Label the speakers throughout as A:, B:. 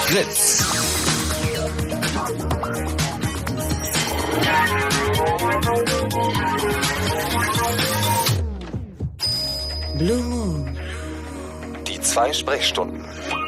A: Fritz.
B: Blue Moon.
A: Die 2 Sprechstunden.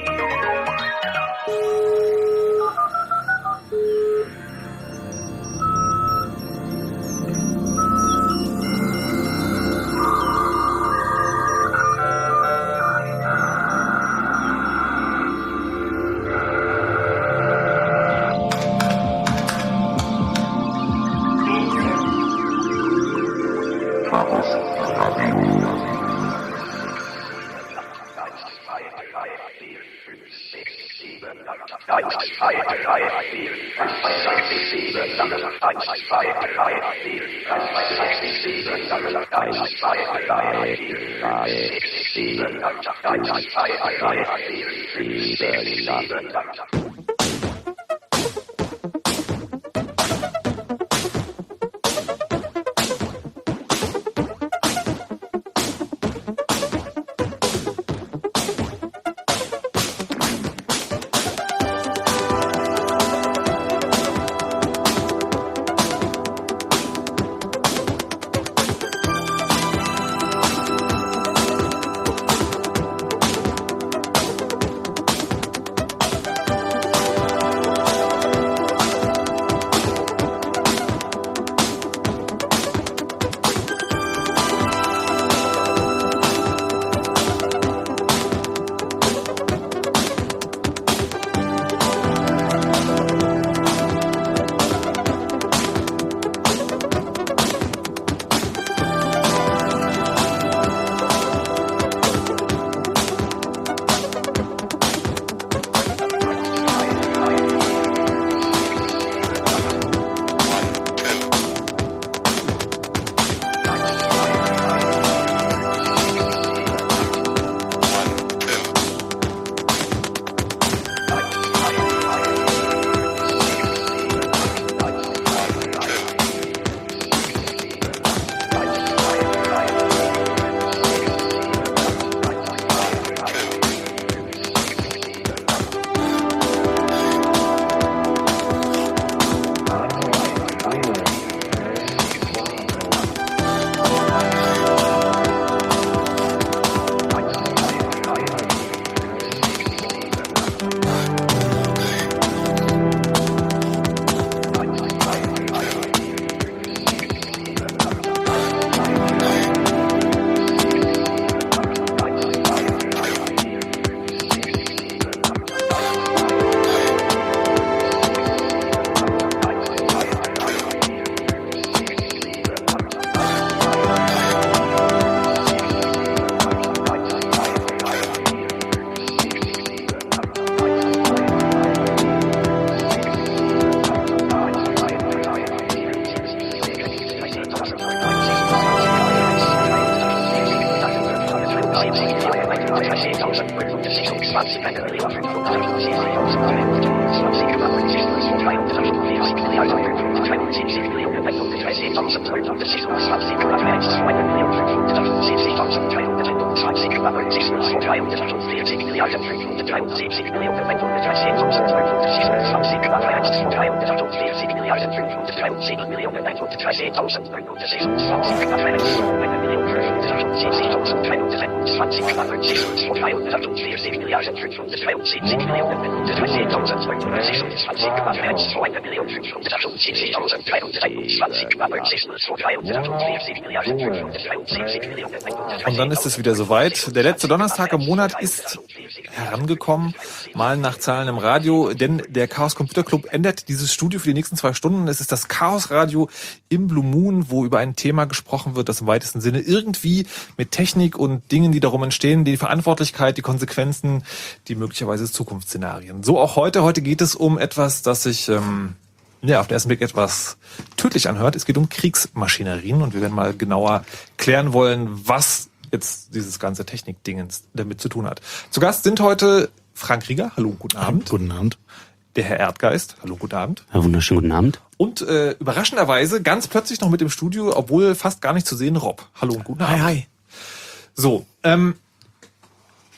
C: Und dann ist es wieder soweit. Der letzte Donnerstag im Monat ist herangekommen. Malen nach Zahlen im Radio, denn der Chaos Computer Club ändert dieses Studio für die nächsten 2 Stunden. Es ist das Chaos Radio im Blue Moon, wo über ein Thema gesprochen wird, das im weitesten Sinne irgendwie mit Technik und Dingen, die darum entstehen, die Verantwortlichkeit, die Konsequenzen, die möglicherweise Zukunftsszenarien. So auch heute. Heute geht es um etwas, das sich auf den ersten Blick etwas tödlich anhört. Es geht um Kriegsmaschinerien und wir werden mal genauer klären wollen, was jetzt dieses ganze Technikdingens damit zu tun hat. Zu Gast sind heute Frank Rieger. Hallo, guten Abend.
D: Guten Abend.
C: Der Herr Erdgeist. Hallo, guten Abend.
D: Ja, wunderschönen guten Abend.
C: Und überraschenderweise ganz plötzlich noch mit im Studio, obwohl fast gar nicht zu sehen, Rob. Hallo und guten Abend.
D: Hi.
C: So,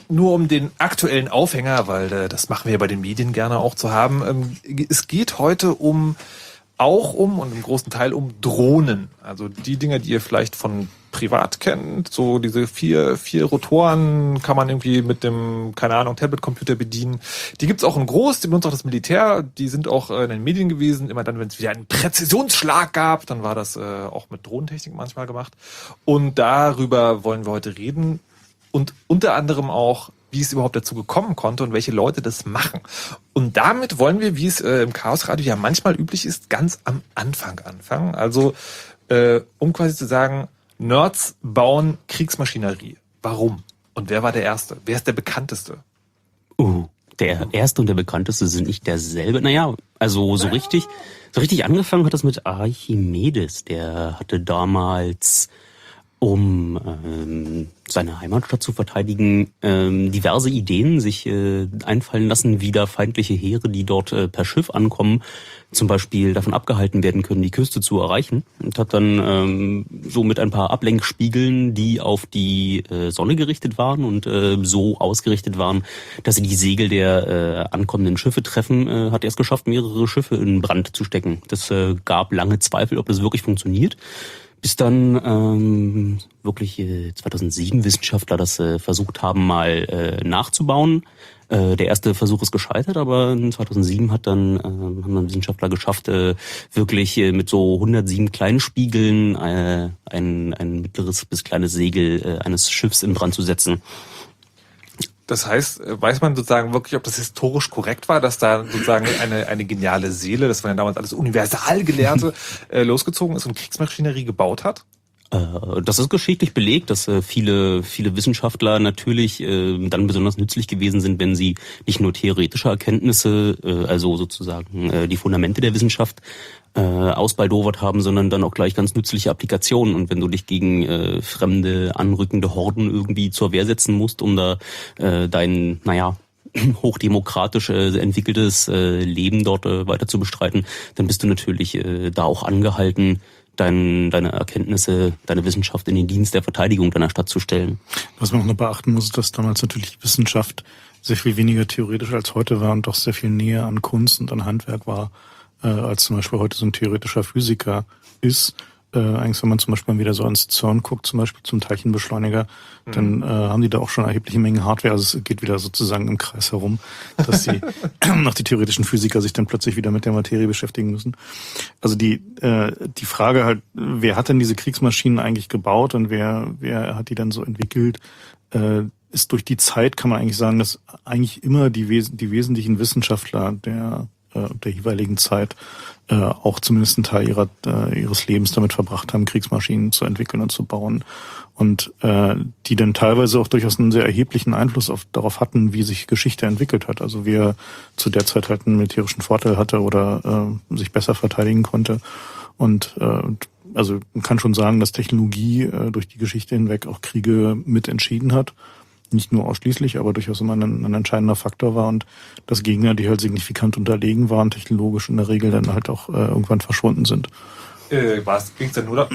C: nur um den aktuellen Aufhänger, weil das machen wir bei den Medien gerne auch zu haben. Es geht heute und im großen Teil um Drohnen. Also die Dinger, die ihr vielleicht von privat kennt, so diese vier Rotoren kann man irgendwie mit dem, keine Ahnung, Tablet-Computer bedienen. Die gibt's auch in groß, die benutzt auch das Militär, die sind auch in den Medien gewesen. Immer dann, wenn es wieder einen Präzisionsschlag gab, dann war das auch mit Drohnentechnik manchmal gemacht. Und darüber wollen wir heute reden und unter anderem auch, wie es überhaupt dazu gekommen konnte und welche Leute das machen. Und damit wollen wir, wie es im Chaosradio ja manchmal üblich ist, ganz am Anfang anfangen. Also um quasi zu sagen, Nerds bauen Kriegsmaschinerie. Warum? Und wer war der Erste? Wer ist der Bekannteste?
D: Der Erste und der Bekannteste sind nicht derselbe. Naja, also so richtig angefangen hat das mit Archimedes. Der hatte damals, um seine Heimatstadt zu verteidigen, diverse Ideen sich einfallen lassen, wie da feindliche Heere, die dort per Schiff ankommen, zum Beispiel davon abgehalten werden können, die Küste zu erreichen. Und hat dann so mit ein paar Ablenkspiegeln, die auf die Sonne gerichtet waren und so ausgerichtet waren, dass sie die Segel der ankommenden Schiffe treffen, hat er es geschafft, mehrere Schiffe in Brand zu stecken. Das gab lange Zweifel, ob das wirklich funktioniert. Bis dann wirklich 2007 Wissenschaftler das versucht haben, mal nachzubauen. Der erste Versuch ist gescheitert, aber 2007 haben dann Wissenschaftler geschafft, wirklich mit so 107 kleinen Spiegeln ein mittleres bis kleines Segel eines Schiffs in Brand zu setzen.
C: Das heißt, weiß man sozusagen wirklich, ob das historisch korrekt war, dass da sozusagen eine geniale Seele, das waren ja damals alles Universalgelehrte, losgezogen ist und Kriegsmaschinerie gebaut hat?
D: Das ist geschichtlich belegt, dass viele Wissenschaftler natürlich dann besonders nützlich gewesen sind, wenn sie nicht nur theoretische Erkenntnisse, also sozusagen die Fundamente der Wissenschaft ausbaldowert haben, sondern dann auch gleich ganz nützliche Applikationen. Und wenn du dich gegen fremde, anrückende Horden irgendwie zur Wehr setzen musst, um da dein, hochdemokratisch entwickeltes Leben dort weiter zu bestreiten, dann bist du natürlich da auch angehalten, deine Erkenntnisse, deine Wissenschaft in den Dienst der Verteidigung deiner Stadt zu stellen.
E: Was man auch noch beachten muss, ist, dass damals natürlich Wissenschaft sehr viel weniger theoretisch als heute war und doch sehr viel näher an Kunst und an Handwerk war, als zum Beispiel heute so ein theoretischer Physiker ist. Eigentlich, wenn man zum Beispiel wieder so ans CERN guckt, zum Beispiel zum Teilchenbeschleuniger, dann haben die da auch schon erhebliche Mengen Hardware. Also es geht wieder sozusagen im Kreis herum, dass die auch die theoretischen Physiker sich dann plötzlich wieder mit der Materie beschäftigen müssen. Also die Frage halt, wer hat denn diese Kriegsmaschinen eigentlich gebaut und wer hat die dann so entwickelt, ist durch die Zeit, kann man eigentlich sagen, dass eigentlich immer die wesentlichen Wissenschaftler der jeweiligen Zeit auch zumindest einen Teil ihres Lebens damit verbracht haben, Kriegsmaschinen zu entwickeln und zu bauen. Und die dann teilweise auch durchaus einen sehr erheblichen Einfluss darauf hatten, wie sich Geschichte entwickelt hat. Also wer zu der Zeit halt einen militärischen Vorteil hatte oder sich besser verteidigen konnte. Und also man kann schon sagen, dass Technologie durch die Geschichte hinweg auch Kriege mit entschieden hat. Nicht nur ausschließlich, aber durchaus immer ein entscheidender Faktor war und dass Gegner, die halt signifikant unterlegen waren, technologisch in der Regel dann halt auch irgendwann verschwunden sind.
C: Ging es dann nur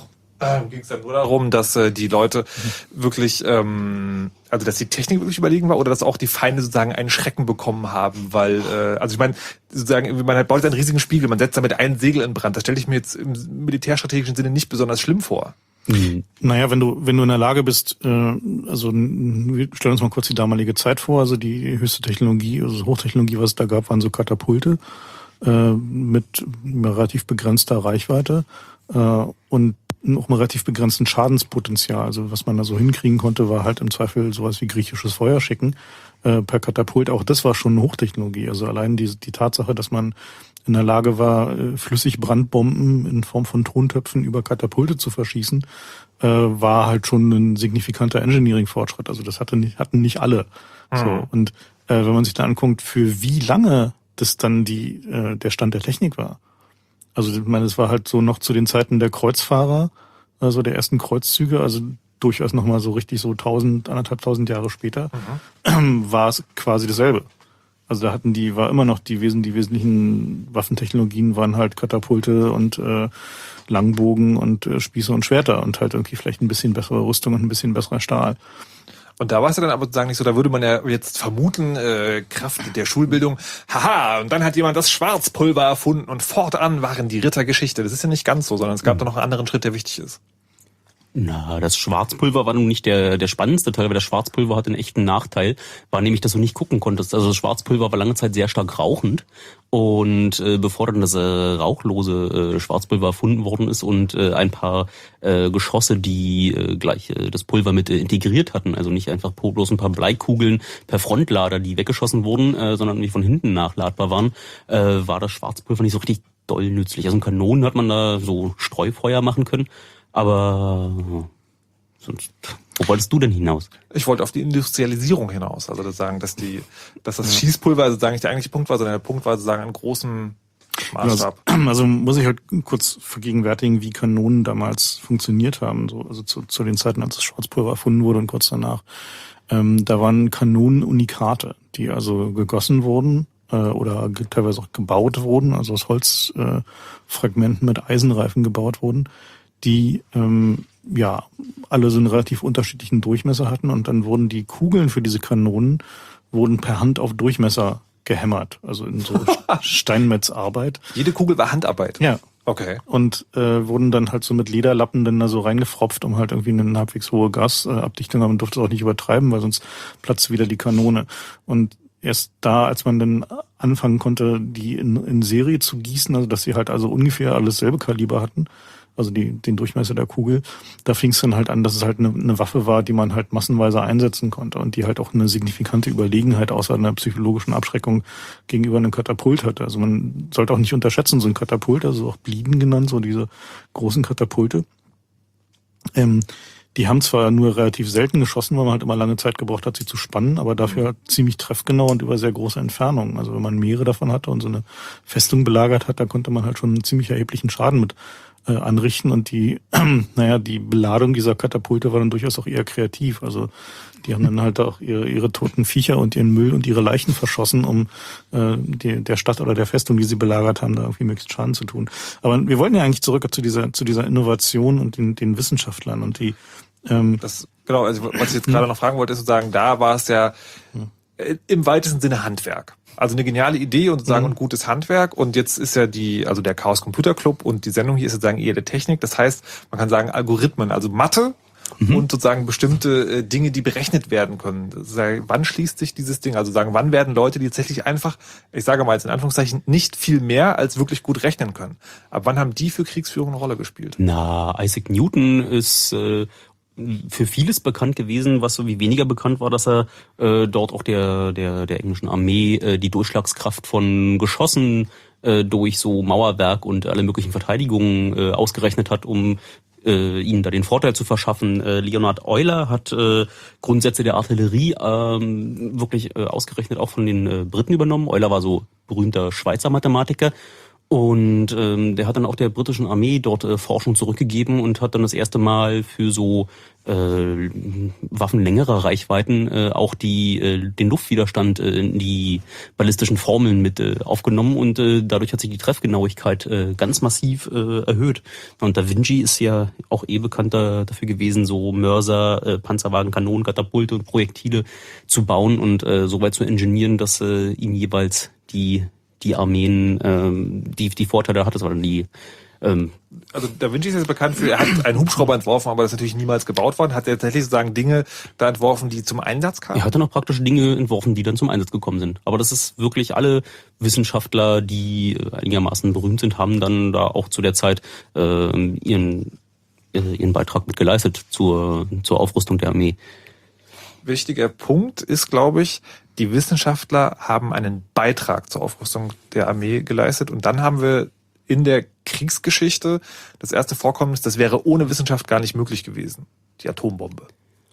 C: darum, dass die Leute wirklich, also dass die Technik wirklich überlegen war oder dass auch die Feinde sozusagen einen Schrecken bekommen haben, weil, also ich meine, sozusagen, man baut einen riesigen Spiegel, man setzt damit ein Segel in Brand, das stelle ich mir jetzt im militärstrategischen Sinne nicht besonders schlimm vor.
E: Naja, wenn du in der Lage bist, also wir stellen uns mal kurz die damalige Zeit vor, also die höchste Technologie, also Hochtechnologie, was es da gab, waren so Katapulte mit relativ begrenzter Reichweite und auch einem relativ begrenzten Schadenspotenzial. Also was man da so hinkriegen konnte, war halt im Zweifel sowas wie griechisches Feuer schicken per Katapult. Auch das war schon eine Hochtechnologie. Also allein die Tatsache, dass man in der Lage war, Flüssigbrandbomben in Form von Tontöpfen über Katapulte zu verschießen, war halt schon ein signifikanter Engineering-Fortschritt. Also das hatten nicht alle. So. Und wenn man sich da anguckt, für wie lange das dann der Stand der Technik war. Also ich meine, es war halt so noch zu den Zeiten der Kreuzfahrer, also der ersten Kreuzzüge, also durchaus nochmal so richtig so 1.500 Jahre später, war es quasi dasselbe. Also da war immer noch die wesentlichen Waffentechnologien waren halt Katapulte und Langbogen und Spieße und Schwerter und halt irgendwie vielleicht ein bisschen bessere Rüstung und ein bisschen besserer Stahl.
C: Und da war es ja dann aber sozusagen nicht so, da würde man ja jetzt vermuten, Kraft der Schulbildung, haha, und dann hat jemand das Schwarzpulver erfunden und fortan waren die Ritter Geschichte. Das ist ja nicht ganz so, sondern es gab da noch einen anderen Schritt, der wichtig ist.
D: Na, das Schwarzpulver war nun nicht der spannendste Teil, weil das Schwarzpulver hat einen echten Nachteil, war nämlich, dass du nicht gucken konntest. Also das Schwarzpulver war lange Zeit sehr stark rauchend und bevor dann das rauchlose Schwarzpulver erfunden worden ist und ein paar Geschosse, die gleich das Pulver mit integriert hatten, also nicht einfach bloß ein paar Bleikugeln per Frontlader, die weggeschossen wurden, sondern irgendwie von hinten nachladbar waren, war das Schwarzpulver nicht so richtig doll nützlich. Also in Kanonen hat man da so Streufeuer machen können. Aber sonst, wo wolltest du denn hinaus?
C: Ich wollte auf die Industrialisierung hinaus. Also sozusagen, dass das Schießpulver sozusagen nicht der eigentliche Punkt war, sondern der Punkt war sozusagen einen großen Maßstab.
E: Also muss ich halt kurz vergegenwärtigen, wie Kanonen damals funktioniert haben. So, also zu den Zeiten, als das Schwarzpulver erfunden wurde und kurz danach. Da waren Kanonen Unikate, die also gegossen wurden oder teilweise auch gebaut wurden, also aus Holzfragmenten mit Eisenreifen gebaut wurden, die alle so einen relativ unterschiedlichen Durchmesser hatten und dann wurden die Kugeln für diese Kanonen per Hand auf Durchmesser gehämmert, also in so Steinmetzarbeit.
C: Jede Kugel war Handarbeit?
E: Ja.
C: Okay.
E: Und wurden dann halt so mit Lederlappen dann da so reingefropft, um halt irgendwie eine halbwegs hohe Gasabdichtung, aber man durfte es auch nicht übertreiben, weil sonst platzt wieder die Kanone. Und erst da, als man dann anfangen konnte, die in Serie zu gießen, also dass sie halt also ungefähr alles selbe Kaliber hatten, also den Durchmesser der Kugel, da fing es dann halt an, dass es halt eine Waffe war, die man halt massenweise einsetzen konnte und die halt auch eine signifikante Überlegenheit außer einer psychologischen Abschreckung gegenüber einem Katapult hatte. Also man sollte auch nicht unterschätzen, so ein Katapult, also auch Bliden genannt, so diese großen Katapulte. Die haben zwar nur relativ selten geschossen, weil man halt immer lange Zeit gebraucht hat, sie zu spannen, aber dafür halt ziemlich treffgenau und über sehr große Entfernungen. Also wenn man mehrere davon hatte und so eine Festung belagert hat, da konnte man halt schon einen ziemlich erheblichen Schaden mit anrichten und die Beladung dieser Katapulte war dann durchaus auch eher kreativ. Also die haben dann halt auch ihre toten Viecher und ihren Müll und ihre Leichen verschossen, um der Stadt oder der Festung, die sie belagert haben, da irgendwie möglichst Schaden zu tun. Aber wir wollten ja eigentlich zurück zu dieser Innovation und den Wissenschaftlern und die
C: Genau, also was ich jetzt gerade noch fragen wollte, ist sozusagen, da war es ja im weitesten Sinne Handwerk. Also eine geniale Idee und sozusagen ein gutes Handwerk. Und jetzt ist ja der Chaos Computer Club und die Sendung hier ist sozusagen eher der Technik. Das heißt, man kann sagen Algorithmen, also Mathe und sozusagen bestimmte Dinge, die berechnet werden können. Wann schließt sich dieses Ding? Also sagen, wann werden Leute, die tatsächlich einfach, ich sage mal jetzt in Anführungszeichen, nicht viel mehr als wirklich gut rechnen können? Ab wann haben die für Kriegsführung eine Rolle gespielt?
D: Na, Isaac Newton ist für vieles bekannt gewesen, was so wie weniger bekannt war, dass er dort auch der englischen Armee die Durchschlagskraft von Geschossen durch so Mauerwerk und alle möglichen Verteidigungen ausgerechnet hat, um ihnen da den Vorteil zu verschaffen. Leonhard Euler hat Grundsätze der Artillerie wirklich ausgerechnet auch von den Briten übernommen. Euler war so berühmter Schweizer Mathematiker. Und der hat dann auch der britischen Armee dort Forschung zurückgegeben und hat dann das erste Mal für so Waffen längerer Reichweiten auch den Luftwiderstand in die ballistischen Formeln mit aufgenommen und dadurch hat sich die Treffgenauigkeit ganz massiv erhöht. Und Da Vinci ist ja auch bekannt dafür gewesen, so Mörser, Panzerwagen, Kanonen, Katapulte und Projektile zu bauen und so weit zu ingenieren, dass ihm jeweils die Armeen die Vorteile hat, das war dann die
C: also Da Vinci ist jetzt bekannt für, er hat einen Hubschrauber entworfen, aber das ist natürlich niemals gebaut worden. Hat er tatsächlich sozusagen Dinge da entworfen, die zum Einsatz kamen?
D: Er hat dann auch praktische Dinge entworfen, die dann zum Einsatz gekommen sind. Aber das ist wirklich alle Wissenschaftler, die einigermaßen berühmt sind, haben dann da auch zu der Zeit ihren Beitrag mit geleistet zur Aufrüstung der Armee.
C: Wichtiger Punkt ist, glaube ich, die Wissenschaftler haben einen Beitrag zur Aufrüstung der Armee geleistet und dann haben wir in der Kriegsgeschichte das erste Vorkommnis, das wäre ohne Wissenschaft gar nicht möglich gewesen. Die Atombombe.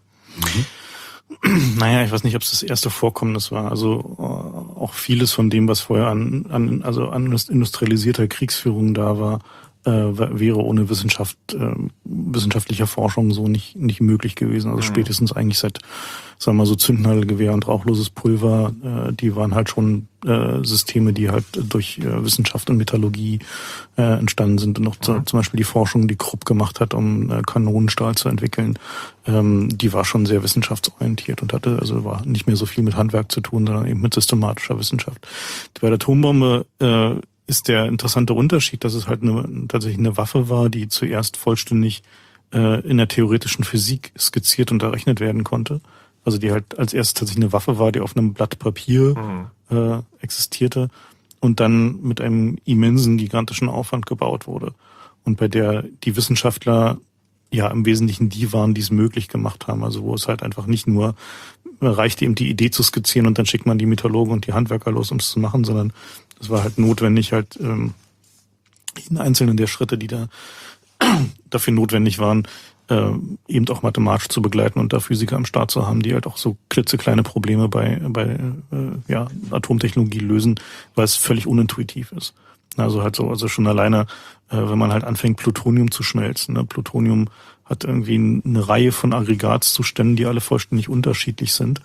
E: Naja, ich weiß nicht, ob es das erste Vorkommnis war. Also auch vieles von dem, was vorher an industrialisierter Kriegsführung da war, wäre ohne wissenschaftlicher Forschung so nicht möglich gewesen. Also spätestens eigentlich seit, sagen wir mal so, Zündnadelgewehr und rauchloses Pulver, die waren halt schon Systeme, die halt durch Wissenschaft und Metallurgie entstanden sind. Und auch zum Beispiel die Forschung, die Krupp gemacht hat, um Kanonenstahl zu entwickeln, die war schon sehr wissenschaftsorientiert und war nicht mehr so viel mit Handwerk zu tun, sondern eben mit systematischer Wissenschaft. Bei der Atombombe ist der interessante Unterschied, dass es halt tatsächlich eine Waffe war, die zuerst vollständig in der theoretischen Physik skizziert und errechnet werden konnte. Also die halt als erstes tatsächlich eine Waffe war, die auf einem Blatt Papier existierte und dann mit einem immensen, gigantischen Aufwand gebaut wurde. Und bei der die Wissenschaftler ja im Wesentlichen die waren, die es möglich gemacht haben. Also wo es halt einfach nicht nur reichte, eben die Idee zu skizzieren und dann schickt man die Metallurgen und die Handwerker los, um es zu machen, sondern es war halt notwendig, halt in einzelnen der Schritte, die da dafür notwendig waren, eben auch mathematisch zu begleiten und da Physiker am Start zu haben, die halt auch so klitzekleine Probleme bei Atomtechnologie lösen, weil es völlig unintuitiv ist. Also schon alleine, wenn man halt anfängt, Plutonium zu schmelzen. Ne? Plutonium hat irgendwie eine Reihe von Aggregatzuständen, die alle vollständig unterschiedlich sind,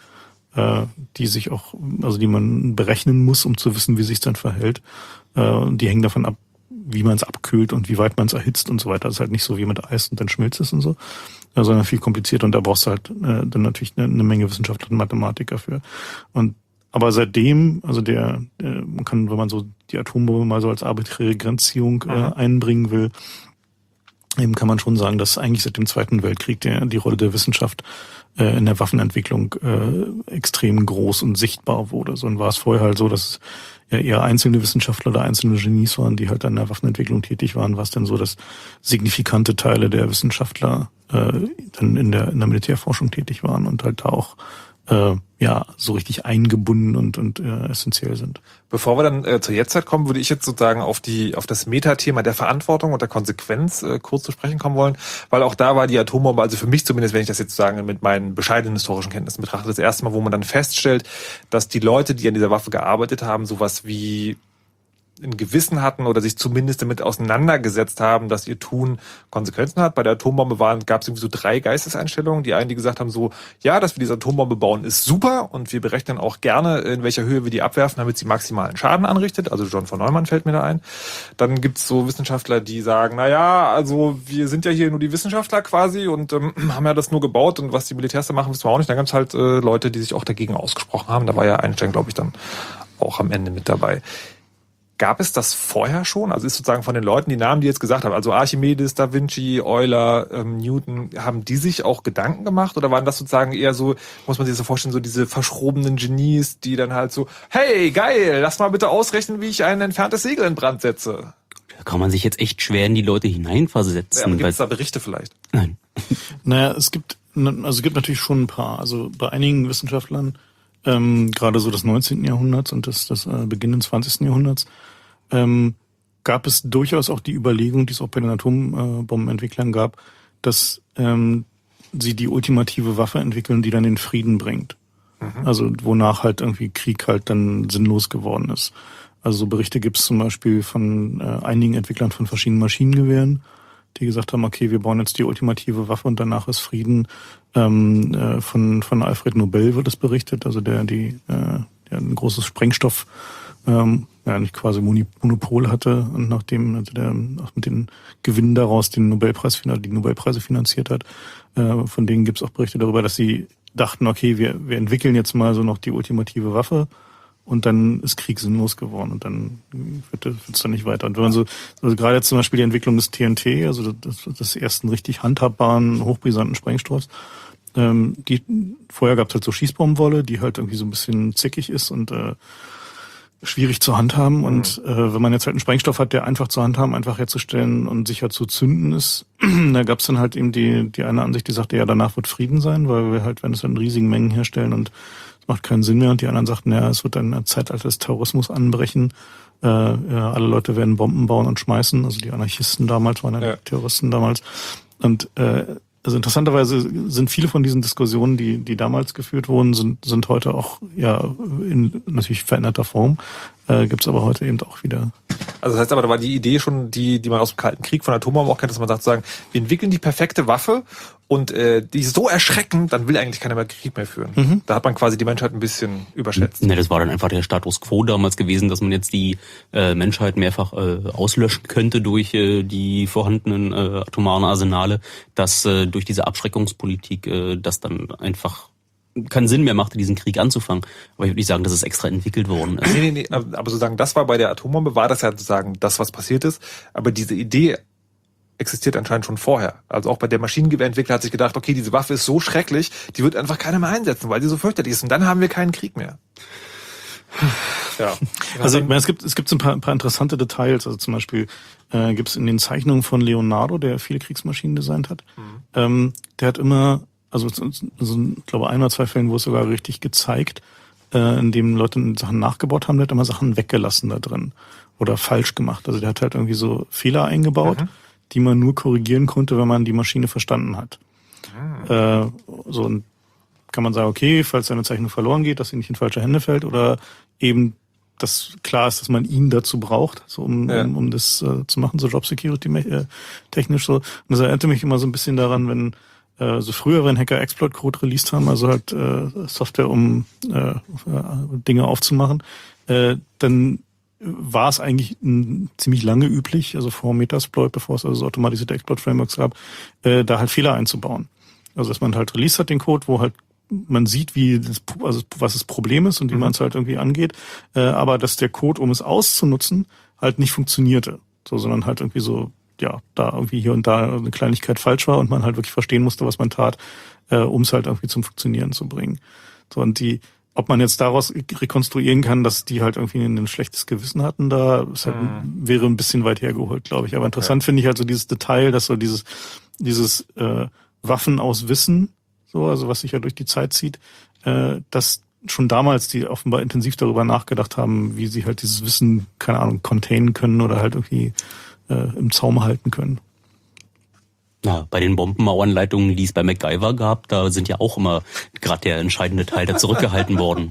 E: die man berechnen muss, um zu wissen, wie sich dann verhält. Die hängen davon ab, wie man es abkühlt und wie weit man es erhitzt und so weiter. Das ist halt nicht so wie mit Eis und dann schmilzt es und so, sondern viel komplizierter. Und da brauchst du halt dann natürlich eine Menge Wissenschaftler und Mathematik dafür. Aber seitdem, also man kann, wenn man so die Atombombe mal so als arbiträre Grenzziehung einbringen will, eben kann man schon sagen, dass eigentlich seit dem Zweiten Weltkrieg die Rolle der Wissenschaft in der Waffenentwicklung extrem groß und sichtbar wurde. So war es vorher halt so, dass es ja eher einzelne Wissenschaftler oder einzelne Genies waren, die halt an der Waffenentwicklung tätig waren, was denn so, dass signifikante Teile der Wissenschaftler dann in der Militärforschung tätig waren und halt da auch so richtig eingebunden und essentiell sind.
C: Bevor wir dann zur Jetztzeit kommen, würde ich jetzt sozusagen auf das Metathema der Verantwortung und der Konsequenz kurz zu sprechen kommen wollen, weil auch da war die Atombombe, also für mich zumindest, wenn ich das jetzt sagen mit meinen bescheidenen historischen Kenntnissen betrachte, das erste Mal, wo man dann feststellt, dass die Leute, die an dieser Waffe gearbeitet haben, sowas wie ein Gewissen hatten oder sich zumindest damit auseinandergesetzt haben, dass ihr Tun Konsequenzen hat. Bei der Atombombe gab es irgendwie so 3 Geisteseinstellungen. Die einen, die gesagt haben so, ja, dass wir diese Atombombe bauen, ist super und wir berechnen auch gerne, in welcher Höhe wir die abwerfen, damit sie maximalen Schaden anrichtet. Also John von Neumann fällt mir da ein. Dann gibt's so Wissenschaftler, die sagen, also wir sind ja hier nur die Wissenschaftler quasi und haben ja das nur gebaut und was die Militärs da machen, wissen wir auch nicht. Dann gab's halt Leute, die sich auch dagegen ausgesprochen haben. Da war ja Einstein, glaube ich, dann auch am Ende mit dabei. Gab es das vorher schon? Also ist sozusagen von den Leuten, die Namen, die jetzt gesagt haben, also Archimedes, Da Vinci, Euler, Newton, haben die sich auch Gedanken gemacht? Oder waren das sozusagen eher so, muss man sich so vorstellen, so diese verschrobenen Genies, die dann halt so, hey, geil, lass mal bitte ausrechnen, wie ich ein entferntes Segel in Brand setze?
D: Da kann man sich jetzt echt schwer in die Leute hineinversetzen.
C: Ja, aber gibt es da Berichte vielleicht?
D: Nein.
E: Naja, es gibt natürlich schon ein paar. Also bei einigen Wissenschaftlern, gerade so des 19. Jahrhunderts und das Beginn des 20. Jahrhunderts, gab es durchaus auch die Überlegung, die es auch bei den Atombombenentwicklern gab, dass sie die ultimative Waffe entwickeln, die dann den Frieden bringt. Also wonach halt irgendwie Krieg halt dann sinnlos geworden ist. Also so Berichte gibt es zum Beispiel von einigen Entwicklern von verschiedenen Maschinengewehren, die gesagt haben, okay, wir bauen jetzt die ultimative Waffe und danach ist Frieden. Von Alfred Nobel wird es berichtet, also der ein großes Sprengstoff, nicht quasi Monopol hatte und nachdem der auch mit den Gewinnen daraus die Nobelpreise finanziert hat. Von denen gibt es auch Berichte darüber, dass sie dachten, okay, wir entwickeln jetzt mal so noch die ultimative Waffe und dann ist Krieg sinnlos geworden und dann wird es dann nicht weiter. Und wenn man also gerade jetzt zum Beispiel die Entwicklung des TNT, also des ersten richtig handhabbaren, hochbrisanten Sprengstoffs, vorher gab es halt so Schießbombenwolle, die halt irgendwie so ein bisschen zickig ist und schwierig zu handhaben. Und wenn man jetzt halt einen Sprengstoff hat, der einfach zu handhaben, einfach herzustellen und sicher zu zünden ist, da gab es dann halt eben die eine Ansicht, die sagte, ja, danach wird Frieden sein, weil wir halt, wenn es in riesigen Mengen herstellen und es macht keinen Sinn mehr. Und die anderen sagten, ja, es wird dann ein Zeitalter des Terrorismus anbrechen. Alle Leute werden Bomben bauen und schmeißen. Also die Anarchisten damals waren ja Terroristen damals. Und also interessanterweise sind viele von diesen Diskussionen, die damals geführt wurden, sind heute auch in natürlich veränderter Form. Gibt's aber heute eben auch wieder.
C: Also das heißt aber, da war die Idee schon, die man aus dem Kalten Krieg von Atombomben auch kennt, dass man sagt, wir entwickeln die perfekte Waffe und die ist so erschreckend, dann will eigentlich keiner mehr Krieg mehr führen. Da hat man quasi die Menschheit ein bisschen überschätzt.
D: Ne, das war dann einfach der Status quo damals gewesen, dass man jetzt die Menschheit mehrfach auslöschen könnte durch die vorhandenen atomaren Arsenale, dass durch diese Abschreckungspolitik das dann einfach keinen Sinn mehr machte, diesen Krieg anzufangen. Aber ich würde nicht sagen, dass es extra entwickelt worden ist.
C: Nee, aber sozusagen, das war bei der Atombombe, war das ja sozusagen das, was passiert ist. Aber diese Idee existiert anscheinend schon vorher. Also auch bei der Maschinengewehrentwickler hat sich gedacht, okay, diese Waffe ist so schrecklich, die wird einfach keiner mehr einsetzen, weil die so fürchterlich ist. Und dann haben wir keinen Krieg mehr. Ja.
E: Also ich meine, es gibt so ein paar interessante Details. Also zum Beispiel gibt es in den Zeichnungen von Leonardo, der viele Kriegsmaschinen designt hat, der hat immer, also ich glaube 1 oder 2 Fällen, wo es sogar richtig gezeigt, in dem Leute Sachen nachgebaut haben, der hat immer Sachen weggelassen da drin oder falsch gemacht. Also der hat halt irgendwie so Fehler eingebaut, die man nur korrigieren konnte, wenn man die Maschine verstanden hat. So und kann man sagen, okay, falls seine Zeichnung verloren geht, dass sie nicht in falsche Hände fällt oder eben, dass klar ist, dass man ihn dazu braucht, so um das zu machen, so Job Security technisch so. Und das erinnerte mich immer so ein bisschen daran, wenn so früher, wenn Hacker Exploit Code released haben, also halt Software, um Dinge aufzumachen, dann war es eigentlich ziemlich lange üblich, also vor Metasploit, bevor es also so automatisierte Exploit-Frameworks gab, da halt Fehler einzubauen. Also dass man halt released hat den Code, wo halt man sieht, was das Problem ist und wie man es halt irgendwie angeht, aber dass der Code, um es auszunutzen, halt nicht funktionierte, so, sondern halt irgendwie so, ja, da irgendwie hier und da eine Kleinigkeit falsch war und man halt wirklich verstehen musste, was man tat, um es halt irgendwie zum Funktionieren zu bringen. So, und ob man jetzt daraus rekonstruieren kann, dass die halt irgendwie ein schlechtes Gewissen hatten, da ist halt, wäre ein bisschen weit hergeholt, glaube ich. Aber interessant finde ich halt so dieses Detail, dass so dieses Waffen aus Wissen, so, also was sich ja durch die Zeit zieht, dass schon damals die offenbar intensiv darüber nachgedacht haben, wie sie halt dieses Wissen, keine Ahnung, containen können oder halt irgendwie im Zaum halten können.
D: Ja, bei den Bombenmauernleitungen, die es bei MacGyver gab, da sind ja auch immer gerade der entscheidende Teil da zurückgehalten worden.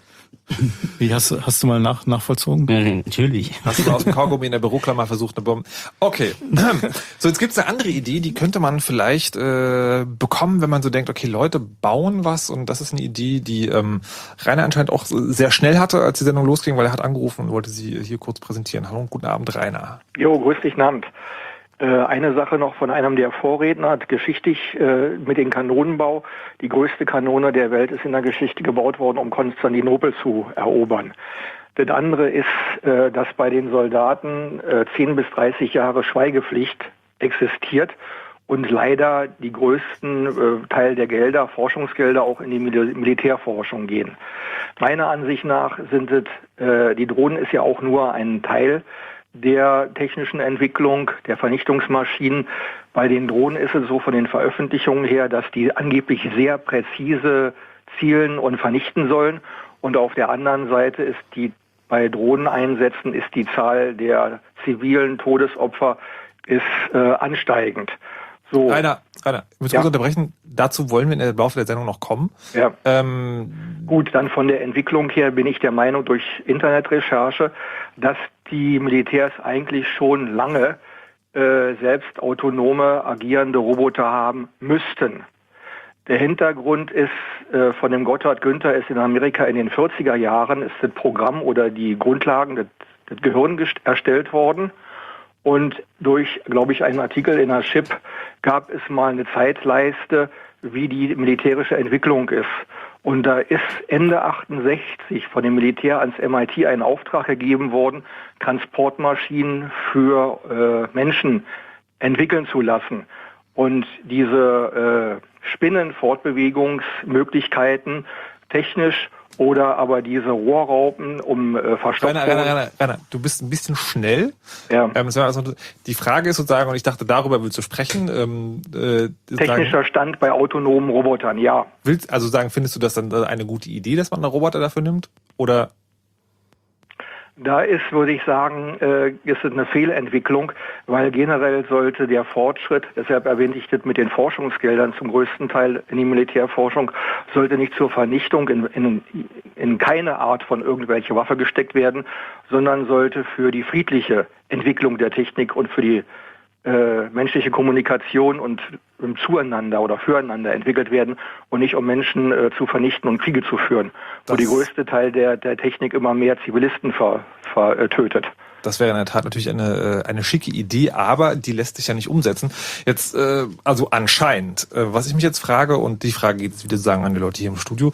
E: Wie hast du mal nachvollzogen?
D: Ja, natürlich.
C: Hast du mal aus dem Kaugummi in der Büroklammer versucht, eine Bombe? Okay. So, jetzt gibt's eine andere Idee, die könnte man vielleicht bekommen, wenn man so denkt, okay, Leute bauen was, und das ist eine Idee, die Rainer anscheinend auch sehr schnell hatte, als die Sendung losging, weil er hat angerufen und wollte sie hier kurz präsentieren. Hallo und guten Abend, Rainer.
F: Jo, grüß dich, Abend. Eine Sache noch von einem der Vorredner, hat geschichtlich mit dem Kanonenbau. Die größte Kanone der Welt ist in der Geschichte gebaut worden, um Konstantinopel zu erobern. Das andere ist, dass bei den Soldaten 10 bis 30 Jahre Schweigepflicht existiert und leider die größten Teil der Gelder, Forschungsgelder, auch in die Militärforschung gehen. Meiner Ansicht nach sind es, die Drohnen ist ja auch nur ein Teil der technischen Entwicklung, der Vernichtungsmaschinen. Bei den Drohnen ist es so von den Veröffentlichungen her, dass die angeblich sehr präzise zielen und vernichten sollen. Und auf der anderen Seite ist bei Drohneneinsätzen ist die Zahl der zivilen Todesopfer ansteigend. So.
C: Rainer, ich muss kurz unterbrechen. Dazu wollen wir im Laufe der Sendung noch kommen.
F: Ja. Gut, dann von der Entwicklung her bin ich der Meinung durch Internetrecherche, dass die Militärs eigentlich schon lange selbst autonome, agierende Roboter haben müssten. Der Hintergrund ist, von dem Gotthard Günther ist in Amerika in den 40er Jahren ist das Programm oder die Grundlagen, das Gehirn erstellt worden. Und durch, glaube ich, einen Artikel in der SHIP gab es mal eine Zeitleiste, wie die militärische Entwicklung ist. Und da ist Ende 68 von dem Militär ans MIT ein Auftrag gegeben worden, Transportmaschinen für Menschen entwickeln zu lassen. Und diese Spinnenfortbewegungsmöglichkeiten technisch oder aber diese Rohrraupen verstopft.
C: Rainer, du bist ein bisschen schnell.
F: Ja.
C: Die Frage ist sozusagen, und ich dachte, darüber willst du sprechen.
F: Technischer Stand bei autonomen Robotern, ja.
C: Findest du das dann eine gute Idee, dass man einen Roboter dafür nimmt? Oder?
F: Da ist, würde ich sagen, ist es eine Fehlentwicklung, weil generell sollte der Fortschritt, deshalb erwähnte ich das mit den Forschungsgeldern zum größten Teil in die Militärforschung, sollte nicht zur Vernichtung in keine Art von irgendwelche Waffe gesteckt werden, sondern sollte für die friedliche Entwicklung der Technik und für die menschliche Kommunikation und zueinander oder füreinander entwickelt werden und nicht um Menschen zu vernichten und Kriege zu führen, wo der größte Teil der Technik immer mehr Zivilisten tötet.
C: Das wäre in der Tat natürlich eine schicke Idee, aber die lässt sich ja nicht umsetzen. Jetzt, also anscheinend, was ich mich jetzt frage, und die Frage geht jetzt wieder sagen an die Leute hier im Studio,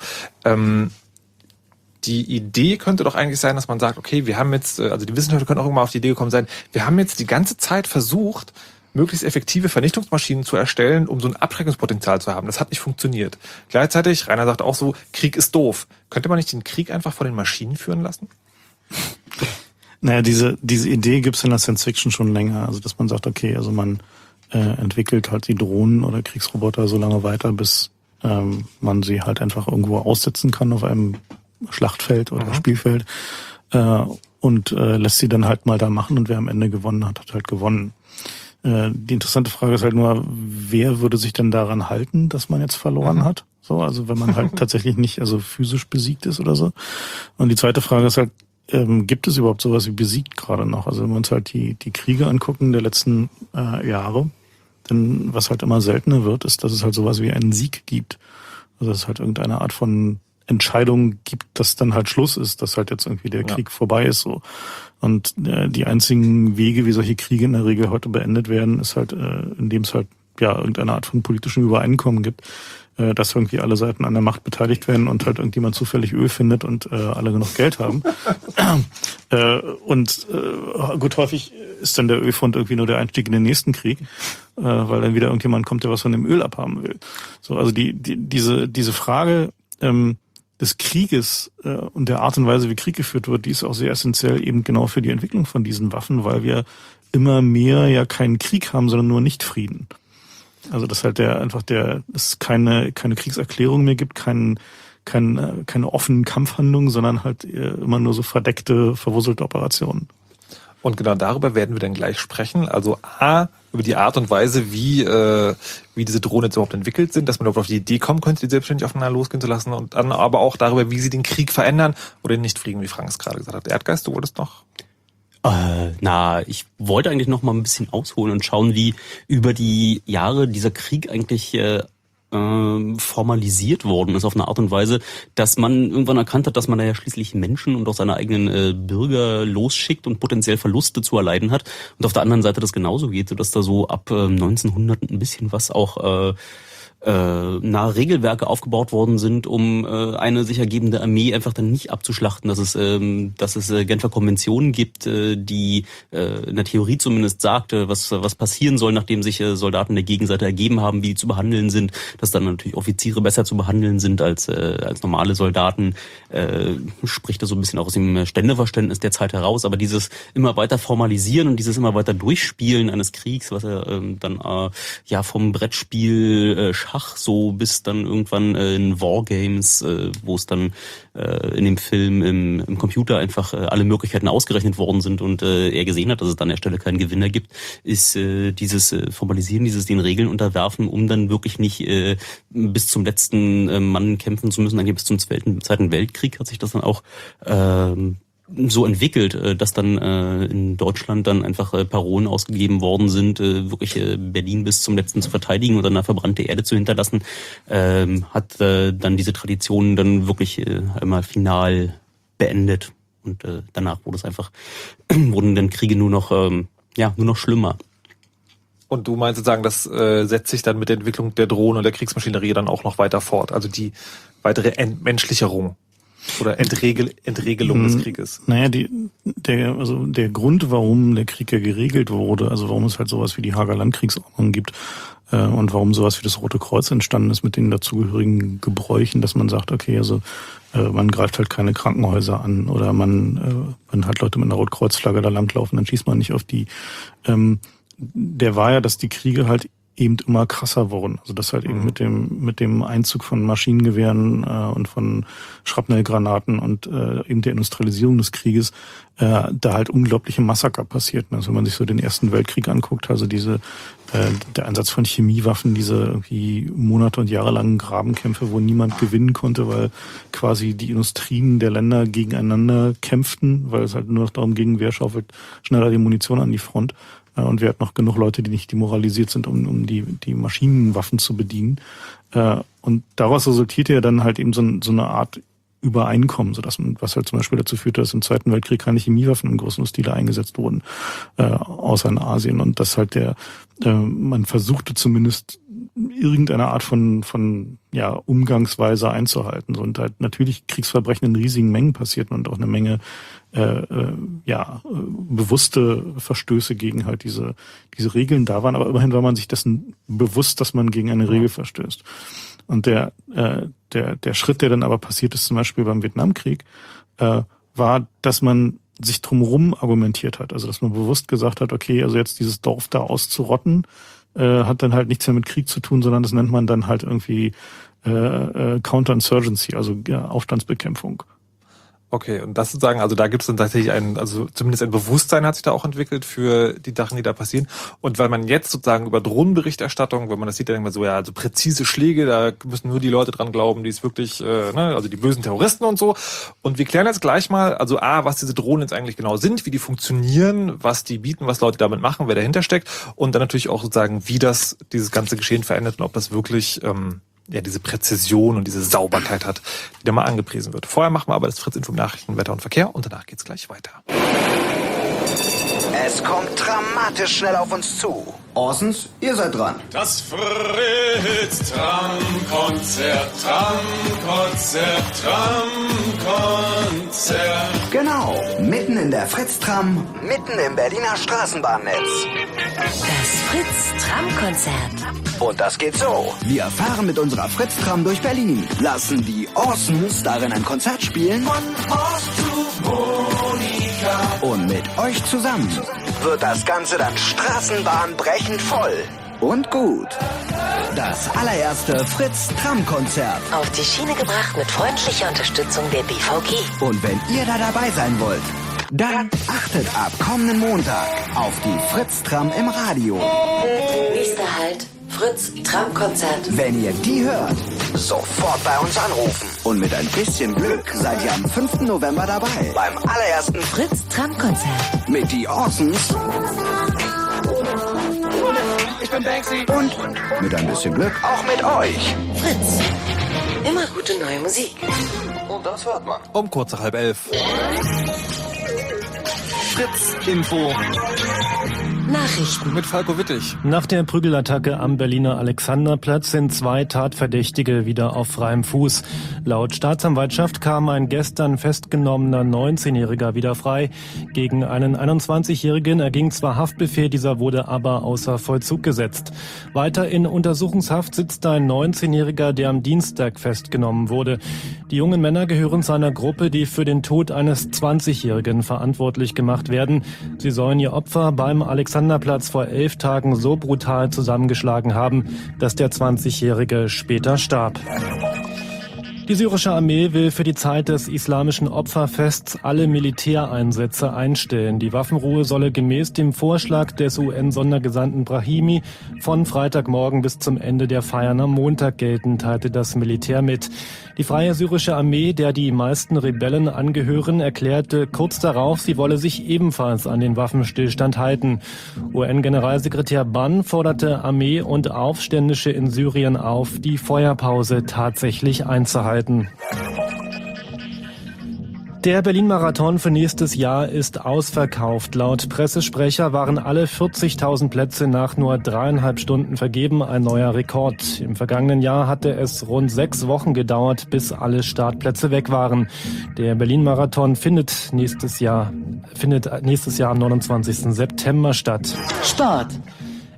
C: die Idee könnte doch eigentlich sein, dass man sagt, okay, wir haben jetzt, also die Wissenschaftler können auch irgendwann auf die Idee gekommen sein, wir haben jetzt die ganze Zeit versucht, möglichst effektive Vernichtungsmaschinen zu erstellen, um so ein Abschreckungspotenzial zu haben. Das hat nicht funktioniert. Gleichzeitig, Rainer sagt auch so, Krieg ist doof. Könnte man nicht den Krieg einfach von den Maschinen führen lassen?
E: Naja, diese Idee gibt's in der Science Fiction schon länger. Also, dass man sagt, okay, also man entwickelt halt die Drohnen oder Kriegsroboter so lange weiter, bis man sie halt einfach irgendwo aussetzen kann auf einem Schlachtfeld oder Spielfeld und lässt sie dann halt mal da machen und wer am Ende gewonnen hat, hat halt gewonnen. Die interessante Frage ist halt nur, wer würde sich denn daran halten, dass man jetzt verloren hat? So, also wenn man halt tatsächlich nicht also physisch besiegt ist oder so. Und die zweite Frage ist halt, gibt es überhaupt sowas wie besiegt gerade noch? Also wenn wir uns halt die Kriege angucken der letzten Jahre, dann was halt immer seltener wird, ist, dass es halt sowas wie einen Sieg gibt. Also dass es halt irgendeine Art von Entscheidung gibt, dass dann halt Schluss ist, dass halt jetzt irgendwie der Krieg vorbei ist. So. Und die einzigen Wege, wie solche Kriege in der Regel heute beendet werden, ist halt, indem es halt ja irgendeine Art von politischem Übereinkommen gibt, dass irgendwie alle Seiten an der Macht beteiligt werden und halt irgendjemand zufällig Öl findet und alle genug Geld haben. Gut, häufig ist dann der Ölfund irgendwie nur der Einstieg in den nächsten Krieg, weil dann wieder irgendjemand kommt, der was von dem Öl abhaben will. So, also diese Frage des Krieges und der Art und Weise, wie Krieg geführt wird, die ist auch sehr essentiell eben genau für die Entwicklung von diesen Waffen, weil wir immer mehr ja keinen Krieg haben, sondern nur Nichtfrieden. Also dass halt es keine Kriegserklärung mehr gibt, keine offenen Kampfhandlungen, sondern halt immer nur so verdeckte, verwurzelte Operationen.
C: Und genau darüber werden wir dann gleich sprechen. Also über die Art und Weise, wie diese Drohnen jetzt überhaupt entwickelt sind, dass man überhaupt auf die Idee kommen könnte, die selbstständig aufeinander losgehen zu lassen, und dann aber auch darüber, wie sie den Krieg verändern oder den Nichtfrieden, wie Frank es gerade gesagt hat. Erdgeist, du wolltest noch?
D: Ich wollte eigentlich noch mal ein bisschen ausholen und schauen, wie über die Jahre dieser Krieg eigentlich formalisiert worden ist auf eine Art und Weise, dass man irgendwann erkannt hat, dass man da ja schließlich Menschen und auch seine eigenen Bürger losschickt und potenziell Verluste zu erleiden hat. Und auf der anderen Seite das genauso geht, sodass da so ab 1900 ein bisschen was auch Regelwerke aufgebaut worden sind, um eine sich ergebende Armee einfach dann nicht abzuschlachten, dass es Genfer Konventionen gibt, die in der Theorie zumindest sagte, was passieren soll, nachdem sich Soldaten der Gegenseite ergeben haben, wie die zu behandeln sind, dass dann natürlich Offiziere besser zu behandeln sind als normale Soldaten, spricht das so ein bisschen auch aus dem Ständeverständnis der Zeit heraus, aber dieses immer weiter Formalisieren und dieses immer weiter Durchspielen eines Kriegs, was dann vom Brettspiel Schach so bis dann irgendwann in Wargames, wo es dann in dem Film im Computer einfach alle Möglichkeiten ausgerechnet worden sind und er gesehen hat, dass es dann an der Stelle keinen Gewinner gibt, ist dieses Formalisieren, dieses den Regeln unterwerfen, um dann wirklich nicht bis zum letzten Mann kämpfen zu müssen. Dann bis zum Zweiten Weltkrieg hat sich das dann auch so entwickelt, dass dann in Deutschland dann einfach Parolen ausgegeben worden sind, wirklich Berlin bis zum letzten zu verteidigen oder eine verbrannte Erde zu hinterlassen, hat dann diese Tradition dann wirklich einmal final beendet. Und danach wurden dann Kriege nur noch schlimmer.
C: Und du meinst sozusagen, das setzt sich dann mit der Entwicklung der Drohnen und der Kriegsmaschinerie dann auch noch weiter fort, also die weitere Entmenschlicherung oder Entregelung des Krieges?
E: Naja, der Grund, warum der Krieg ja geregelt wurde, also warum es halt sowas wie die Haager Landkriegsordnung gibt und warum sowas wie das Rote Kreuz entstanden ist mit den dazugehörigen Gebräuchen, dass man sagt, okay, also man greift halt keine Krankenhäuser an oder wenn halt Leute mit einer Rotkreuzflagge da langlaufen, dann schießt man nicht auf die. Der war ja, dass die Kriege halt eben immer krasser wurden. Also dass halt eben mit dem Einzug von Maschinengewehren und von Schrapnellgranaten und eben der Industrialisierung des Krieges da halt unglaubliche Massaker passierten. Also wenn man sich so den Ersten Weltkrieg anguckt, also der Einsatz von Chemiewaffen, diese irgendwie Monate und Jahre langen Grabenkämpfe, wo niemand gewinnen konnte, weil quasi die Industrien der Länder gegeneinander kämpften, weil es halt nur noch darum ging, wer schaufelt schneller die Munition an die Front. Und wir hatten noch genug Leute, die nicht demoralisiert sind, um die Maschinenwaffen zu bedienen. Und daraus resultierte ja dann halt eben so eine Art Übereinkommen, was halt zum Beispiel dazu führte, dass im Zweiten Weltkrieg keine Chemiewaffen im großen Stile eingesetzt wurden, außer in Asien. Und dass halt man versuchte zumindest irgendeine Art von Umgangsweise einzuhalten. Und halt natürlich Kriegsverbrechen in riesigen Mengen passierten und auch eine Menge bewusste Verstöße gegen halt diese Regeln da waren. Aber immerhin war man sich dessen bewusst, dass man gegen eine Regel verstößt. Und der Schritt, der dann aber passiert ist, zum Beispiel beim Vietnamkrieg, war, dass man sich drumherum argumentiert hat. Also dass man bewusst gesagt hat, okay, also jetzt dieses Dorf da auszurotten, hat dann halt nichts mehr mit Krieg zu tun, sondern das nennt man dann halt irgendwie Counterinsurgency, also Aufstandsbekämpfung.
C: Okay, und das sozusagen, also da gibt es dann tatsächlich zumindest ein Bewusstsein hat sich da auch entwickelt für die Sachen, die da passieren. Und weil man jetzt sozusagen über Drohnenberichterstattung, wenn man das sieht, dann denkt man so, ja, also präzise Schläge, da müssen nur die Leute dran glauben, die es wirklich, also die bösen Terroristen und so. Und wir klären jetzt gleich mal, also was diese Drohnen jetzt eigentlich genau sind, wie die funktionieren, was die bieten, was Leute damit machen, wer dahinter steckt. Und dann natürlich auch sozusagen, wie dieses ganze Geschehen verändert und ob das wirklich diese Präzision und diese Sauberkeit hat, die da mal angepriesen wird. Vorher machen wir aber das Fritz-Info Nachrichten, Wetter und Verkehr und danach geht's gleich weiter.
G: Es kommt dramatisch schnell auf uns zu. Orsons, ihr seid dran.
H: Das Fritz-Tram-Konzert, Tram-Konzert.
G: Genau, mitten in der Fritz-Tram, mitten im Berliner Straßenbahnnetz.
B: Das Fritz-Tram-Konzert.
G: Und das geht so. Wir fahren mit unserer Fritz-Tram durch Berlin, lassen die Orsons darin ein Konzert spielen.
H: Von Horst zu Monika.
G: Und mit euch zusammen wird das Ganze dann straßenbahnbrechend voll. Und gut. Das allererste Fritz-Tram-Konzert.
B: Auf die Schiene gebracht mit freundlicher Unterstützung der BVG.
G: Und wenn ihr da dabei sein wollt, dann achtet ab kommenden Montag auf die Fritz-Tram im Radio.
B: Nächster Halt, Fritz-Tram-Konzert.
G: Wenn ihr die hört, sofort bei uns anrufen. Und mit ein bisschen Glück seid ihr am 5. November dabei. Beim allerersten
B: Fritz-Tram-Konzert.
G: mit die Orsons.
H: Ich bin Banksy.
G: Und mit ein bisschen Glück auch mit euch.
B: Fritz. Immer gute neue Musik.
A: Und das hört man.
C: Um kurz nach 10:30.
G: Fritz-Info.
B: Nachrichten.
C: Mit Falco Wittig.
I: Nach der Prügelattacke am Berliner Alexanderplatz sind 2 Tatverdächtige wieder auf freiem Fuß. Laut Staatsanwaltschaft kam ein gestern festgenommener 19-Jähriger wieder frei. Gegen einen 21-Jährigen erging zwar Haftbefehl, dieser wurde aber außer Vollzug gesetzt. Weiter in Untersuchungshaft sitzt ein 19-Jähriger, der am Dienstag festgenommen wurde. Die jungen Männer gehören zu einer Gruppe, die für den Tod eines 20-Jährigen verantwortlich gemacht werden. Sie sollen ihr Opfer beim Alexanderplatz vor 11 Tagen so brutal zusammengeschlagen haben, dass der 20-Jährige später starb. Die syrische Armee will für die Zeit des islamischen Opferfests alle Militäreinsätze einstellen. Die Waffenruhe solle gemäß dem Vorschlag des UN-Sondergesandten Brahimi von Freitagmorgen bis zum Ende der Feiern am Montag gelten, teilte das Militär mit. Die Freie Syrische Armee, der die meisten Rebellen angehören, erklärte kurz darauf, sie wolle sich ebenfalls an den Waffenstillstand halten. UN-Generalsekretär Ban forderte Armee und Aufständische in Syrien auf, die Feuerpause tatsächlich einzuhalten. Der Berlin-Marathon für nächstes Jahr ist ausverkauft. Laut Pressesprecher waren alle 40.000 Plätze nach nur 3,5 Stunden vergeben, ein neuer Rekord. Im vergangenen Jahr hatte es rund 6 Wochen gedauert, bis alle Startplätze weg waren. Der Berlin-Marathon findet nächstes Jahr am 29. September statt.
B: Sport.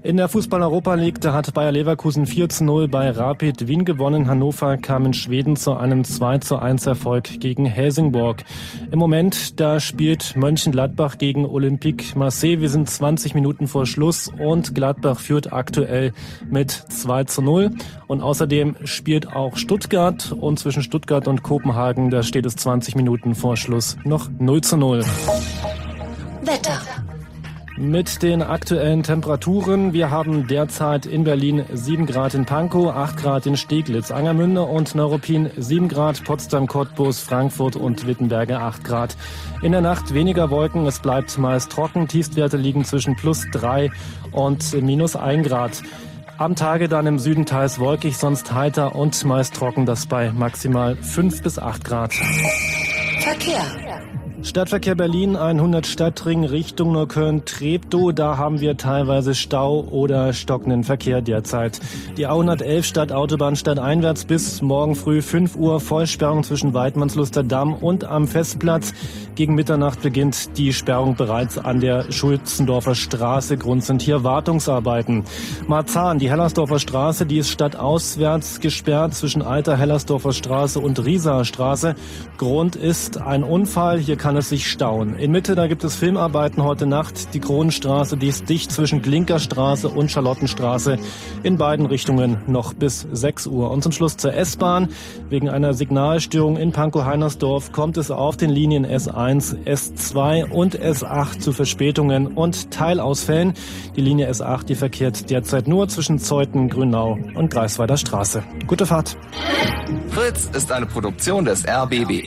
I: In der Fußball-Europa League, da hat Bayer Leverkusen 4:0 bei Rapid Wien gewonnen. Hannover kam in Schweden zu einem 2:1 Erfolg gegen Helsingborg. Im Moment, da spielt Mönchengladbach gegen Olympique Marseille. Wir sind 20 Minuten vor Schluss und Gladbach führt aktuell mit 2:0. Und außerdem spielt auch Stuttgart und zwischen Stuttgart und Kopenhagen, da steht es 20 Minuten vor Schluss noch 0:0.
B: Wetter.
I: Mit den aktuellen Temperaturen. Wir haben derzeit in Berlin 7 Grad in Pankow, 8 Grad in Steglitz, Angermünde und Neuruppin 7 Grad, Potsdam, Cottbus, Frankfurt und Wittenberge 8 Grad. In der Nacht weniger Wolken, es bleibt meist trocken. Tiefstwerte liegen zwischen +3 und -1 Grad. Am Tage dann im Süden teils wolkig, sonst heiter und meist trocken, das bei maximal 5 bis 8 Grad.
B: Verkehr.
I: Stadtverkehr Berlin, 100 Stadtring Richtung Neukölln-Treptow. Da haben wir teilweise Stau oder stockenden Verkehr derzeit. Die A111 Stadtautobahn stadteinwärts bis morgen früh 5 Uhr. Vollsperrung zwischen Weidmannsluster Damm und am Festplatz. Gegen Mitternacht beginnt die Sperrung bereits an der Schulzendorfer Straße. Grund sind hier Wartungsarbeiten. Marzahn, die Hellersdorfer Straße, die ist stadtauswärts gesperrt zwischen Alter Hellersdorfer Straße und Rieser Straße. Grund ist ein Unfall. Hier kann es sich stauen. In Mitte, da gibt es Filmarbeiten heute Nacht. Die Kronenstraße, die ist dicht zwischen Klinkerstraße und Charlottenstraße. In beiden Richtungen noch bis 6 Uhr. Und zum Schluss zur S-Bahn. Wegen einer Signalstörung in Pankow-Heinersdorf kommt es auf den Linien S1, S2 und S8 zu Verspätungen und Teilausfällen. Die Linie S8, die verkehrt derzeit nur zwischen Zeuthen, Grünau und Greifswalder Straße. Gute Fahrt.
A: Fritz ist eine Produktion des RBB.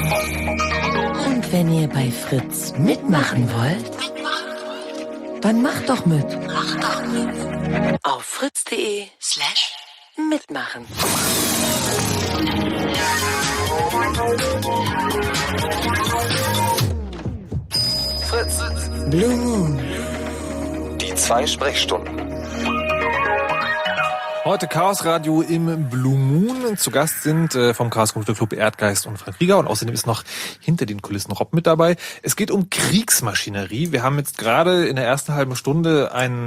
B: Und wenn ihr bei Fritz mitmachen wollt, dann macht doch mit. Auf fritz.de/mitmachen.
A: Fritz.
B: Blue Moon.
A: Die 2 Sprechstunden.
C: Heute Chaos Radio im Blue Moon. Zu Gast sind vom Chaos Computer Club Erdgeist und Frank Rieger und außerdem ist noch hinter den Kulissen Rob mit dabei. Es geht um Kriegsmaschinerie. Wir haben jetzt gerade in der ersten halben Stunde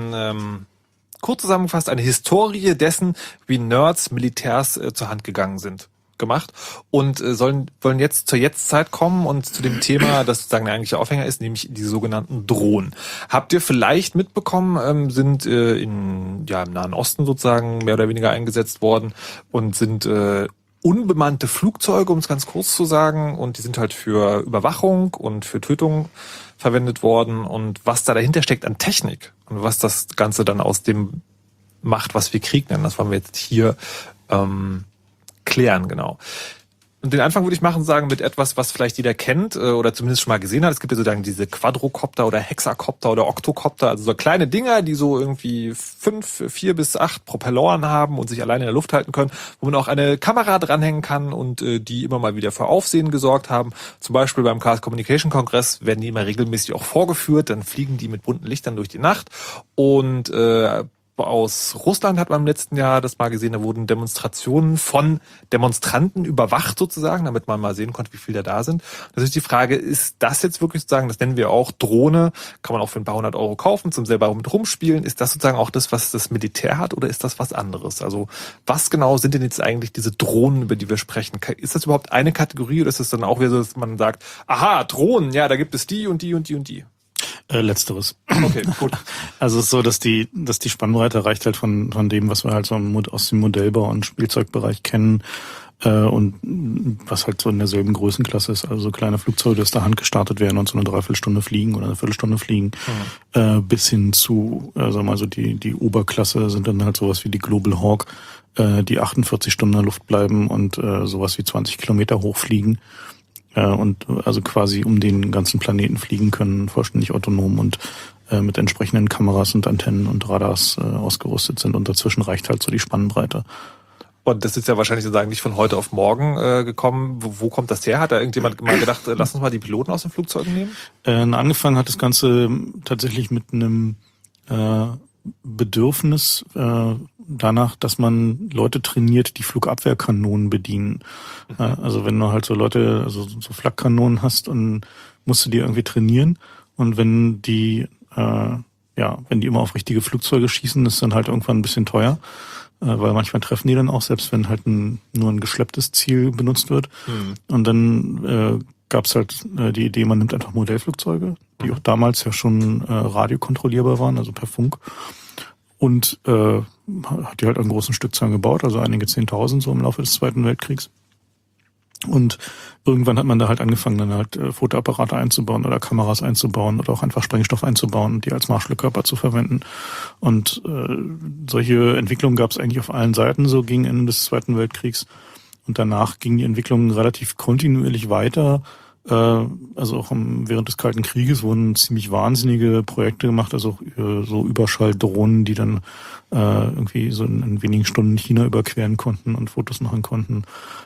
C: kurz zusammengefasst eine Historie dessen, wie Nerds Militärs zur Hand gegangen sind, gemacht und wollen jetzt zur Jetztzeit kommen und zu dem Thema, das sozusagen der eigentliche Aufhänger ist, nämlich die sogenannten Drohnen. Habt ihr vielleicht mitbekommen, sind im Nahen Osten sozusagen mehr oder weniger eingesetzt worden und sind unbemannte Flugzeuge, um es ganz kurz zu sagen, und die sind halt für Überwachung und für Tötung verwendet worden und was da dahinter steckt an Technik und was das Ganze dann aus dem macht, was wir Krieg nennen, das wollen wir jetzt hier klären, genau. Und den Anfang würde ich machen, mit etwas, was vielleicht jeder kennt oder zumindest schon mal gesehen hat. Es gibt ja sozusagen diese Quadrocopter oder Hexakopter oder Oktokopter, also so kleine Dinger, die so irgendwie 4 bis 8 Propelloren haben und sich alleine in der Luft halten können, wo man auch eine Kamera dranhängen kann und die immer mal wieder für Aufsehen gesorgt haben. Zum Beispiel beim Chaos Communication Kongress werden die immer regelmäßig auch vorgeführt, dann fliegen die mit bunten Lichtern durch die Nacht und aus Russland hat man im letzten Jahr das mal gesehen, da wurden Demonstrationen von Demonstranten überwacht sozusagen, damit man mal sehen konnte, wie viele da sind. Das ist die Frage, ist das jetzt wirklich sozusagen, das nennen wir auch Drohne, kann man auch für ein paar hundert Euro kaufen, zum selber mit rumspielen. Ist das sozusagen auch das, was das Militär hat oder ist das was anderes? Also was genau sind denn jetzt eigentlich diese Drohnen, über die wir sprechen? Ist das überhaupt eine Kategorie oder ist es dann auch wieder so, dass man sagt, aha, Drohnen, ja, da gibt es die und die und die und die?
E: Letzteres.
C: Okay, gut.
E: Also es ist so, dass die Spannbreite reicht halt von dem, was wir halt so aus dem Modellbau- und Spielzeugbereich kennen, und was halt so in derselben Größenklasse ist. Also so kleine Flugzeuge, die aus der Hand gestartet werden und so eine Dreiviertelstunde fliegen oder eine Viertelstunde fliegen, bis hin zu, die Oberklasse sind dann halt sowas wie die Global Hawk, die 48 Stunden in der Luft bleiben und sowas wie 20 Kilometer hochfliegen. Und also quasi um den ganzen Planeten fliegen können, vollständig autonom und mit entsprechenden Kameras und Antennen und Radars ausgerüstet sind. Und dazwischen reicht halt so die Spannbreite.
C: Und das ist ja wahrscheinlich sozusagen nicht von heute auf morgen gekommen. Wo kommt das her? Hat da irgendjemand mal gedacht, lass uns mal die Piloten aus den Flugzeugen nehmen?
E: Angefangen hat das Ganze tatsächlich mit einem Bedürfnis danach, dass man Leute trainiert, die Flugabwehrkanonen bedienen. Also wenn du halt so Leute, also so Flakkanonen hast, und musst du die irgendwie trainieren. Und wenn die wenn die immer auf richtige Flugzeuge schießen, ist dann halt irgendwann ein bisschen teuer, weil manchmal treffen die dann auch, selbst wenn halt nur ein geschlepptes Ziel benutzt wird. Und dann gab es halt die Idee, man nimmt einfach Modellflugzeuge, die auch damals ja schon radiokontrollierbar waren, also per Funk. Und hat die halt an großen Stückzahlen gebaut, also einige 10.000 so im Laufe des Zweiten Weltkriegs. Und irgendwann hat man da halt angefangen, dann halt Fotoapparate einzubauen oder Kameras einzubauen oder auch einfach Sprengstoff einzubauen und die als Marschflugkörper zu verwenden. Und solche Entwicklungen gab es eigentlich auf allen Seiten so gegen Ende des Zweiten Weltkriegs. Und danach ging die Entwicklung relativ kontinuierlich weiter. Also auch während des Kalten Krieges wurden ziemlich wahnsinnige Projekte gemacht, also so Überschalldrohnen, die dann irgendwie so in wenigen Stunden China überqueren konnten und Fotos machen konnten.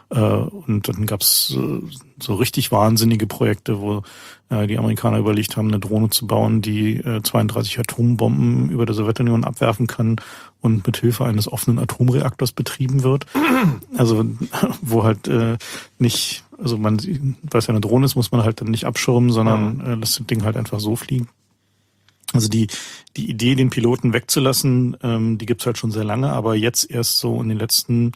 E: Und dann gab's so richtig wahnsinnige Projekte, wo die Amerikaner überlegt haben, eine Drohne zu bauen, die 32 Atombomben über der Sowjetunion abwerfen kann und mit Hilfe eines offenen Atomreaktors betrieben wird. Also wo halt nicht, also man, weil es ja eine Drohne ist, muss man halt dann nicht abschirmen, sondern lässt das Ding halt einfach so fliegen. Also die Idee, den Piloten wegzulassen, die gibt's halt schon sehr lange, aber jetzt erst so in den letzten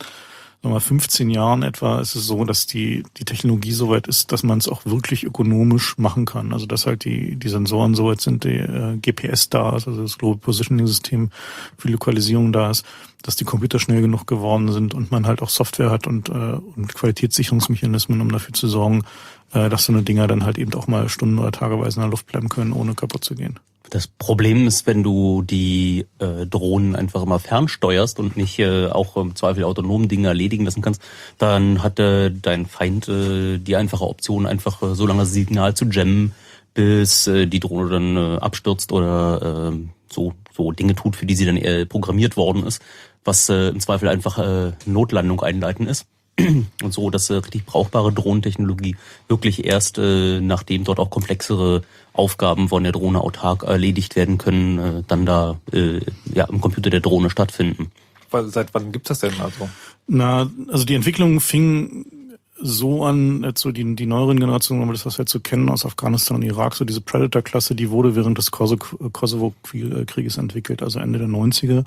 E: 15 Jahren etwa ist es so, dass die Technologie soweit ist, dass man es auch wirklich ökonomisch machen kann. Also dass halt die Sensoren soweit sind, die GPS da ist, also das Global Positioning System für Lokalisierung da ist, dass die Computer schnell genug geworden sind und man halt auch Software hat und Qualitätssicherungsmechanismen, um dafür zu sorgen, dass so eine Dinger dann halt eben auch mal Stunden oder tageweise in der Luft bleiben können, ohne kaputt zu gehen.
D: Das Problem ist, wenn du die Drohnen einfach immer fernsteuerst und nicht auch im Zweifel autonom Dinge erledigen lassen kannst, dann hat dein Feind die einfache Option, einfach so lange das Signal zu jammen, bis die Drohne dann abstürzt oder so Dinge tut, für die sie dann programmiert worden ist, was im Zweifel einfach Notlandung einleiten ist. Und so, dass richtig brauchbare Drohnentechnologie wirklich erst, nachdem dort auch komplexere Aufgaben von der Drohne autark erledigt werden können, dann da im Computer der Drohne stattfinden.
C: Seit wann gibt's das denn also?
E: Also die Entwicklung fing so an, jetzt so die neueren Generationen, das was wir jetzt so kennen aus Afghanistan und Irak, so diese Predator-Klasse, die wurde während des Kosovo-Krieges entwickelt, also Ende der 90er.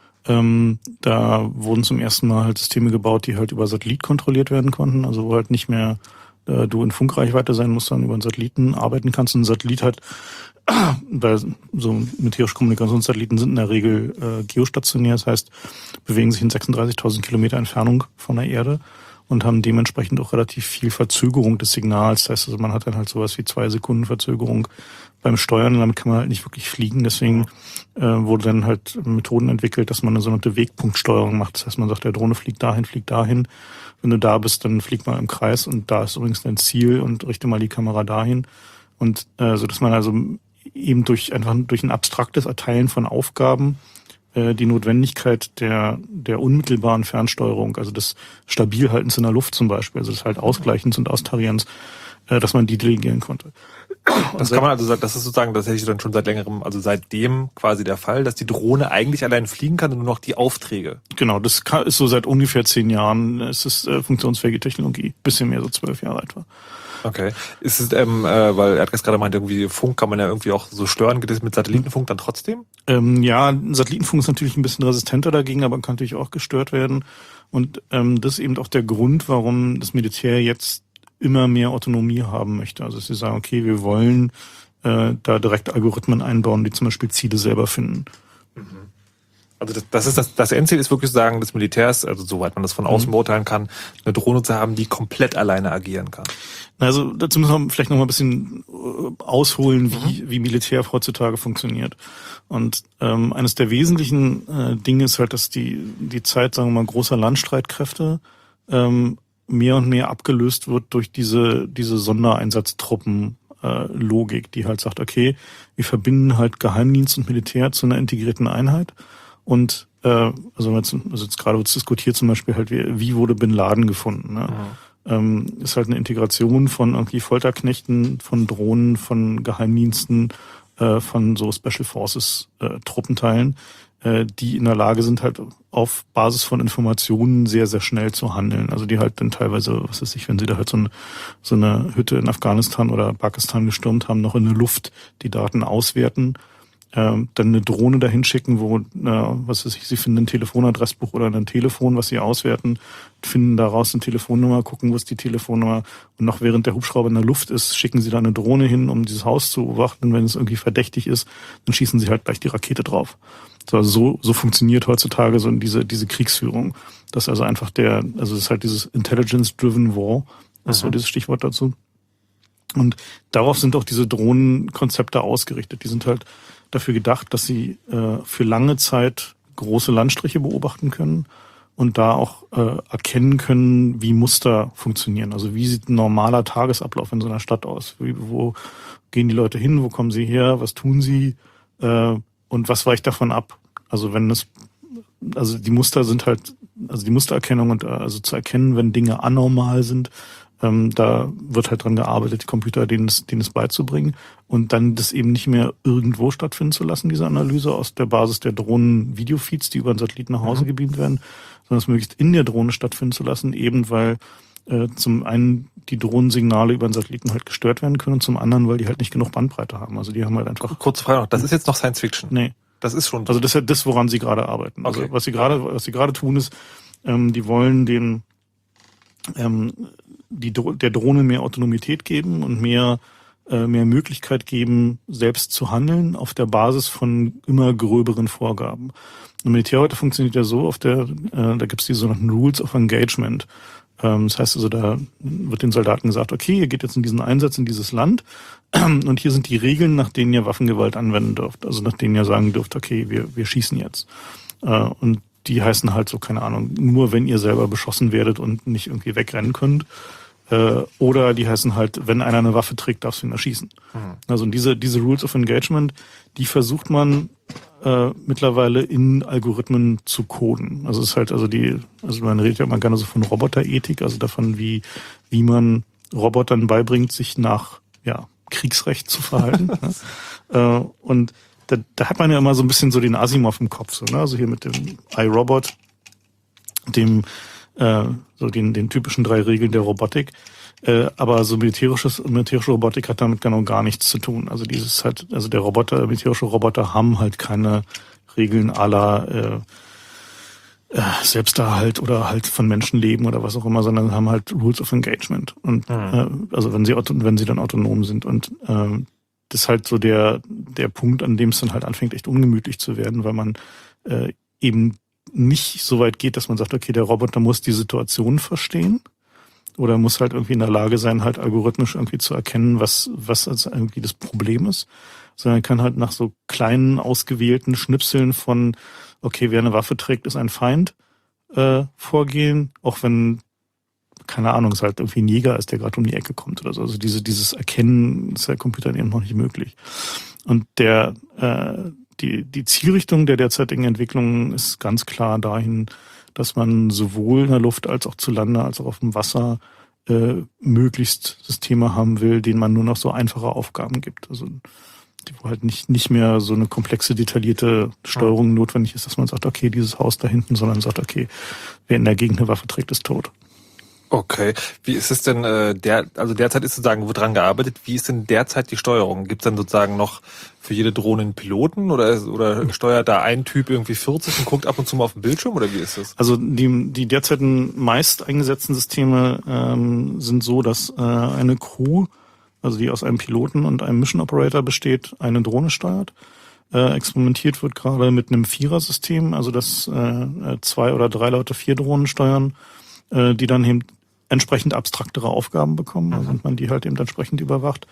E: Da wurden zum ersten Mal halt Systeme gebaut, die halt über Satellit kontrolliert werden konnten, also wo halt nicht mehr du in Funkreichweite sein musst, sondern über einen Satelliten arbeiten kannst. Und ein Satellit hat, weil so militärische Kommunikationssatelliten sind in der Regel geostationär, das heißt, bewegen sich in 36.000 Kilometer Entfernung von der Erde und haben dementsprechend auch relativ viel Verzögerung des Signals. Das heißt, also man hat dann halt sowas wie 2 Sekunden Verzögerung beim Steuern und damit kann man halt nicht wirklich fliegen. Deswegen wurde dann halt Methoden entwickelt, dass man eine sogenannte Wegpunktsteuerung macht. Das heißt, man sagt, der Drohne fliegt dahin. Wenn du da bist, dann flieg mal im Kreis und da ist übrigens dein Ziel und richte mal die Kamera dahin. Und so, dass man also eben durch ein abstraktes Erteilen von Aufgaben die Notwendigkeit der unmittelbaren Fernsteuerung, also des Stabilhaltens in der Luft zum Beispiel, also des halt Ausgleichens und Austarierens, dass man die delegieren konnte.
C: Das kann man also sagen, das ist sozusagen tatsächlich dann schon seit längerem, also seitdem quasi der Fall, dass die Drohne eigentlich allein fliegen kann und nur noch die Aufträge.
E: Genau, das ist so seit ungefähr 10 Jahren, es ist funktionsfähige Technologie, bisschen mehr so 12 Jahre etwa.
C: Okay. Ist es, weil Erdgas gerade meinte, irgendwie Funk kann man ja irgendwie auch so stören, geht es mit Satellitenfunk dann trotzdem? Ja,
E: Satellitenfunk ist natürlich ein bisschen resistenter dagegen, aber kann natürlich auch gestört werden. Und das ist eben auch der Grund, warum das Militär jetzt immer mehr Autonomie haben möchte. Also sie sagen, okay, wir wollen da direkt Algorithmen einbauen, die zum Beispiel Ziele selber finden.
C: Also das Endziel ist wirklich sagen des Militärs, also soweit man das von außen beurteilen kann, eine Drohne zu haben, die komplett alleine agieren kann.
E: Also dazu müssen wir vielleicht noch mal ein bisschen ausholen, wie Militär heutzutage funktioniert. Und eines der wesentlichen Dinge ist halt, dass die Zeit, sagen wir mal, großer Landstreitkräfte mehr und mehr abgelöst wird durch diese Sondereinsatztruppen Logik, die halt sagt, okay, wir verbinden halt Geheimdienst und Militär zu einer integrierten Einheit. Und also jetzt gerade wird diskutiert zum Beispiel halt, wie wurde Bin Laden gefunden. Ne? Ist halt eine Integration von irgendwie Folterknechten, von Drohnen, von Geheimdiensten, von so Special Forces Truppenteilen, die in der Lage sind halt auf Basis von Informationen sehr, sehr schnell zu handeln. Also die halt dann teilweise, was weiß ich, wenn sie da halt so eine Hütte in Afghanistan oder Pakistan gestürmt haben, noch in der Luft die Daten auswerten dann eine Drohne dahin schicken, wo, was weiß ich, sie finden ein Telefonadressbuch oder ein Telefon, was sie auswerten, finden daraus eine Telefonnummer, gucken, wo ist die Telefonnummer und noch während der Hubschrauber in der Luft ist, schicken sie da eine Drohne hin, um dieses Haus zu beobachten. Und wenn es irgendwie verdächtig ist, dann schießen sie halt gleich die Rakete drauf. So funktioniert heutzutage so diese Kriegsführung. Das ist also einfach das ist halt dieses Intelligence-Driven War, das ist so dieses Stichwort dazu. Und darauf sind auch diese Drohnenkonzepte ausgerichtet. Die sind halt dafür gedacht, dass sie für lange Zeit große Landstriche beobachten können und da auch erkennen können, wie Muster funktionieren. Also wie sieht ein normaler Tagesablauf in so einer Stadt aus? Wo gehen die Leute hin? Wo kommen sie her? Was tun sie? Und was weicht davon ab? Also die Muster sind halt, also die Mustererkennung und also zu erkennen, wenn Dinge anormal sind, da wird halt dran gearbeitet, die Computer denen es beizubringen und dann das eben nicht mehr irgendwo stattfinden zu lassen, diese Analyse aus der Basis der Drohnen-Videofeeds, die über den Satelliten nach Hause gebeamt werden, sondern es möglichst in der Drohne stattfinden zu lassen, eben weil zum einen die Drohnensignale über den Satelliten halt gestört werden können und zum anderen, weil die halt nicht genug Bandbreite haben. Also die haben halt einfach...
C: Kurze Frage noch, das ist jetzt noch Science Fiction?
E: Nee.
C: Das ist schon...
E: Also das ist ja das, woran sie gerade arbeiten. Also
C: okay.
E: was sie gerade tun ist, die wollen der Drohne mehr Autonomität geben und mehr Möglichkeit geben, selbst zu handeln auf der Basis von immer gröberen Vorgaben. Und Militär heute funktioniert ja so, da gibt es die sogenannten Rules of Engagement. Das heißt also, da wird den Soldaten gesagt, okay, ihr geht jetzt in diesen Einsatz in dieses Land und hier sind die Regeln, nach denen ihr Waffengewalt anwenden dürft. Also nach denen ihr sagen dürft, okay, wir schießen jetzt. Und die heißen halt so, keine Ahnung, nur wenn ihr selber beschossen werdet und nicht irgendwie wegrennen könnt. Oder die heißen halt, wenn einer eine Waffe trägt, darfst du ihn erschießen. Also diese Rules of Engagement, die versucht man mittlerweile in Algorithmen zu coden. Also es ist halt, also man redet ja immer gerne so von Roboterethik, also davon, wie man Robotern beibringt, sich nach Kriegsrecht zu verhalten. Und da hat man ja immer so ein bisschen so den Asimov im Kopf, so, ne? Also hier mit dem iRobot, dem den typischen 3 Regeln der Robotik. Aber so militärische Robotik hat damit genau gar nichts zu tun. Also militärische Roboter haben halt keine Regeln à la Selbsterhalt oder halt von Menschen leben oder was auch immer, sondern haben halt Rules of Engagement. Und also wenn sie dann autonom sind. Und das ist halt so der Punkt, an dem es dann halt anfängt, echt ungemütlich zu werden, weil man eben nicht so weit geht, dass man sagt, okay, der Roboter muss die Situation verstehen oder muss halt irgendwie in der Lage sein, halt algorithmisch irgendwie zu erkennen, was also irgendwie das Problem ist, sondern kann halt nach so kleinen, ausgewählten Schnipseln von, okay, wer eine Waffe trägt, ist ein Feind, vorgehen, auch wenn, keine Ahnung, es halt irgendwie ein Jäger ist, der gerade um die Ecke kommt oder so. Also dieses Erkennen ist der Computer eben noch nicht möglich. Und die Zielrichtung der derzeitigen Entwicklung ist ganz klar dahin, dass man sowohl in der Luft als auch zu Lande als auch auf dem Wasser möglichst Systeme haben will, denen man nur noch so einfache Aufgaben gibt. Also wo halt nicht mehr so eine komplexe, detaillierte Steuerung notwendig ist, dass man sagt, okay, dieses Haus da hinten, sondern sagt, okay, wer in der Gegend eine Waffe trägt, ist tot.
C: Okay. Wie ist es denn, derzeit ist sozusagen, wo dran gearbeitet, wie ist denn derzeit die Steuerung? Gibt es dann sozusagen noch für jede Drohne einen Piloten oder steuert da ein Typ irgendwie 40 und guckt ab und zu mal auf den Bildschirm oder wie ist das?
E: Also die derzeitigen meist eingesetzten Systeme sind so, dass eine Crew, also die aus einem Piloten und einem Mission Operator besteht, eine Drohne steuert. Experimentiert wird gerade mit einem Vierer-System, also dass 2 oder 3 Leute 4 Drohnen steuern, die dann eben entsprechend abstraktere Aufgaben bekommen, also man die halt eben entsprechend überwacht.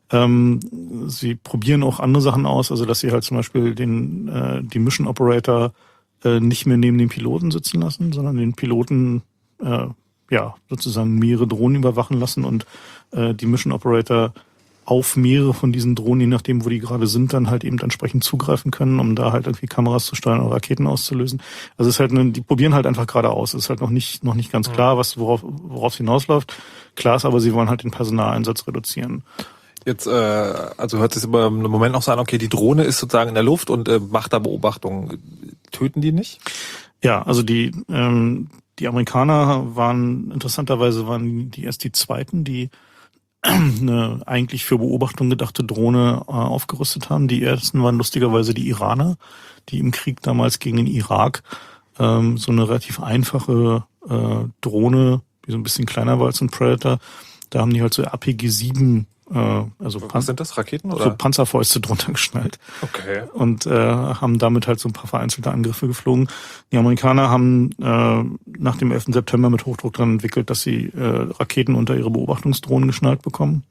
E: Sie probieren auch andere Sachen aus, also dass sie halt zum Beispiel die Mission Operator nicht mehr neben dem Piloten sitzen lassen, sondern den Piloten sozusagen mehrere Drohnen überwachen lassen und die Mission Operator auf mehrere von diesen Drohnen, je nachdem, wo die gerade sind, dann halt eben entsprechend zugreifen können, um da halt irgendwie Kameras zu steuern oder Raketen auszulösen. Also es ist halt die probieren halt einfach gerade aus. Es ist halt noch nicht ganz klar, worauf es hinausläuft. Klar ist aber, sie wollen halt den Personaleinsatz reduzieren.
C: Jetzt, also hört es aber im Moment noch so an, okay, die Drohne ist sozusagen in der Luft und macht da Beobachtungen. Töten die nicht?
E: Ja, also die Amerikaner waren interessanterweise die erst die Zweiten, die eine eigentlich für Beobachtung gedachte Drohne aufgerüstet haben. Die ersten waren lustigerweise die Iraner, die im Krieg damals gegen den Irak so eine relativ einfache Drohne, die so ein bisschen kleiner war als ein Predator, da haben die halt so RPG-7
C: was sind das, Raketen oder?
E: So Panzerfäuste drunter geschnallt.
C: Okay.
E: Und haben damit halt so ein paar vereinzelte Angriffe geflogen. Die Amerikaner haben nach dem 11. September mit Hochdruck dann entwickelt, dass sie Raketen unter ihre Beobachtungsdrohnen geschnallt bekommen.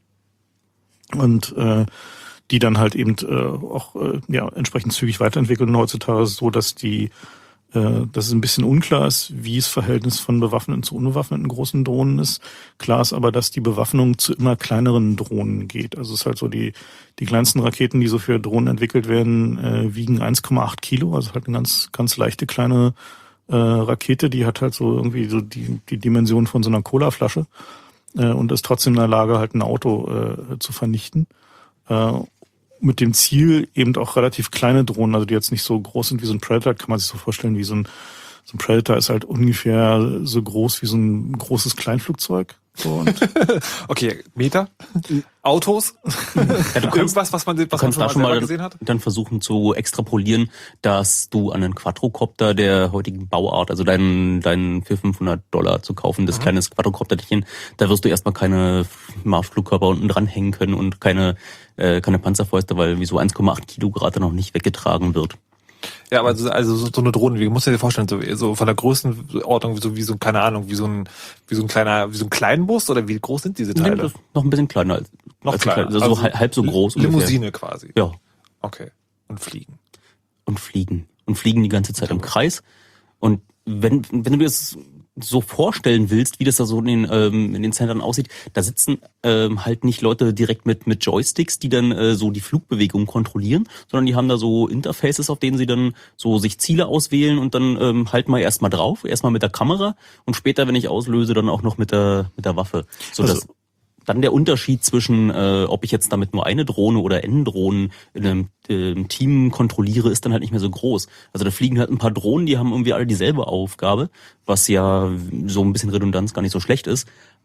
E: Und die dann halt eben auch entsprechend zügig weiterentwickeln. Und heutzutage ist es so, dass dass es ein bisschen unklar ist, wie das Verhältnis von bewaffneten zu unbewaffneten großen Drohnen ist. Klar ist aber, dass die Bewaffnung zu immer kleineren Drohnen geht. Also es ist halt so, die kleinsten Raketen, die so für Drohnen entwickelt werden, wiegen 1,8 Kilo. Also halt eine ganz, ganz leichte kleine Rakete, die hat halt so irgendwie so die Dimension von so einer Colaflasche und ist trotzdem in der Lage, halt ein Auto zu vernichten. Mit dem Ziel, eben auch relativ kleine Drohnen, also die jetzt nicht so groß sind wie so ein Predator, kann man sich so vorstellen, wie so ein Predator ist halt ungefähr so groß wie so ein großes Kleinflugzeug. So, und
C: okay, Meter? Autos?
D: Ja,
C: Irgendwas, was man schon mal gesehen hat?
D: Dann versuchen zu extrapolieren, dass du an einen Quadrocopter der heutigen Bauart, also dein für $500 zu kaufendes kleines Quadrocopterchen, da wirst du erstmal keine Marschflugkörper unten dranhängen können und keine Panzerfäuste, weil wie so 1,8 Kilo gerade noch nicht weggetragen wird.
C: Ja, aber so eine Drohne, wie musst du dir vorstellen, so von der Größenordnung, so wie so, keine Ahnung, wie so ein Kleinbus, oder wie groß sind diese Teile?
D: Nee, das ist noch ein bisschen kleiner als
C: kleiner.
D: Also so halb so groß.
C: Limousine
D: ungefähr.
C: Quasi.
D: Ja.
C: Okay. Und fliegen.
D: Und fliegen die ganze Zeit im Kreis. Und wenn du dir das so vorstellen willst, wie das da so in den Zentren aussieht, da sitzen halt nicht Leute direkt mit Joysticks, die dann so die Flugbewegung kontrollieren, sondern die haben da so Interfaces, auf denen sie dann so sich Ziele auswählen und dann halt mal erstmal drauf, erstmal mit der Kamera und später, wenn ich auslöse, dann auch noch mit der Waffe. So dass dann der Unterschied zwischen, ob ich jetzt damit nur eine Drohne oder N Drohnen in einem Team kontrolliere, ist dann halt nicht mehr so groß. Also da fliegen halt ein paar Drohnen, die haben irgendwie alle dieselbe Aufgabe, was ja so ein bisschen Redundanz gar nicht so schlecht ist.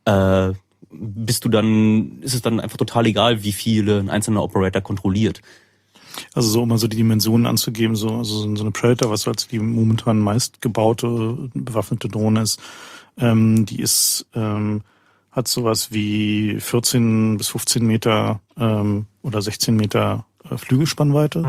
D: Ist es dann einfach total egal, wie viele ein einzelner Operator kontrolliert.
E: Also so, um mal so die Dimensionen anzugeben, so eine Predator, was als die momentan meist gebaute, bewaffnete Drohne ist, die ist, hat sowas wie 14 bis 15 Meter oder 16 Meter Flügelspannweite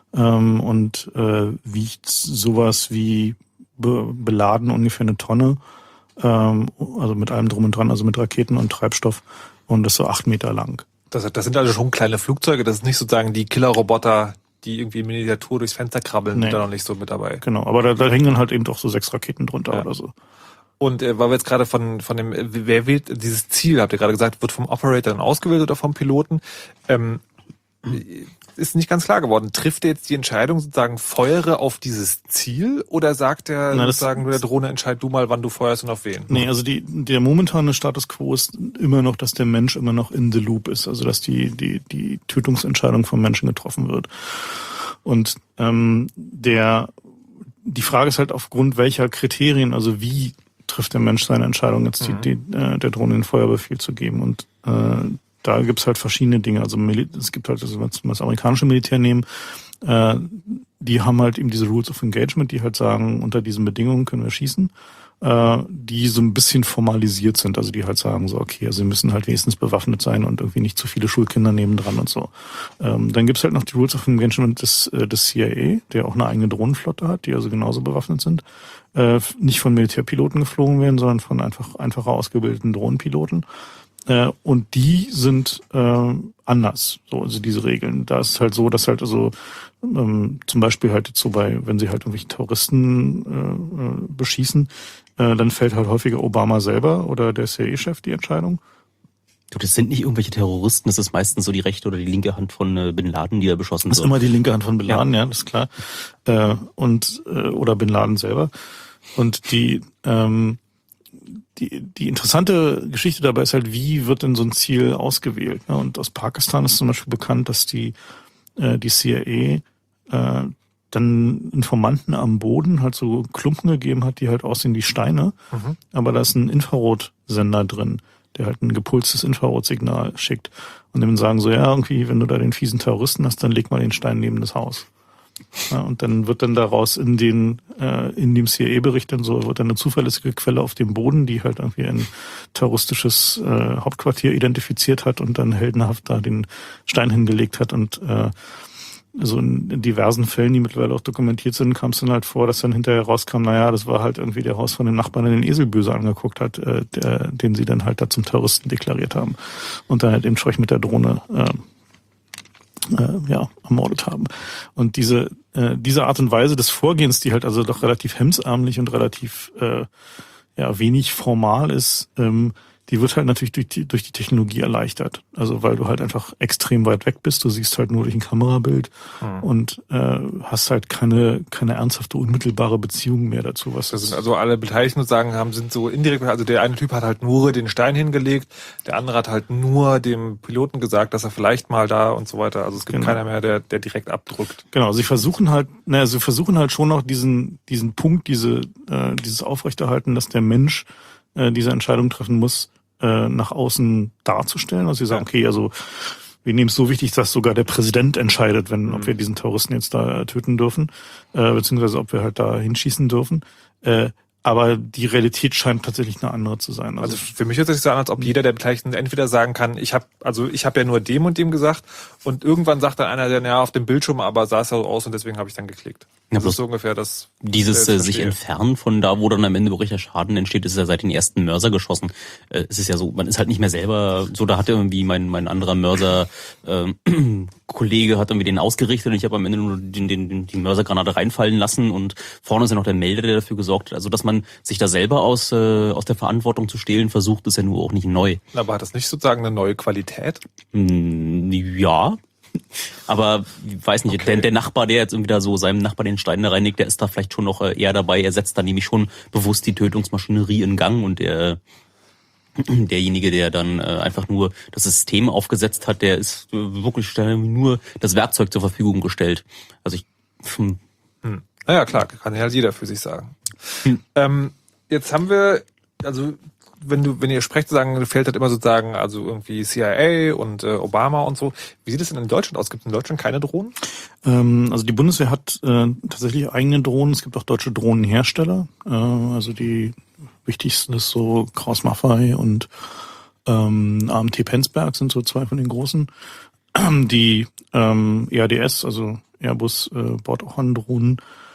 E: und wiegt sowas wie beladen ungefähr eine Tonne, also mit allem drum und dran, also mit Raketen und Treibstoff, und das ist so 8 Meter lang.
C: Das sind also schon kleine Flugzeuge, das ist nicht sozusagen die Killerroboter, die irgendwie in Miniatur durchs Fenster krabbeln, sind da noch nicht so mit dabei.
E: Genau, aber da hängen dann halt eben doch so 6 Raketen drunter oder so.
C: Und weil wir jetzt gerade von dem, wer wählt dieses Ziel, habt ihr gerade gesagt, wird vom Operator dann ausgewählt oder vom Piloten? Ist nicht ganz klar geworden. Trifft er jetzt die Entscheidung, sozusagen, feuere auf dieses Ziel, oder sagt er sozusagen, der Drohne, entscheid du mal, wann du feuerst und auf wen?
E: Nee, also der momentane Status quo ist immer noch, dass der Mensch immer noch in the loop ist, also dass die Tötungsentscheidung vom Menschen getroffen wird. Und die Frage ist halt, aufgrund welcher Kriterien, also wie trifft der Mensch seine Entscheidung, jetzt der Drohne den Feuerbefehl zu geben. Und da gibt's halt verschiedene Dinge. Also es gibt halt, also wenn wir das amerikanische Militär nehmen, die haben halt eben diese Rules of Engagement, die halt sagen, unter diesen Bedingungen können wir schießen, die so ein bisschen formalisiert sind. Also die halt sagen so, okay, also sie müssen halt wenigstens bewaffnet sein und irgendwie nicht zu viele Schulkinder nebendran und so. Dann gibt's halt noch die Rules of Engagement des CIA, der auch eine eigene Drohnenflotte hat, die also genauso bewaffnet sind. Nicht von Militärpiloten geflogen werden, sondern von einfacher ausgebildeten Drohnenpiloten. Und die sind anders, so, also diese Regeln. Da ist es halt so, dass halt also zum Beispiel halt jetzt so wenn sie halt irgendwelche Terroristen beschießen, dann fällt halt häufiger Obama selber oder der CIA-Chef die Entscheidung.
D: Das sind nicht irgendwelche Terroristen, das ist meistens so die rechte oder die linke Hand von Bin Laden, die da beschossen wird.
E: Das ist immer die linke Hand von Bin Laden, ja, das ist klar. Oder Bin Laden selber. Und die interessante Geschichte dabei ist halt, wie wird denn so ein Ziel ausgewählt? Ne? Und aus Pakistan ist zum Beispiel bekannt, dass die CIA dann Informanten am Boden halt so Klumpen gegeben hat, die halt aussehen wie Steine. Aber da ist ein Infrarotsender drin, der halt ein gepulstes Infrarotsignal schickt. Und dann sagen so, ja, irgendwie, wenn du da den fiesen Terroristen hast, dann leg mal den Stein neben das Haus. Ja, und dann wird dann daraus in dem CIA-Bericht dann so, wird dann eine zuverlässige Quelle auf dem Boden, die halt irgendwie ein terroristisches Hauptquartier identifiziert hat und dann heldenhaft da den Stein hingelegt hat. Und also in diversen Fällen, die mittlerweile auch dokumentiert sind, kam es dann halt vor, dass dann hinterher rauskam, naja, das war halt irgendwie der Haus von dem Nachbarn, der den Esel böse angeguckt hat, den sie dann halt da zum Terroristen deklariert haben und dann halt eben Scheuch mit der Drohne ermordet haben. Und diese Art und Weise des Vorgehens, die halt also doch relativ hemdsärmlich und relativ wenig formal ist, die wird halt natürlich durch die Technologie erleichtert. Also weil du halt einfach extrem weit weg bist, du siehst halt nur durch ein Kamerabild und hast halt keine ernsthafte, unmittelbare Beziehung mehr dazu. Was
C: das sind also alle Beteiligten sozusagen sind so indirekt, also der eine Typ hat halt nur den Stein hingelegt, der andere hat halt nur dem Piloten gesagt, dass er vielleicht mal da und so weiter, also es gibt keiner mehr, der direkt abdrückt.
E: Genau, sie versuchen halt schon noch diesen Punkt, dieses Aufrechterhalten, dass der Mensch diese Entscheidung treffen muss, nach außen darzustellen. Also sie sagen, okay, also wir nehmen es so wichtig, dass sogar der Präsident entscheidet, ob wir diesen Terroristen jetzt da töten dürfen, beziehungsweise ob wir halt da hinschießen dürfen. Aber die Realität scheint tatsächlich eine andere zu sein.
C: Also für mich hört sich so an, als ob jeder der Beteiligten entweder sagen kann, ich habe ja nur dem und dem gesagt und irgendwann sagt dann einer, der auf dem Bildschirm aber sah es ja so aus und deswegen habe ich dann geklickt. Das ist so ungefähr das.
D: Dieses sich entfernen von da, wo dann am Ende wirklich der Schaden entsteht, ist ja seit den ersten Mörser geschossen. Es ist ja so, man ist halt nicht mehr selber so, da hat irgendwie mein anderer Mörser Kollege hat irgendwie den ausgerichtet und ich habe am Ende nur die Mörsergranate reinfallen lassen und vorne ist ja noch der Melder, der dafür gesorgt hat. Also dass man sich da selber aus der Verantwortung zu stehlen versucht, ist ja nur auch nicht neu.
C: Aber hat das nicht sozusagen eine neue Qualität?
D: Ja. Aber ich weiß nicht, okay. Der Nachbar, der jetzt irgendwie da so seinem Nachbar den Stein da reinlegt, der ist da vielleicht schon noch eher dabei. Er setzt da nämlich schon bewusst die Tötungsmaschinerie in Gang und derjenige, der dann einfach nur das System aufgesetzt hat, der ist wirklich nur das Werkzeug zur Verfügung gestellt. Also
C: Naja, klar, kann ja jeder für sich sagen. Jetzt haben wir, also wenn ihr sprecht, fällt halt immer sozusagen, also irgendwie CIA und Obama und so. Wie sieht es denn in Deutschland aus? Gibt es in Deutschland keine Drohnen?
E: Also die Bundeswehr hat tatsächlich eigene Drohnen. Es gibt auch deutsche Drohnenhersteller. Also die wichtigsten ist so Krauss-Maffei und AMT Penzberg sind so zwei von den großen. Die EADS, also Airbus Bord-Drohnen,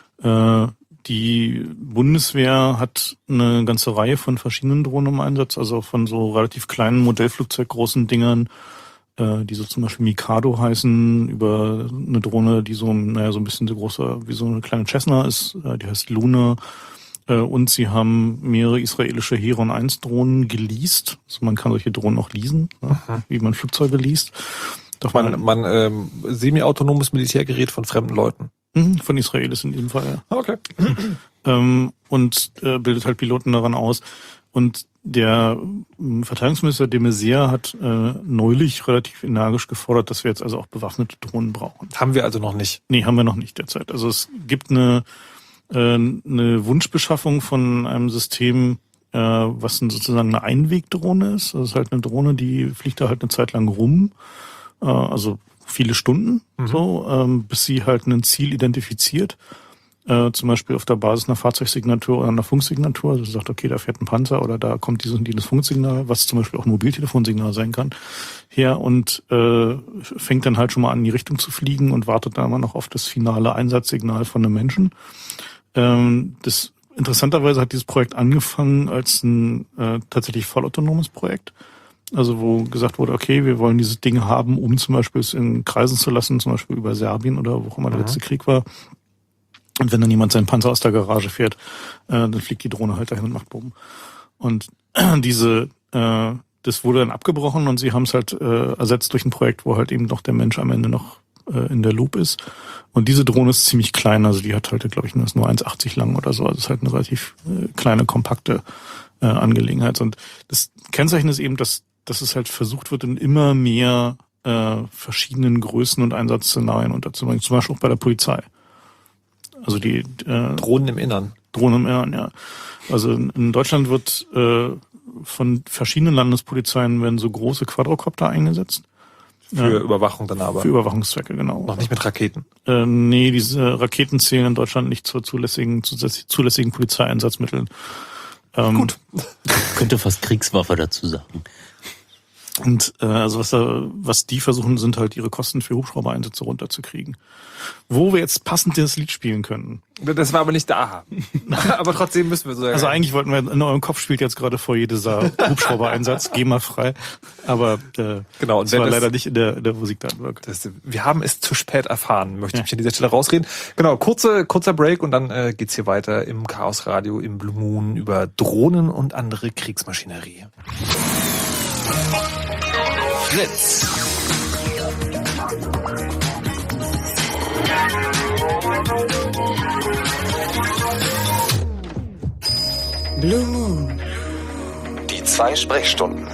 E: die Bundeswehr hat eine ganze Reihe von verschiedenen Drohnen im Einsatz, also von so relativ kleinen Modellflugzeug großen Dingern, die so zum Beispiel Mikado heißen, über eine Drohne, die so ein bisschen so großer wie so eine kleine Cessna ist, die heißt Luna. Und sie haben mehrere israelische Heron 1 Drohnen geleast. Also man kann solche Drohnen auch leasen, wie man Flugzeuge least.
C: Doch man semi-autonomes Militärgerät von fremden Leuten.
E: Von Israelis in diesem Fall, ja.
C: Okay.
E: Und bildet halt Piloten daran aus. Und der Verteidigungsminister de Maizière hat neulich relativ energisch gefordert, dass wir jetzt also auch bewaffnete Drohnen brauchen.
C: Haben wir also noch nicht?
E: Nee, haben wir noch nicht derzeit. Also es gibt eine Wunschbeschaffung von einem System, was sozusagen eine Einwegdrohne ist. Das ist halt eine Drohne, die fliegt da halt eine Zeit lang rum. Also viele Stunden, bis sie halt ein Ziel identifiziert, zum Beispiel auf der Basis einer Fahrzeugsignatur oder einer Funksignatur, also sagt, okay, da fährt ein Panzer oder da kommt dieses und jenes Funksignal, was zum Beispiel auch ein Mobiltelefonsignal sein kann, her und fängt dann halt schon mal an, in die Richtung zu fliegen und wartet dann immer noch auf das finale Einsatzsignal von einem Menschen. Interessanterweise hat dieses Projekt angefangen als ein tatsächlich vollautonomes Projekt. Also wo gesagt wurde, okay, wir wollen dieses Ding haben, um zum Beispiel es in Kreisen zu lassen, zum Beispiel über Serbien oder wo auch immer der letzte Krieg war. Und wenn dann jemand seinen Panzer aus der Garage fährt, dann fliegt die Drohne halt dahin und macht Bumm. Und das wurde dann abgebrochen und sie haben es halt ersetzt durch ein Projekt, wo halt eben noch der Mensch am Ende noch in der Loop ist. Und diese Drohne ist ziemlich klein, also die hat halt, glaube ich, nur 1,80 lang oder so. Also es ist halt eine relativ kleine, kompakte Angelegenheit. Und das Kennzeichen ist eben, dass es halt versucht wird, in immer mehr verschiedenen Größen und Einsatzszenarien unterzubringen. Zum Beispiel auch bei der Polizei. Also die
C: Drohnen im Innern.
E: Drohnen im Iran, ja. Also in Deutschland wird von verschiedenen Landespolizeien werden so große Quadrocopter eingesetzt.
C: Für Überwachung dann aber.
E: Für Überwachungszwecke, genau.
C: Noch nicht mit Raketen.
E: Nee, diese Raketen zählen in Deutschland nicht zur zulässigen Polizeieinsatzmitteln.
C: Gut.
D: Könnte fast Kriegswaffe dazu sagen.
E: Und also was die versuchen, sind halt ihre Kosten für Hubschraubereinsätze runterzukriegen. Wo wir jetzt passend das Lied spielen könnten.
C: Das war aber nicht da. Aber trotzdem müssen wir so.
E: Also eigentlich wollten wir, in eurem Kopf spielt jetzt gerade vor jeder Hubschrauber-Einsatz, GEMA-frei. Aber
C: genau, und
E: das war leider nicht in der Musikdatenbank.
C: Wir haben es zu spät erfahren, möchte ich mich an dieser Stelle rausreden. Genau, kurzer Break und dann geht's hier weiter im Chaos Radio, im Blue Moon über Drohnen und andere Kriegsmaschinerie.
A: Fritz.
B: Blue Moon.
A: Die 2 Sprechstunden.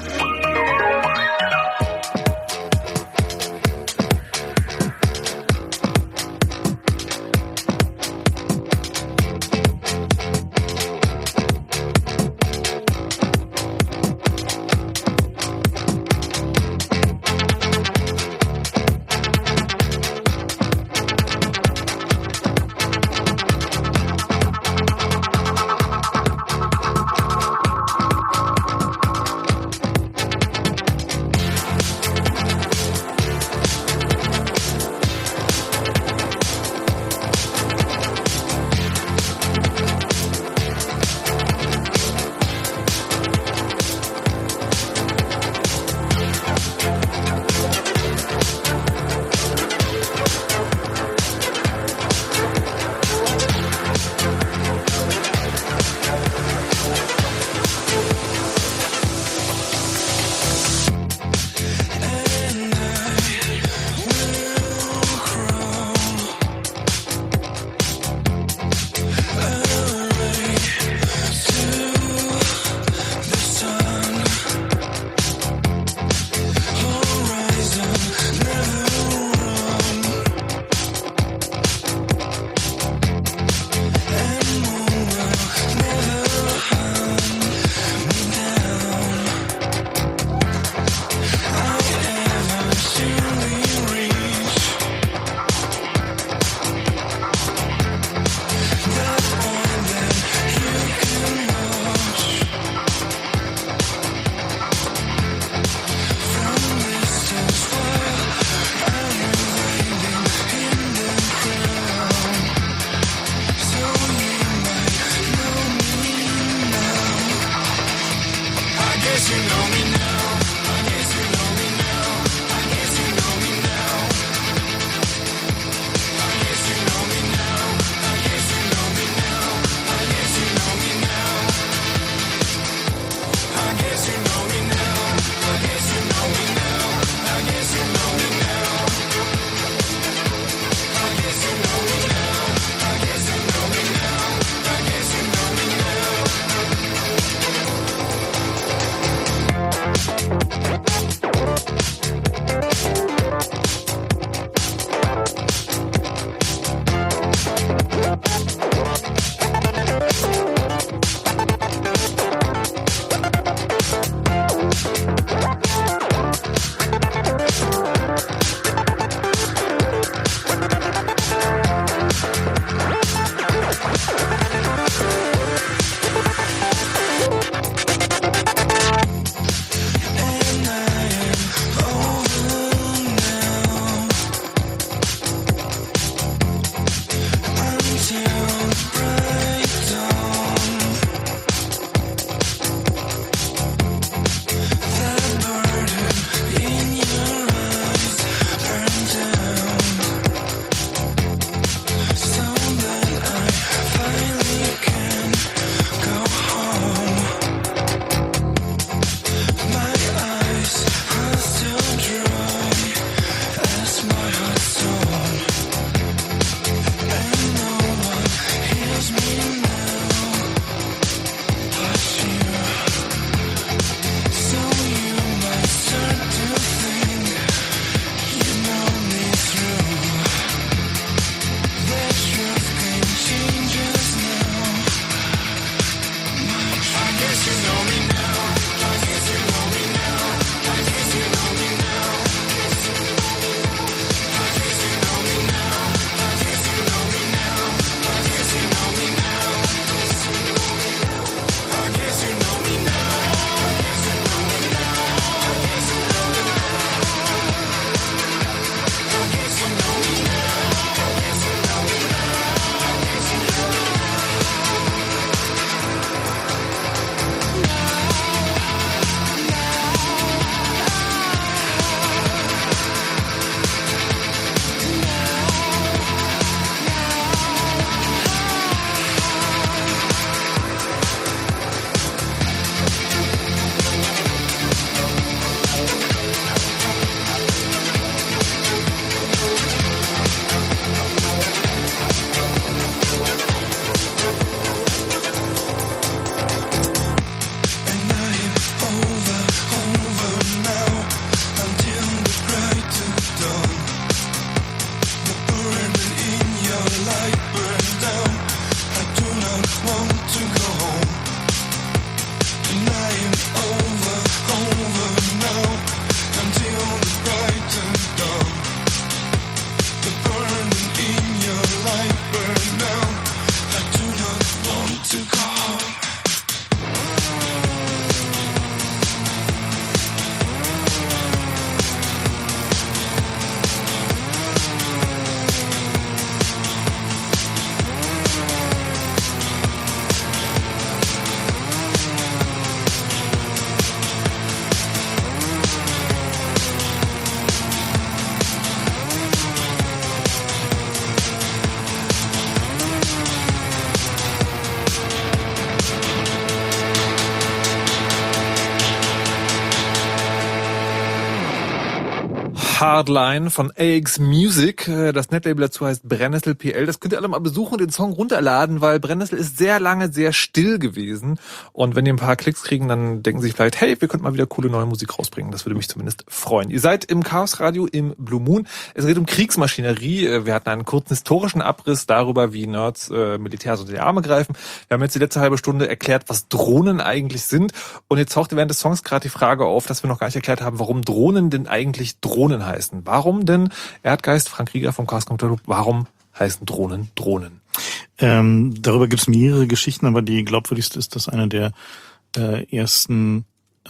C: Hardline von AX Music. Das Netlabel dazu heißt Brennnessel PL. Das könnt ihr alle mal besuchen und den Song runterladen, weil Brennnessel ist sehr lange sehr still gewesen. Und wenn die ein paar Klicks kriegen, dann denken sie sich vielleicht, hey, wir könnten mal wieder coole neue Musik rausbringen. Das würde mich zumindest freuen. Ihr seid im Chaos Radio im Blue Moon. Es geht um Kriegsmaschinerie. Wir hatten einen kurzen historischen Abriss darüber, wie Nerds Militärs unter die Arme greifen. Wir haben jetzt die letzte halbe Stunde erklärt, was Drohnen eigentlich sind. Und jetzt tauchte während des Songs gerade die Frage auf, dass wir noch gar nicht erklärt haben, warum Drohnen denn eigentlich Drohnen heißen. Warum denn, Erdgeist, Frank Rieger vom Chaos Computer Club, warum heißen Drohnen Drohnen?
E: Darüber gibt es mehrere Geschichten, aber die glaubwürdigste ist, dass eine der ersten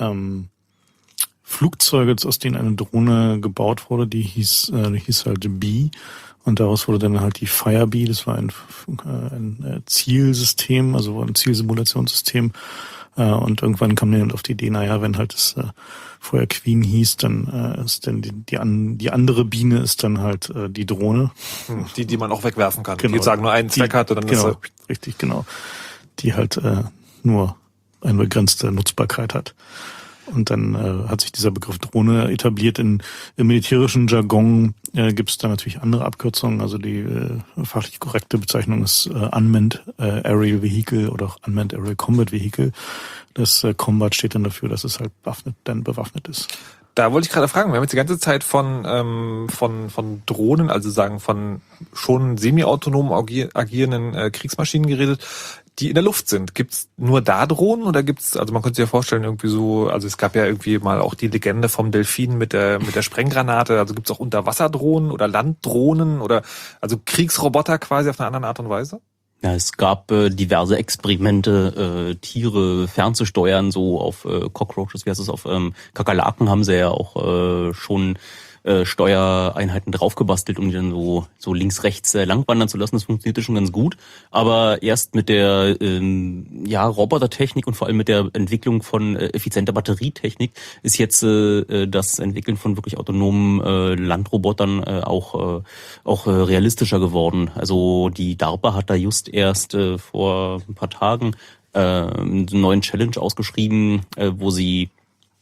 E: Flugzeuge, aus denen eine Drohne gebaut wurde, die hieß halt Bee. Und daraus wurde dann halt die Firebee, das war ein Zielsystem, also ein Zielsimulationssystem. Und irgendwann kam jemand auf die Idee, naja, wenn halt es vorher Queen hieß, dann ist dann die andere Biene ist dann halt die Drohne.
C: Die man auch wegwerfen kann.
E: Genau.
C: Die sozusagen nur einen Zweck hat. Und dann
E: genau,
C: ist
E: richtig, genau. Die halt nur eine begrenzte Nutzbarkeit hat. Und dann hat sich dieser Begriff Drohne etabliert. Im militärischen Jargon gibt es da natürlich andere Abkürzungen. Also die fachlich korrekte Bezeichnung ist Unmanned Aerial Vehicle oder auch Unmanned Aerial Combat Vehicle. Das Combat steht dann dafür, dass es halt bewaffnet ist.
C: Da wollte ich gerade fragen, wir haben jetzt die ganze Zeit von Drohnen, also sagen von schon semi-autonom agierenden Kriegsmaschinen geredet, die in der Luft sind. Gibt's nur da Drohnen oder gibt's, also man könnte sich ja vorstellen, irgendwie so, also es gab ja irgendwie mal auch die Legende vom Delfin mit der Sprenggranate, also gibt's auch Unterwasserdrohnen oder Landdrohnen oder also Kriegsroboter quasi auf eine andere Art und Weise?
D: Ja, es gab diverse Experimente, Tiere fernzusteuern, so auf Cockroaches, wie heißt es, auf Kakerlaken haben sie ja auch schon Steuereinheiten draufgebastelt, um die dann so links, rechts langwandern zu lassen. Das funktionierte schon ganz gut. Aber erst mit der Robotertechnik und vor allem mit der Entwicklung von effizienter Batterietechnik ist jetzt das Entwickeln von wirklich autonomen Landrobotern auch realistischer geworden. Also die DARPA hat da just erst vor ein paar Tagen einen neuen Challenge ausgeschrieben, wo sie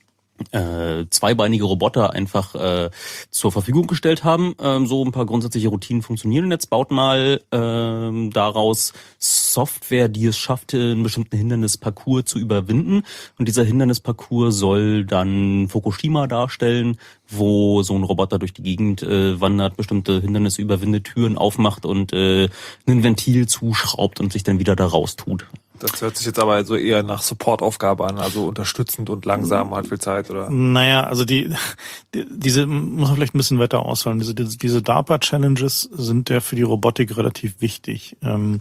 D: zweibeinige Roboter einfach zur Verfügung gestellt haben. So ein paar grundsätzliche Routinen funktionieren. Und jetzt baut mal daraus Software, die es schafft, einen bestimmten Hindernisparcours zu überwinden. Und dieser Hindernisparcours soll dann Fukushima darstellen, wo so ein Roboter durch die Gegend wandert, bestimmte Hindernisse überwindet, Türen aufmacht und ein Ventil zuschraubt und sich dann wieder da raus tut.
C: Das hört sich jetzt aber so eher nach Supportaufgabe an, also unterstützend und langsam, hat viel Zeit, oder?
E: Naja, also diese muss man vielleicht ein bisschen weiter ausholen. Diese DARPA-Challenges sind ja für die Robotik relativ wichtig. Eine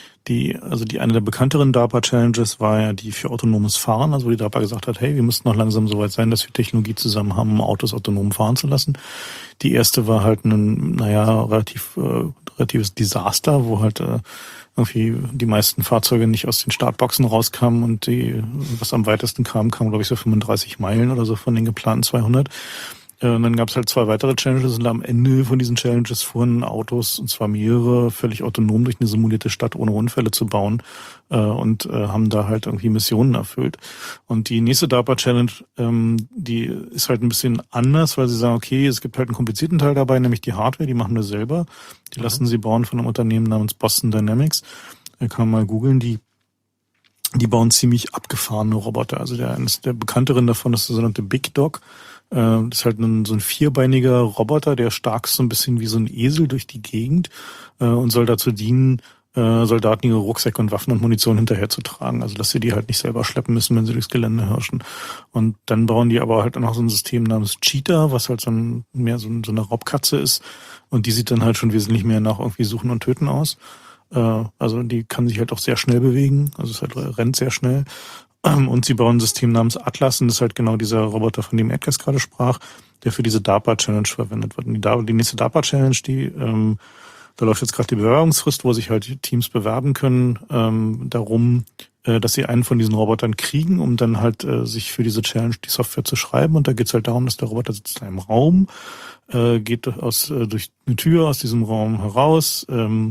E: der bekannteren DARPA-Challenges war ja die für autonomes Fahren, also wo die DARPA gesagt hat, hey, wir müssten noch langsam so weit sein, dass wir Technologie zusammen haben, um Autos autonom fahren zu lassen. Die erste war halt ein, relatives Desaster, wo halt irgendwie die meisten Fahrzeuge nicht aus den Startboxen rauskamen und was am weitesten kam, glaube ich, so 35 Meilen oder so von den geplanten 200. Und dann gab es halt 2 weitere Challenges und am Ende von diesen Challenges fuhren Autos, und zwar mehrere, völlig autonom durch eine simulierte Stadt ohne Unfälle zu bauen und haben da halt irgendwie Missionen erfüllt. Und die nächste DARPA-Challenge, die ist halt ein bisschen anders, weil sie sagen, okay, es gibt halt einen komplizierten Teil dabei, nämlich die Hardware, die machen wir selber. Die lassen sie bauen von einem Unternehmen namens Boston Dynamics. Da kann man mal googeln, die bauen ziemlich abgefahrene Roboter. Also eines der bekannteren davon ist der sogenannte Big Dog. Das ist halt so ein vierbeiniger Roboter, der stark so ein bisschen wie so ein Esel durch die Gegend und soll dazu dienen, Soldaten ihre Rucksäcke und Waffen und Munition hinterherzutragen. Also dass sie die halt nicht selber schleppen müssen, wenn sie durchs Gelände hirschen. Und dann bauen die aber halt noch so ein System namens Cheetah, was halt so eine Raubkatze ist. Und die sieht dann halt schon wesentlich mehr nach irgendwie Suchen und Töten aus. Also die kann sich halt auch sehr schnell bewegen. Also es halt rennt sehr schnell. Und sie bauen ein System namens Atlas, und das ist halt genau dieser Roboter, von dem Edgar gerade sprach, der für diese DARPA-Challenge verwendet wird. Und die nächste DARPA-Challenge, da läuft jetzt gerade die Bewerbungsfrist, wo sich halt Teams bewerben können, darum, dass sie einen von diesen Robotern kriegen, um dann halt sich für diese Challenge die Software zu schreiben. Und da geht's halt darum, dass der Roboter sitzt in einem Raum, geht durch eine Tür aus diesem Raum heraus,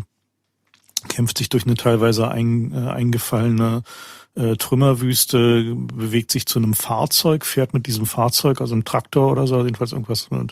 E: kämpft sich durch eine teilweise eingefallene Trümmerwüste, bewegt sich zu einem Fahrzeug, fährt mit diesem Fahrzeug, also einem Traktor oder so, jedenfalls irgendwas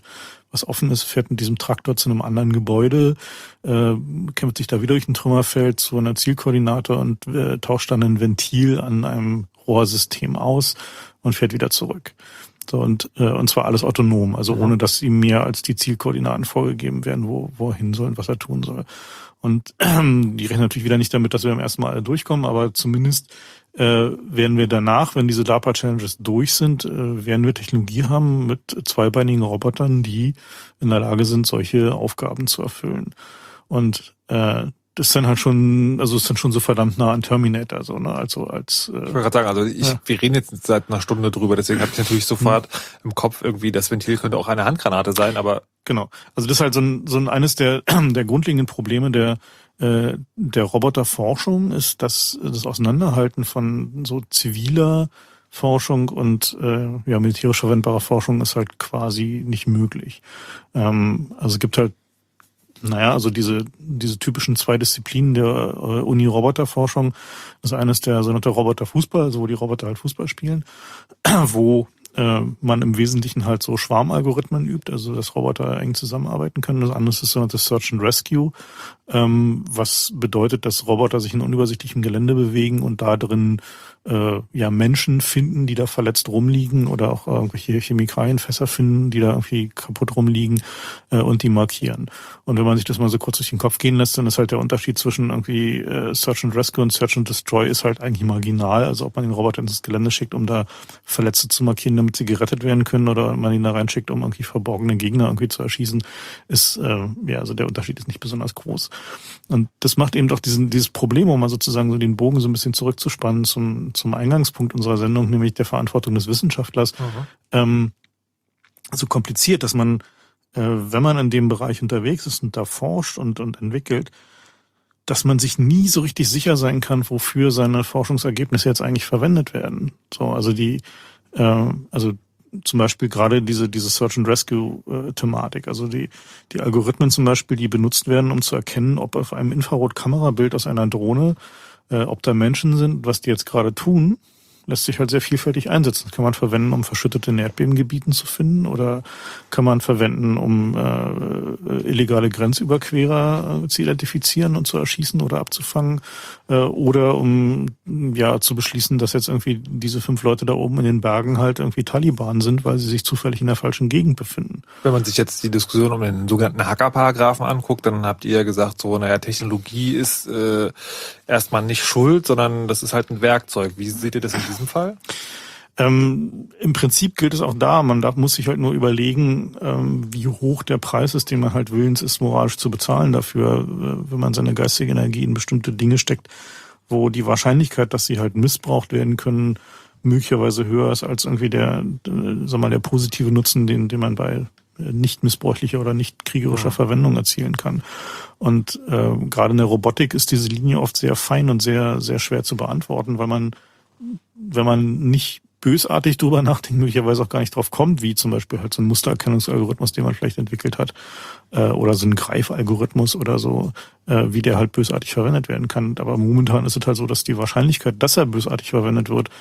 E: was offen ist, fährt mit diesem Traktor zu einem anderen Gebäude, kämpft sich da wieder durch ein Trümmerfeld zu einer Zielkoordinate und tauscht dann ein Ventil an einem Rohrsystem aus und fährt wieder zurück. So, und zwar alles autonom, also ohne dass ihm mehr als die Zielkoordinaten vorgegeben werden, wo er hin soll und was er tun soll. Und die rechnen natürlich wieder nicht damit, dass wir beim ersten Mal alle durchkommen, aber zumindest werden wir danach, wenn diese DARPA-Challenges durch sind, werden wir Technologie haben mit zweibeinigen Robotern, die in der Lage sind, solche Aufgaben zu erfüllen. Und das ist dann halt schon, also ist dann schon so verdammt nah an Terminator, so, ne? Ich wollte
C: gerade sagen, also wir reden jetzt seit einer Stunde drüber, deswegen habe ich natürlich sofort im Kopf irgendwie, das Ventil könnte auch eine Handgranate sein, aber
E: genau. Also das ist halt so ein eines der grundlegenden Probleme der Roboterforschung ist, dass das Auseinanderhalten von so ziviler Forschung und militärisch verwendbarer Forschung ist halt quasi nicht möglich. Also es gibt halt also diese typischen zwei Disziplinen der Uni-Roboterforschung. Das eine ist der sogenannte Roboterfußball, also wo die Roboter halt Fußball spielen, wo man im Wesentlichen halt so Schwarmalgorithmen übt, also dass Roboter eng zusammenarbeiten können. Das andere ist das sogenannte Search and Rescue, was bedeutet, dass Roboter sich in unübersichtlichem Gelände bewegen und da drin Menschen finden, die da verletzt rumliegen oder auch irgendwelche Chemikalienfässer finden, die da irgendwie kaputt rumliegen und die markieren. Und wenn man sich das mal so kurz durch den Kopf gehen lässt, dann ist halt der Unterschied zwischen irgendwie Search and Rescue und Search and Destroy ist halt eigentlich marginal. Also ob man den Roboter ins Gelände schickt, um da Verletzte zu markieren, damit sie gerettet werden können, oder man ihn da reinschickt, um irgendwie verborgene Gegner irgendwie zu erschießen, ist also der Unterschied ist nicht besonders groß. Und das macht eben doch dieses Problem, um mal sozusagen so den Bogen so ein bisschen zurückzuspannen zum Eingangspunkt unserer Sendung, nämlich der Verantwortung des Wissenschaftlers, so kompliziert, dass man, wenn man in dem Bereich unterwegs ist und da forscht und entwickelt, dass man sich nie so richtig sicher sein kann, wofür seine Forschungsergebnisse jetzt eigentlich verwendet werden. So, also zum Beispiel gerade diese Search and Rescue Thematik, also die Algorithmen zum Beispiel, die benutzt werden, um zu erkennen, ob auf einem Infrarotkamerabild aus einer Drohne, ob da Menschen sind, was die jetzt gerade tun, lässt sich halt sehr vielfältig einsetzen. Das kann man verwenden, um verschüttete Erdbebengebieten zu finden, oder kann man verwenden, um illegale Grenzüberquerer zu identifizieren und zu erschießen oder abzufangen, oder um zu beschließen, dass jetzt irgendwie diese 5 Leute da oben in den Bergen halt irgendwie Taliban sind, weil sie sich zufällig in der falschen Gegend befinden.
C: Wenn man sich jetzt die Diskussion um den sogenannten Hacker-Paragraphen anguckt, dann habt ihr ja gesagt, Technologie ist erstmal nicht schuld, sondern das ist halt ein Werkzeug. Wie seht ihr das in diesem Fall?
E: Im Prinzip gilt es auch da. Man muss sich halt nur überlegen, wie hoch der Preis ist, den man halt willens ist, moralisch zu bezahlen dafür, wenn man seine geistige Energie in bestimmte Dinge steckt, wo die Wahrscheinlichkeit, dass sie halt missbraucht werden können, möglicherweise höher ist als irgendwie der positive Nutzen, den man bei nicht missbräuchlicher oder nicht kriegerischer Verwendung erzielen kann. Und gerade in der Robotik ist diese Linie oft sehr fein und sehr, sehr schwer zu beantworten, weil man, wenn man nicht bösartig drüber nachdenkt, möglicherweise auch gar nicht drauf kommt, wie zum Beispiel halt so ein Mustererkennungsalgorithmus, den man vielleicht entwickelt hat, oder so ein Greifalgorithmus oder so, wie der halt bösartig verwendet werden kann. Aber momentan ist es halt so, dass die Wahrscheinlichkeit, dass er bösartig verwendet wird,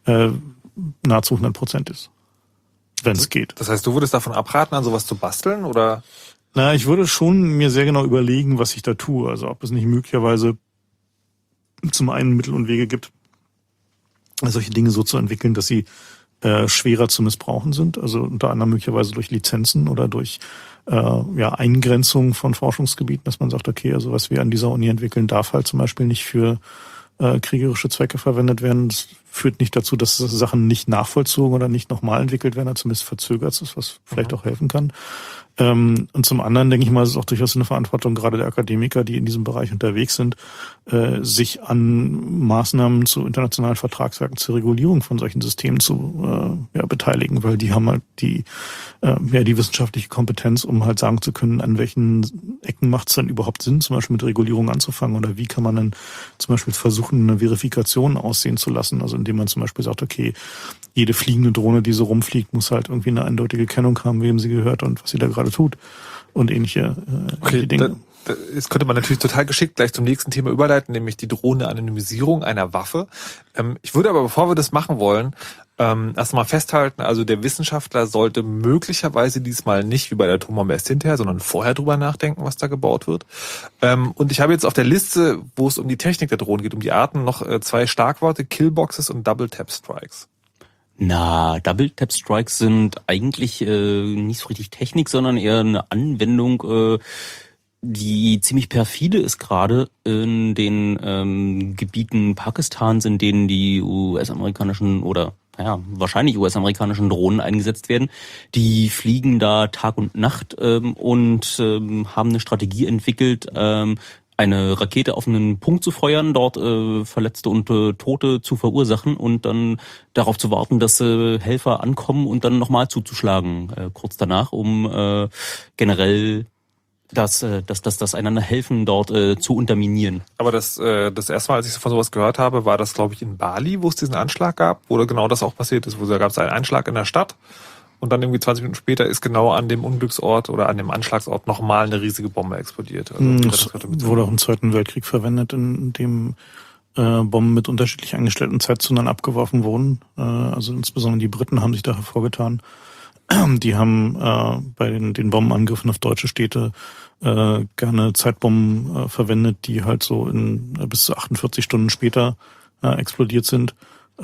E: nahezu 100% ist. Wenn es geht.
C: Das heißt, du würdest davon abraten, an sowas zu basteln, oder?
E: Ich würde schon mir sehr genau überlegen, was ich da tue. Also ob es nicht möglicherweise zum einen Mittel und Wege gibt, solche Dinge so zu entwickeln, dass sie schwerer zu missbrauchen sind. Also unter anderem möglicherweise durch Lizenzen oder durch Eingrenzung von Forschungsgebieten, dass man sagt, okay, also was wir an dieser Uni entwickeln, darf halt zum Beispiel nicht für kriegerische Zwecke verwendet werden. Das führt nicht dazu, dass Sachen nicht nachvollzogen oder nicht nochmal entwickelt werden, zumindest verzögert ist, was vielleicht auch helfen kann. Und zum anderen, denke ich mal, ist es auch durchaus eine Verantwortung gerade der Akademiker, die in diesem Bereich unterwegs sind, sich an Maßnahmen zu internationalen Vertragswerken zur Regulierung von solchen Systemen zu beteiligen, weil die haben halt die wissenschaftliche Kompetenz, um halt sagen zu können, an welchen Ecken macht es denn überhaupt Sinn, zum Beispiel mit Regulierung anzufangen, oder wie kann man dann zum Beispiel versuchen, eine Verifikation aussehen zu lassen, also indem man zum Beispiel sagt, okay, jede fliegende Drohne, die so rumfliegt, muss halt irgendwie eine eindeutige Kennung haben, wem sie gehört und was sie da gerade tut und ähnliche Dinge.
C: Das könnte man natürlich total geschickt gleich zum nächsten Thema überleiten, nämlich die drohende Anonymisierung einer Waffe. Ich würde aber, bevor wir das machen wollen, Erstmal festhalten, also der Wissenschaftler sollte möglicherweise diesmal nicht wie bei der Atombombe erst hinterher, sondern vorher drüber nachdenken, was da gebaut wird. Und ich habe jetzt auf der Liste, wo es um die Technik der Drohnen geht, um die Arten, noch 2 Schlagworte, Killboxes und Double-Tap-Strikes.
D: Na, Double-Tap-Strikes sind eigentlich nicht so richtig Technik, sondern eher eine Anwendung, die ziemlich perfide ist, gerade in den Gebieten Pakistans, in denen die US-amerikanischen oder wahrscheinlich US-amerikanischen Drohnen eingesetzt werden. Die fliegen da Tag und Nacht und haben eine Strategie entwickelt, eine Rakete auf einen Punkt zu feuern, dort Verletzte und Tote zu verursachen und dann darauf zu warten, dass Helfer ankommen und dann nochmal zuzuschlagen kurz danach, um generell das einander helfen, dort zu unterminieren.
C: Aber das erste Mal, als ich von sowas gehört habe, war das, glaube ich, in Bali, wo es diesen Anschlag gab, wo genau das auch passiert ist, da gab es einen Einschlag in der Stadt und dann irgendwie 20 Minuten später ist genau an dem Unglücksort oder an dem Anschlagsort nochmal eine riesige Bombe explodiert. Also,
E: das wurde auch im Zweiten Weltkrieg verwendet, in dem Bomben mit unterschiedlich eingestellten Zeitzonen abgeworfen wurden. Also insbesondere die Briten haben sich da hervorgetan. Die haben bei den Bombenangriffen auf deutsche Städte gerne Zeitbomben verwendet, die halt so in bis zu 48 Stunden später explodiert sind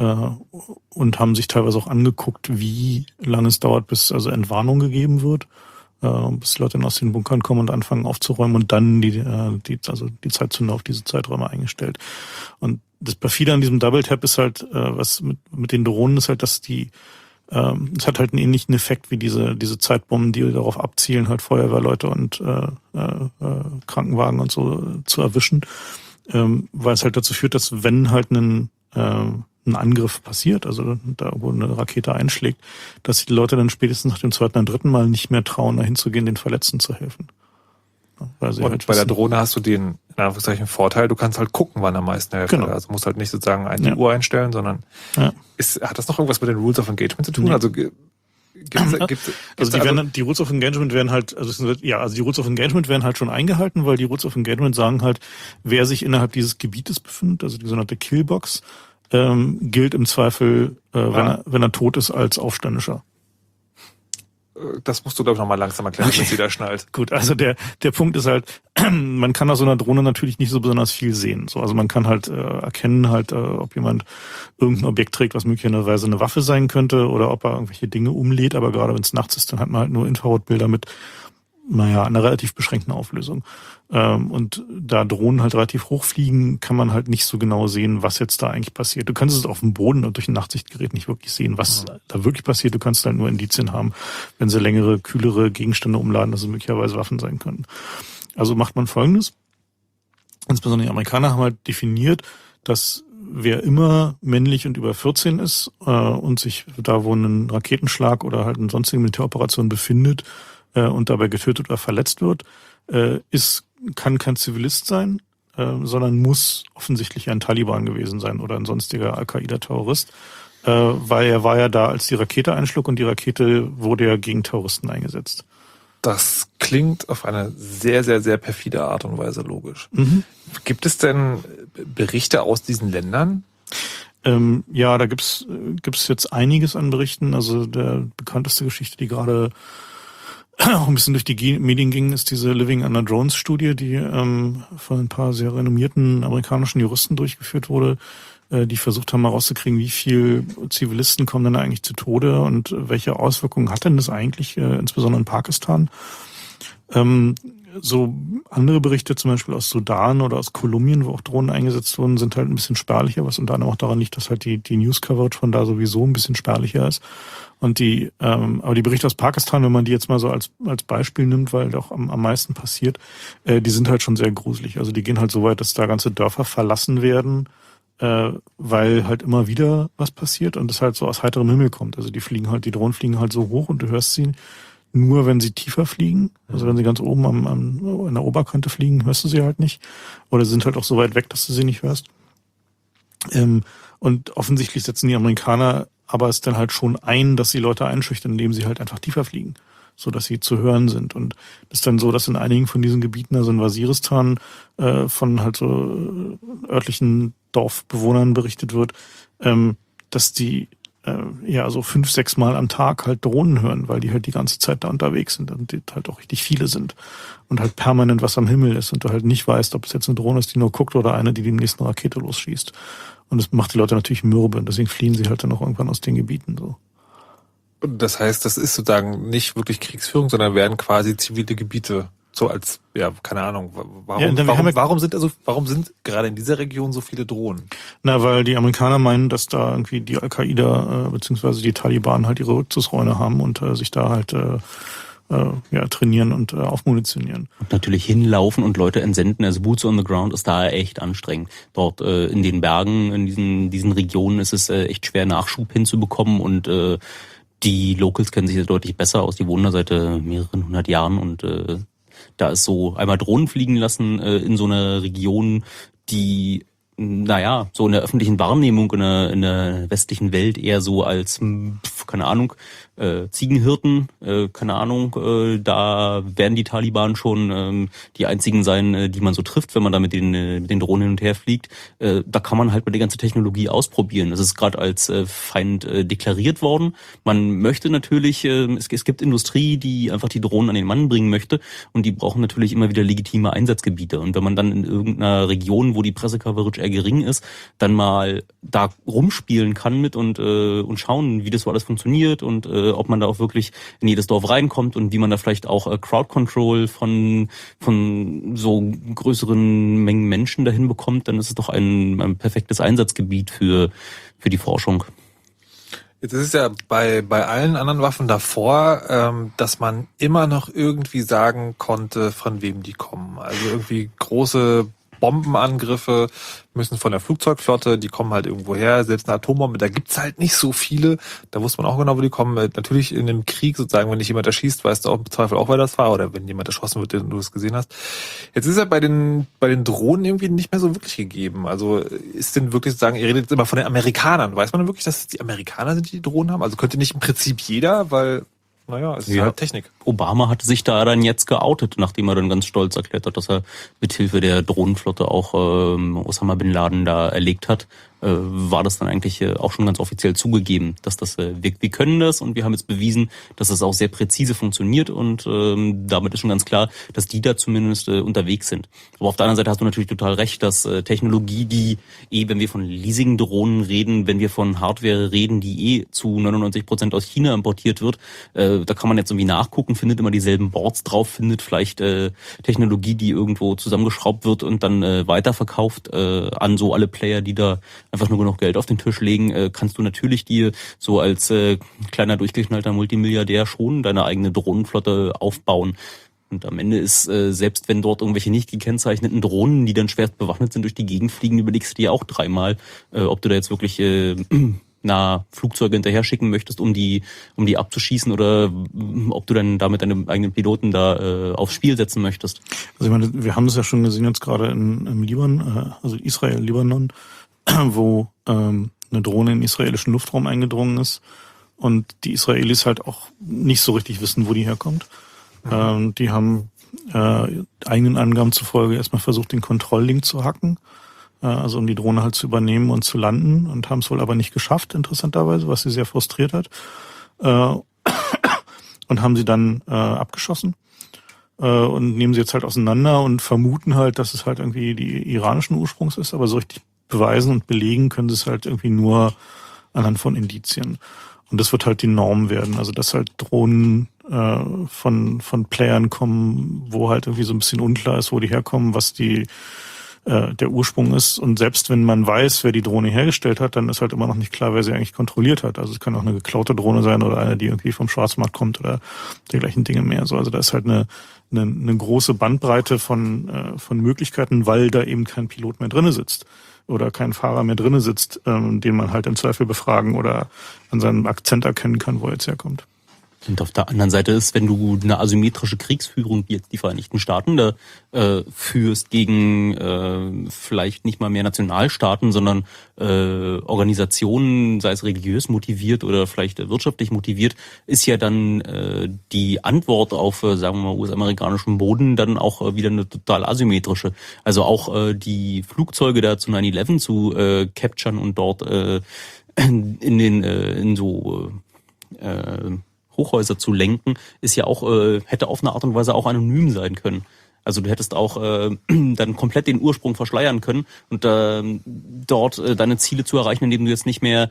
E: und haben sich teilweise auch angeguckt, wie lange es dauert, bis also Entwarnung gegeben wird, bis die Leute dann aus den Bunkern kommen und anfangen aufzuräumen und dann die Zeitzone auf diese Zeiträume eingestellt. Und das perfide an diesem Double Tap ist halt, was mit den Drohnen ist halt, dass es hat halt einen ähnlichen Effekt wie diese Zeitbomben, die darauf abzielen, halt Feuerwehrleute und Krankenwagen und so zu erwischen, weil es halt dazu führt, dass wenn halt ein Angriff passiert, also da wo eine Rakete einschlägt, dass die Leute dann spätestens nach dem 2. und 3. Mal nicht mehr trauen, dahin zu gehen, den Verletzten zu helfen. Weil sie
C: und
E: halt
C: bei der Drohne hast du den, in Anführungszeichen, Vorteil, du kannst halt gucken, wann am meisten hilft.
E: Genau.
C: Also musst halt nicht sozusagen die Uhr einstellen, sondern hat das noch irgendwas mit den Rules of Engagement zu tun? Nee. Also die Rules of Engagement werden halt, die Rules of Engagement werden halt schon eingehalten, weil die Rules of Engagement sagen halt, wer sich innerhalb dieses Gebietes befindet, also die sogenannte Killbox, gilt im Zweifel, wenn er tot ist, als Aufständischer. Das musst du, glaube ich, nochmal langsam erklären, damit sie da schnallt. Gut, also der Punkt ist halt, man kann aus so einer Drohne natürlich nicht so besonders viel sehen. So, also man kann halt erkennen, halt, ob jemand irgendein Objekt trägt, was möglicherweise eine Waffe sein könnte oder ob er irgendwelche Dinge umlädt. Aber gerade wenn es nachts ist, dann hat man halt nur Infrarotbilder mit einer relativ beschränkten Auflösung. Und da Drohnen halt relativ hoch fliegen, kann man halt nicht so genau sehen, was jetzt da eigentlich passiert. Du kannst es auf dem Boden und durch ein Nachtsichtgerät nicht wirklich sehen, was da wirklich passiert. Du kannst halt nur Indizien haben, wenn sie längere, kühlere Gegenstände umladen, dass es möglicherweise Waffen sein können. Also macht man Folgendes. Insbesondere die Amerikaner haben halt definiert, dass wer immer männlich und über 14 ist und sich da, wo ein Raketenschlag oder halt eine sonstige Militäroperation befindet, und dabei getötet oder verletzt wird, kann kein Zivilist sein, sondern muss offensichtlich ein Taliban gewesen sein oder ein sonstiger Al-Qaida-Terrorist, weil er war ja da, als die Rakete einschlug und die Rakete wurde ja gegen Terroristen eingesetzt. Das klingt auf eine sehr, sehr, sehr perfide Art und Weise logisch. Mhm. Gibt es denn Berichte aus diesen Ländern? Ja, da gibt's jetzt einiges an Berichten. Also der bekannteste Geschichte, die gerade auch ein bisschen durch die Medien ging, ist diese Living Under Drones Studie, die von ein paar sehr renommierten amerikanischen Juristen durchgeführt wurde, die versucht haben herauszukriegen, wie viel Zivilisten kommen denn eigentlich zu Tode und welche Auswirkungen hat denn das eigentlich, insbesondere in Pakistan. So andere Berichte, zum Beispiel aus Sudan oder aus Kolumbien, wo auch Drohnen eingesetzt wurden, sind halt ein bisschen spärlicher, was unter anderem auch daran liegt, dass halt die News-Coverage von da sowieso ein bisschen spärlicher ist. Und aber die Berichte aus Pakistan, wenn man die jetzt mal so als Beispiel nimmt, weil doch am meisten passiert, die sind halt schon sehr gruselig. Also die gehen halt so weit, dass da ganze Dörfer verlassen werden, weil halt immer wieder was passiert und das halt so aus heiterem Himmel kommt. Also die Drohnen fliegen halt so hoch und du hörst sie nur, wenn sie tiefer fliegen. Also wenn sie ganz oben an der Oberkante fliegen, hörst du sie halt nicht. Oder sie sind halt auch so weit weg, dass du sie nicht hörst. Und offensichtlich setzen die Amerikaner aber es dann halt schon ein, dass sie Leute einschüchtern, indem sie halt einfach tiefer fliegen, so dass sie zu hören sind. Und das ist dann so, dass in einigen von diesen Gebieten, also in Waziristan, von halt so örtlichen Dorfbewohnern berichtet wird, dass die
E: so 5-6 Mal am Tag halt Drohnen hören, weil die halt die ganze Zeit da unterwegs sind und die halt auch richtig viele sind und halt permanent was am Himmel ist und du halt nicht weißt, ob es jetzt eine Drohne ist, die nur guckt oder eine, die die nächste Rakete losschießt. Und das macht die Leute natürlich mürbe und deswegen fliehen sie halt dann auch irgendwann aus den Gebieten so.
C: Das heißt, das ist sozusagen nicht wirklich Kriegsführung, sondern werden quasi zivile Gebiete so als, keine Ahnung, warum sind gerade in dieser Region so viele Drohnen?
E: Na, weil die Amerikaner meinen, dass da irgendwie die Al-Qaida beziehungsweise die Taliban halt ihre Rückzugsräume haben und sich da halt trainieren und aufmunitionieren.
D: Und natürlich hinlaufen und Leute entsenden. Also Boots on the Ground ist da echt anstrengend. Dort in den Bergen, in diesen Regionen ist es echt schwer, Nachschub hinzubekommen und die Locals kennen sich ja deutlich besser aus. Die wohnen da seit mehreren 100 Jahren und da ist so einmal Drohnen fliegen lassen in so einer Region, die, so in der öffentlichen Wahrnehmung in der westlichen Welt eher so als, keine Ahnung, Ziegenhirten, da werden die Taliban schon die einzigen sein, die man so trifft, wenn man da mit den Drohnen hin und her fliegt. Da kann man halt mal die ganze Technologie ausprobieren. Das ist gerade als Feind deklariert worden. Man möchte natürlich, es gibt Industrie, die einfach die Drohnen an den Mann bringen möchte und die brauchen natürlich immer wieder legitime Einsatzgebiete. Und wenn man dann in irgendeiner Region, wo die Pressecoverage eher gering ist, dann mal da rumspielen kann mit und schauen, wie das so alles funktioniert und ob man da auch wirklich in jedes Dorf reinkommt und wie man da vielleicht auch Crowd Control von so größeren Mengen Menschen dahin bekommt, dann ist es doch ein perfektes Einsatzgebiet für die Forschung.
C: Jetzt ist es ja bei allen anderen Waffen davor, dass man immer noch irgendwie sagen konnte, von wem die kommen. Also irgendwie große Bombenangriffe müssen von der Flugzeugflotte, die kommen halt irgendwo her, selbst eine Atombombe, da gibt's halt nicht so viele, da wusste man auch genau, wo die kommen. Natürlich in einem Krieg sozusagen, wenn dich jemand erschießt, weißt du auch im Zweifel auch, wer das war, oder wenn jemand erschossen wird, den du es gesehen hast. Jetzt ist ja bei den Drohnen irgendwie nicht mehr so wirklich gegeben. Also ist denn wirklich sozusagen, ihr redet jetzt immer von den Amerikanern, weiß man denn wirklich, dass es die Amerikaner sind, die Drohnen haben? Also könnte nicht im Prinzip jeder, weil es ist halt Technik.
D: Obama hatte sich da dann jetzt geoutet, nachdem er dann ganz stolz erklärt hat, dass er mithilfe der Drohnenflotte auch Osama Bin Laden da erlegt hat. War das dann eigentlich auch schon ganz offiziell zugegeben, dass das wirkt. Wir können das und wir haben jetzt bewiesen, dass das auch sehr präzise funktioniert und damit ist schon ganz klar, dass die da zumindest unterwegs sind. Aber auf der anderen Seite hast du natürlich total recht, dass Technologie, die wenn wir von Leasing-Drohnen reden, wenn wir von Hardware reden, die zu 99% aus China importiert wird, da kann man jetzt irgendwie nachgucken, findet immer dieselben Boards drauf, findet vielleicht Technologie, die irgendwo zusammengeschraubt wird und dann weiterverkauft an so alle Player, die da einfach nur genug Geld auf den Tisch legen, kannst du natürlich dir so als kleiner durchgeknallter Multimilliardär schon deine eigene Drohnenflotte aufbauen. Und am Ende ist, selbst wenn dort irgendwelche nicht gekennzeichneten Drohnen, die dann schwerst bewaffnet sind, durch die Gegend fliegen, überlegst du dir auch dreimal, ob du da jetzt wirklich Flugzeuge hinterher schicken möchtest, um die abzuschießen oder ob du dann damit deine eigenen Piloten da aufs Spiel setzen möchtest.
E: Also ich meine, wir haben das ja schon gesehen jetzt gerade im Libanon, also Israel, Libanon, wo eine Drohne in den israelischen Luftraum eingedrungen ist und die Israelis halt auch nicht so richtig wissen, wo die herkommt. Die haben eigenen Angaben zufolge erstmal versucht, den Kontrolllink zu hacken, also um die Drohne halt zu übernehmen und zu landen und haben es wohl aber nicht geschafft, interessanterweise, was sie sehr frustriert hat. Und haben sie dann abgeschossen und nehmen sie jetzt halt auseinander und vermuten halt, dass es halt irgendwie die iranischen Ursprungs ist, aber so richtig beweisen und belegen können sie es halt irgendwie nur anhand von Indizien. Und das wird halt die Norm werden. Also dass halt Drohnen von Playern kommen, wo halt irgendwie so ein bisschen unklar ist, wo die herkommen, was der Ursprung ist. Und selbst wenn man weiß, wer die Drohne hergestellt hat, dann ist halt immer noch nicht klar, wer sie eigentlich kontrolliert hat. Also es kann auch eine geklaute Drohne sein oder eine, die irgendwie vom Schwarzmarkt kommt oder dergleichen Dinge mehr. So, also da ist halt eine große Bandbreite von Möglichkeiten, weil da eben kein Pilot mehr drinne sitzt oder kein Fahrer mehr drinne sitzt, den man halt im Zweifel befragen oder an seinem Akzent erkennen kann, wo er jetzt herkommt.
D: Und auf der anderen Seite ist, wenn du eine asymmetrische Kriegsführung, wie jetzt die Vereinigten Staaten da führst gegen vielleicht nicht mal mehr Nationalstaaten, sondern Organisationen, sei es religiös motiviert oder vielleicht wirtschaftlich motiviert, ist ja dann die Antwort auf, sagen wir mal, US-amerikanischem Boden dann auch wieder eine total asymmetrische. Also auch die Flugzeuge da zu 9/11 zu capturen und dort in so Hochhäuser zu lenken, ist ja auch, hätte auf eine Art und Weise auch anonym sein können. Also du hättest auch dann komplett den Ursprung verschleiern können und dort deine Ziele zu erreichen, indem du jetzt nicht mehr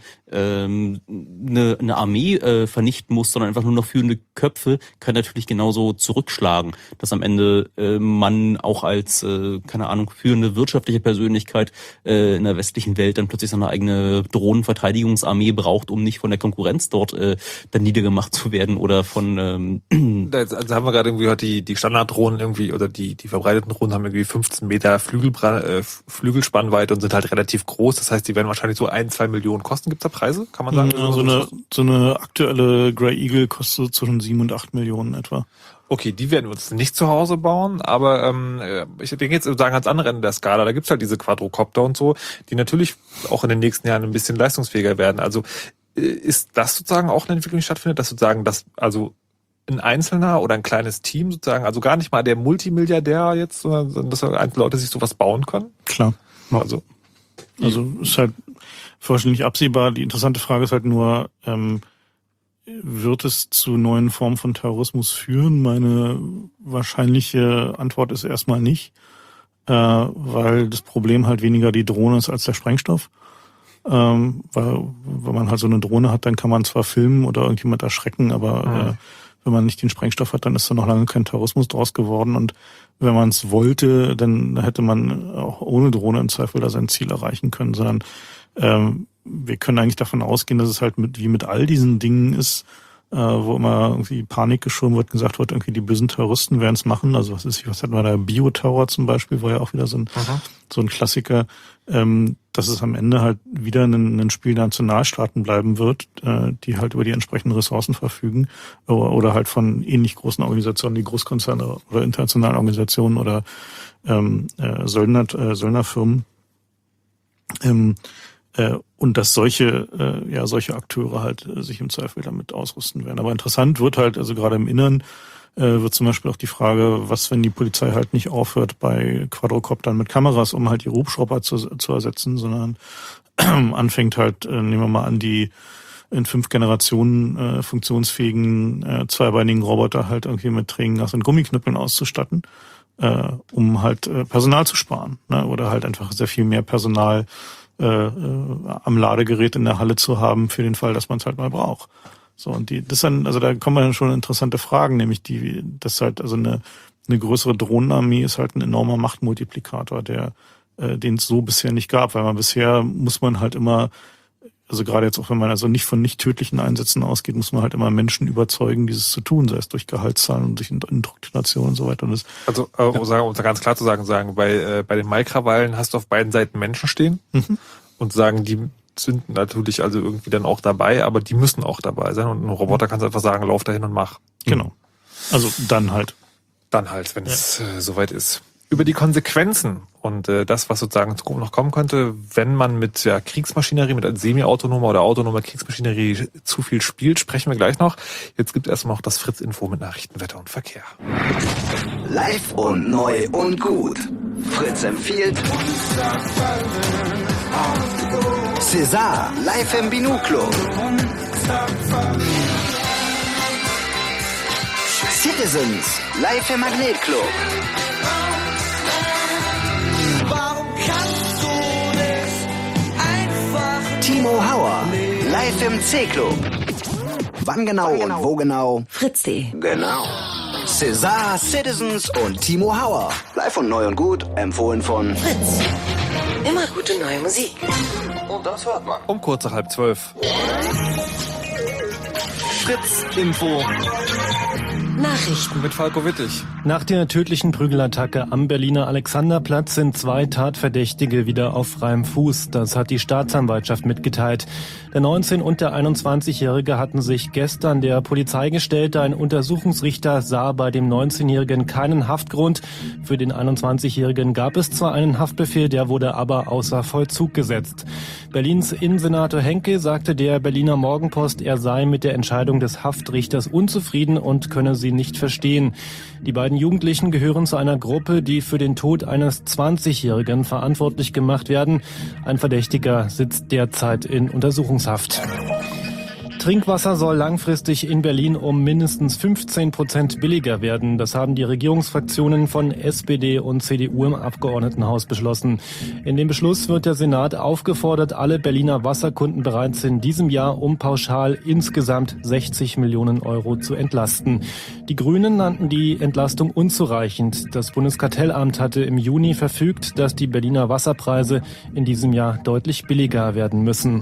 D: eine Armee vernichten musst, sondern einfach nur noch führende Köpfe, kann natürlich genauso zurückschlagen, dass am Ende man auch als, keine Ahnung, führende wirtschaftliche Persönlichkeit in der westlichen Welt dann plötzlich so eine eigene Drohnenverteidigungsarmee braucht, um nicht von der Konkurrenz dort dann niedergemacht zu werden oder von...
C: Also haben wir gerade irgendwie gehört, die Standarddrohnen irgendwie oder die verbreiteten Drohnen haben irgendwie 15 Meter Flügelspannweite und sind halt relativ groß. Das heißt, die werden wahrscheinlich so 1-2 Millionen kosten. Gibt's da Preise? Kann man sagen?
E: Ja, so eine aktuelle Grey Eagle kostet zwischen 7 und 8 Millionen etwa.
C: Okay, die werden wir uns nicht zu Hause bauen, aber ich denke jetzt sagen ans andere Ende der Skala, da gibt's halt diese Quadrocopter und so, die natürlich auch in den nächsten Jahren ein bisschen leistungsfähiger werden. Also ist das sozusagen auch eine Entwicklung, die stattfindet, dass sozusagen das, also ein Einzelner oder ein kleines Team sozusagen, also gar nicht mal der Multimilliardär jetzt, sondern dass einzelne Leute sich sowas bauen können?
E: Klar. Also ist halt wahrscheinlich absehbar. Die interessante Frage ist halt nur, wird es zu neuen Formen von Terrorismus führen? Meine wahrscheinliche Antwort ist erstmal nicht, weil das Problem halt weniger die Drohne ist als der Sprengstoff. Weil wenn man halt so eine Drohne hat, dann kann man zwar filmen oder irgendjemand erschrecken, aber wenn man nicht den Sprengstoff hat, dann ist da noch lange kein Terrorismus draus geworden. Und wenn man es wollte, dann hätte man auch ohne Drohne im Zweifel da sein Ziel erreichen können. Sondern wir können eigentlich davon ausgehen, dass es halt wie mit all diesen Dingen ist, wo immer irgendwie Panik geschoben wird, gesagt wird, irgendwie die bösen Terroristen werden es machen. Also was hatten wir da? Bioterror zum Beispiel war ja auch wieder so ein Klassiker, dass es am Ende halt wieder ein Spiel der Nationalstaaten bleiben wird, die halt über die entsprechenden Ressourcen verfügen oder halt von ähnlich großen Organisationen wie Großkonzerne oder internationalen Organisationen oder Söldnerfirmen. Und dass solche Akteure halt sich im Zweifel damit ausrüsten werden. Aber interessant wird halt, also gerade im Innern, wird zum Beispiel auch die Frage, was, wenn die Polizei halt nicht aufhört bei Quadrocoptern mit Kameras, um halt die Hubschrauber zu ersetzen, sondern anfängt halt, nehmen wir mal an, die in 5 Generationen funktionsfähigen zweibeinigen Roboter halt irgendwie mit Tränengas und Gummiknüppeln auszustatten, um halt Personal zu sparen, ne? Oder halt einfach sehr viel mehr Personal am Ladegerät in der Halle zu haben für den Fall, dass man es halt mal braucht. So, und da kommen dann schon interessante Fragen, nämlich dass halt, also eine größere Drohnenarmee ist halt ein enormer Machtmultiplikator, den es so bisher nicht gab, weil bisher muss man halt immer, also gerade jetzt auch wenn man also nicht von nicht tödlichen Einsätzen ausgeht, muss man halt immer Menschen überzeugen, dieses zu tun, sei es durch Gehaltszahlen und durch Indoktrination und so weiter. Und
C: um ganz klar zu sagen, bei den Mai-Krawallen hast du auf beiden Seiten Menschen stehen und sagen, die sind natürlich also irgendwie dann auch dabei, aber die müssen auch dabei sein und ein Roboter kann einfach sagen, lauf dahin und mach.
E: Genau. Also dann halt, wenn
C: es soweit ist. Über die Konsequenzen und das, was sozusagen in Zukunft noch kommen könnte, wenn man mit Kriegsmaschinerie, mit semi-autonomer oder autonomer Kriegsmaschinerie zu viel spielt, sprechen wir gleich noch. Jetzt gibt es erstmal noch das Fritz-Info mit Nachrichten, Wetter und Verkehr.
G: Live und neu und gut. Fritz empfiehlt César, live im Binu-Club. Citizens, live im Magnet-Club. Timo Hauer, live im C-Club. Wann genau und wo genau?
B: Fritz.de.
G: Genau. César, Citizens und Timo Hauer. Live und neu und gut, empfohlen von
B: Fritz. Immer gute neue Musik.
A: Und das hört man.
C: Um kurz nach 11:30. Fritz-Info.
B: Nachrichten
C: mit Falco Wittig.
I: Nach der tödlichen Prügelattacke am Berliner Alexanderplatz sind 2 Tatverdächtige wieder auf freiem Fuß. Das hat die Staatsanwaltschaft mitgeteilt. Der 19- und der 21-Jährige hatten sich gestern der Polizei gestellt. Ein Untersuchungsrichter sah bei dem 19-Jährigen keinen Haftgrund. Für den 21-Jährigen gab es zwar einen Haftbefehl, der wurde aber außer Vollzug gesetzt. Berlins Innensenator Henke sagte der Berliner Morgenpost, er sei mit der Entscheidung des Haftrichters unzufrieden und könne sie sie nicht verstehen. Die beiden Jugendlichen gehören zu einer Gruppe, die für den Tod eines 20-Jährigen verantwortlich gemacht werden. Ein Verdächtiger sitzt derzeit in Untersuchungshaft. Trinkwasser soll langfristig in Berlin um mindestens 15% billiger werden. Das haben die Regierungsfraktionen von SPD und CDU im Abgeordnetenhaus beschlossen. In dem Beschluss wird der Senat aufgefordert, alle Berliner Wasserkunden bereits in diesem Jahr um pauschal insgesamt 60 Millionen Euro zu entlasten. Die Grünen nannten die Entlastung unzureichend. Das Bundeskartellamt hatte im Juni verfügt, dass die Berliner Wasserpreise in diesem Jahr deutlich billiger werden müssen.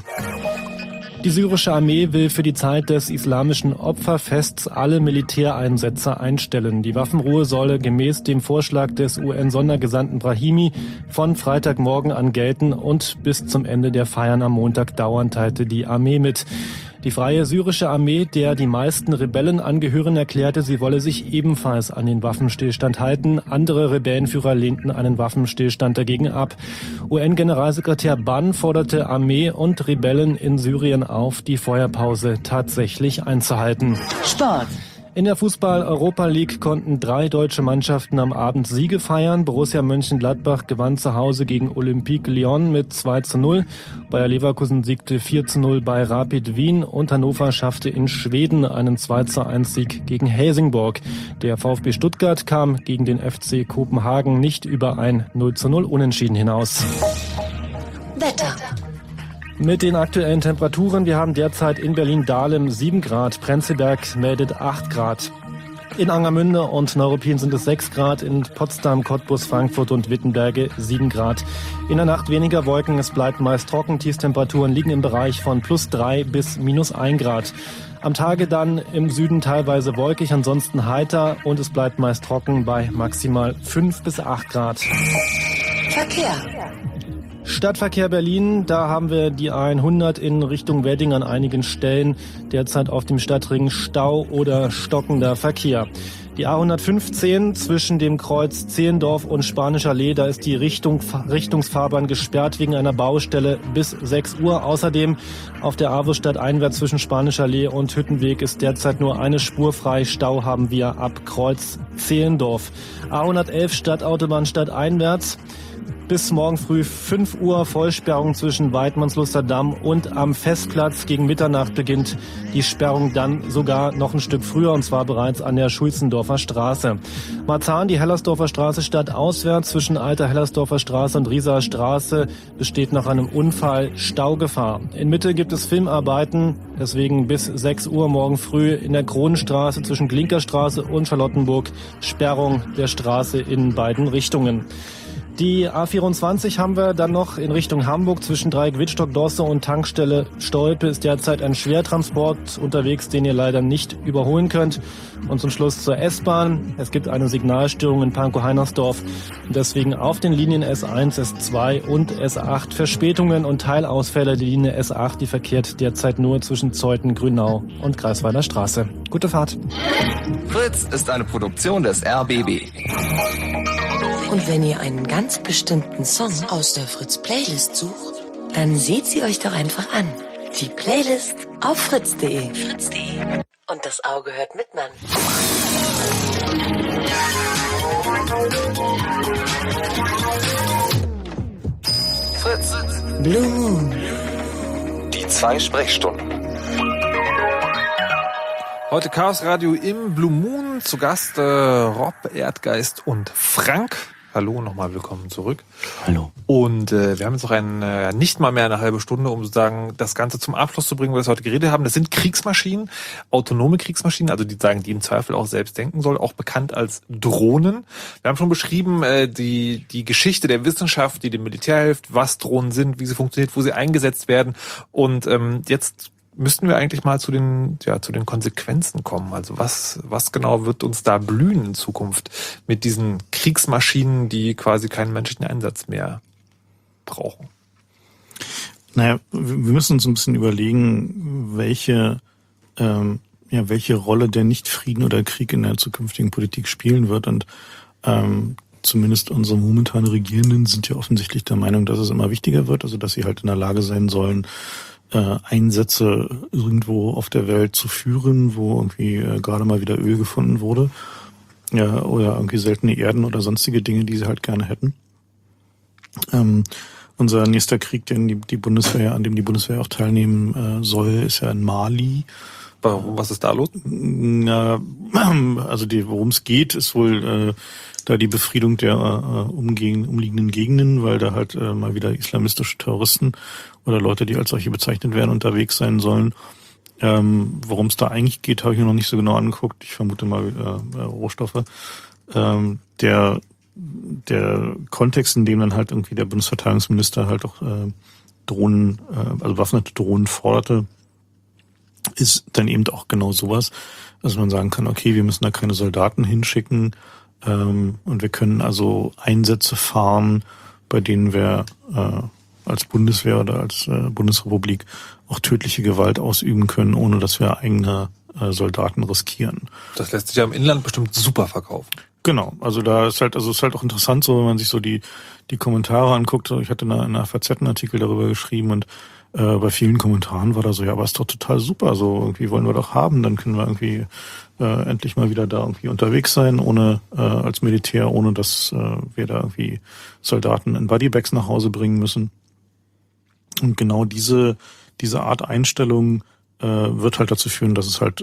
I: Die syrische Armee will für die Zeit des islamischen Opferfests alle Militäreinsätze einstellen. Die Waffenruhe solle gemäß dem Vorschlag des UN-Sondergesandten Brahimi von Freitagmorgen an gelten und bis zum Ende der Feiern am Montag dauern, teilte die Armee mit. Die Freie Syrische Armee, der die meisten Rebellen angehören, erklärte, sie wolle sich ebenfalls an den Waffenstillstand halten. Andere Rebellenführer lehnten einen Waffenstillstand dagegen ab. UN-Generalsekretär Ban forderte Armee und Rebellen in Syrien auf, die Feuerpause tatsächlich einzuhalten.
B: Sport.
I: In der Fußball-Europa League konnten 3 deutsche Mannschaften am Abend Siege feiern. Borussia Mönchengladbach gewann zu Hause gegen Olympique Lyon mit 2:0. Bayer Leverkusen siegte 4:0 bei Rapid Wien und Hannover schaffte in Schweden einen 2:1-Sieg gegen Helsingborg. Der VfB Stuttgart kam gegen den FC Kopenhagen nicht über ein 0:0 Unentschieden hinaus.
B: Wetter.
I: Mit den aktuellen Temperaturen, wir haben derzeit in Berlin-Dahlem 7 Grad, Prenzlberg meldet 8 Grad. In Angermünde und Neuruppin sind es 6 Grad, in Potsdam, Cottbus, Frankfurt und Wittenberge 7 Grad. In der Nacht weniger Wolken, es bleibt meist trocken, Tiefstemperaturen liegen im Bereich von +3 bis -1 Grad. Am Tage dann im Süden teilweise wolkig, ansonsten heiter und es bleibt meist trocken bei maximal 5 bis 8 Grad.
B: Verkehr.
I: Stadtverkehr Berlin, da haben wir die 100 in Richtung Wedding an einigen Stellen. Derzeit auf dem Stadtring Stau oder stockender Verkehr. Die A115 zwischen dem Kreuz Zehlendorf und Spanischer Allee, da ist die Richtungsfahrbahn gesperrt wegen einer Baustelle bis 6 Uhr. Außerdem auf der AWO stadteinwärts zwischen Spanischer Allee und Hüttenweg ist derzeit nur eine Spur frei. Stau haben wir ab Kreuz Zehlendorf. A111 Stadtautobahn stadteinwärts. Bis morgen früh 5 Uhr Vollsperrung zwischen Weidmannsluster Damm und am Festplatz. Gegen Mitternacht beginnt die Sperrung dann sogar noch ein Stück früher, und zwar bereits an der Schulzendorfer Straße. Marzahn, die Hellersdorfer Straße stadtauswärts zwischen Alter Hellersdorfer Straße und Rieser Straße besteht nach einem Unfall Staugefahr. In Mitte gibt es Filmarbeiten, deswegen bis 6 Uhr morgen früh in der Kronenstraße zwischen Klinkerstraße und Charlottenburg Sperrung der Straße in beiden Richtungen. Die A24 haben wir dann noch in Richtung Hamburg zwischen Dreieck Wittstock-Dosse und Tankstelle Stolpe ist derzeit ein Schwertransport unterwegs, den ihr leider nicht überholen könnt. Und zum Schluss zur S-Bahn. Es gibt eine Signalstörung in Pankow-Heinersdorf und deswegen auf den Linien S1, S2 und S8 Verspätungen und Teilausfälle. Die Linie S8, die verkehrt derzeit nur zwischen Zeuthen, Grünau und Greifswalder Straße. Gute Fahrt.
A: Fritz ist eine Produktion des RBB.
B: Und wenn ihr einen ganz bestimmten Song aus der Fritz-Playlist sucht, dann seht sie euch doch einfach an. Die Playlist auf fritz.de. Und das Auge hört mit, Mann.
A: Fritz.
B: Blue Moon.
A: Die 2 Sprechstunden.
C: Heute Chaos Radio im Blue Moon. Zu Gast Rob, Erdgeist und Frank. Hallo, nochmal willkommen zurück.
D: Hallo.
C: Und wir haben jetzt noch nicht mal mehr eine halbe Stunde, um sozusagen das Ganze zum Abschluss zu bringen, was wir heute geredet haben. Das sind Kriegsmaschinen, autonome Kriegsmaschinen, also die im Zweifel auch selbst denken soll, auch bekannt als Drohnen. Wir haben schon beschrieben, die Geschichte der Wissenschaft, die dem Militär hilft, was Drohnen sind, wie sie funktioniert, wo sie eingesetzt werden. Und jetzt müssten wir eigentlich mal zu den Konsequenzen kommen. Also was genau wird uns da blühen in Zukunft mit diesen Kriegsmaschinen, die quasi keinen menschlichen Einsatz mehr brauchen?
E: Naja, wir müssen uns ein bisschen überlegen, welche Rolle der Nichtfrieden oder Krieg in der zukünftigen Politik spielen wird. Und zumindest unsere momentan Regierenden sind ja offensichtlich der Meinung, dass es immer wichtiger wird, also dass sie halt in der Lage sein sollen, Einsätze irgendwo auf der Welt zu führen, wo irgendwie gerade mal wieder Öl gefunden wurde, ja, oder irgendwie seltene Erden oder sonstige Dinge, die sie halt gerne hätten. Unser nächster Krieg, an dem die Bundeswehr auch teilnehmen soll, ist ja in Mali.
C: Warum? Was ist da los?
E: Na, also worum es geht, ist wohl da die Befriedung der umliegenden Gegenden, weil da halt mal wieder islamistische Terroristen oder Leute, die als solche bezeichnet werden, unterwegs sein sollen. Worum es da eigentlich geht, habe ich mir noch nicht so genau angeguckt. Ich vermute mal Rohstoffe. Der Kontext, in dem dann halt irgendwie der Bundesverteidigungsminister halt auch Drohnen, also bewaffnete Drohnen forderte, ist dann eben auch genau sowas, dass man sagen kann, okay, wir müssen da keine Soldaten hinschicken und wir können also Einsätze fahren, bei denen wir als Bundeswehr oder als Bundesrepublik auch tödliche Gewalt ausüben können, ohne dass wir eigene Soldaten riskieren.
C: Das lässt sich ja im Inland bestimmt super verkaufen.
E: Genau, also da ist halt, ist halt auch interessant, so wenn man sich so die Kommentare anguckt. Ich hatte in einer FAZ einen Artikel darüber geschrieben und bei vielen Kommentaren war da so, ja, aber ist doch total super, so irgendwie wollen wir doch haben, dann können wir irgendwie endlich mal wieder da irgendwie unterwegs sein, ohne als Militär, ohne dass wir da irgendwie Soldaten in Bodybags nach Hause bringen müssen. Und genau diese Art Einstellung wird halt dazu führen, dass es halt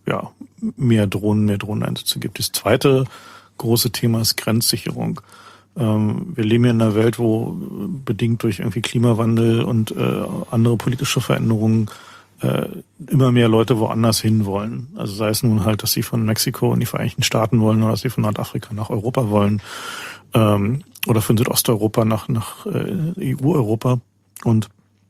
E: mehr Drohneneinsätze gibt. Das zweite große Thema ist Grenzsicherung. Wir leben ja in einer Welt, wo bedingt durch irgendwie Klimawandel und andere politische Veränderungen immer mehr Leute woanders hin wollen. Also sei es nun halt, dass sie von Mexiko in die Vereinigten Staaten wollen oder dass sie von Nordafrika nach Europa wollen oder von Südosteuropa nach EU-Europa. Und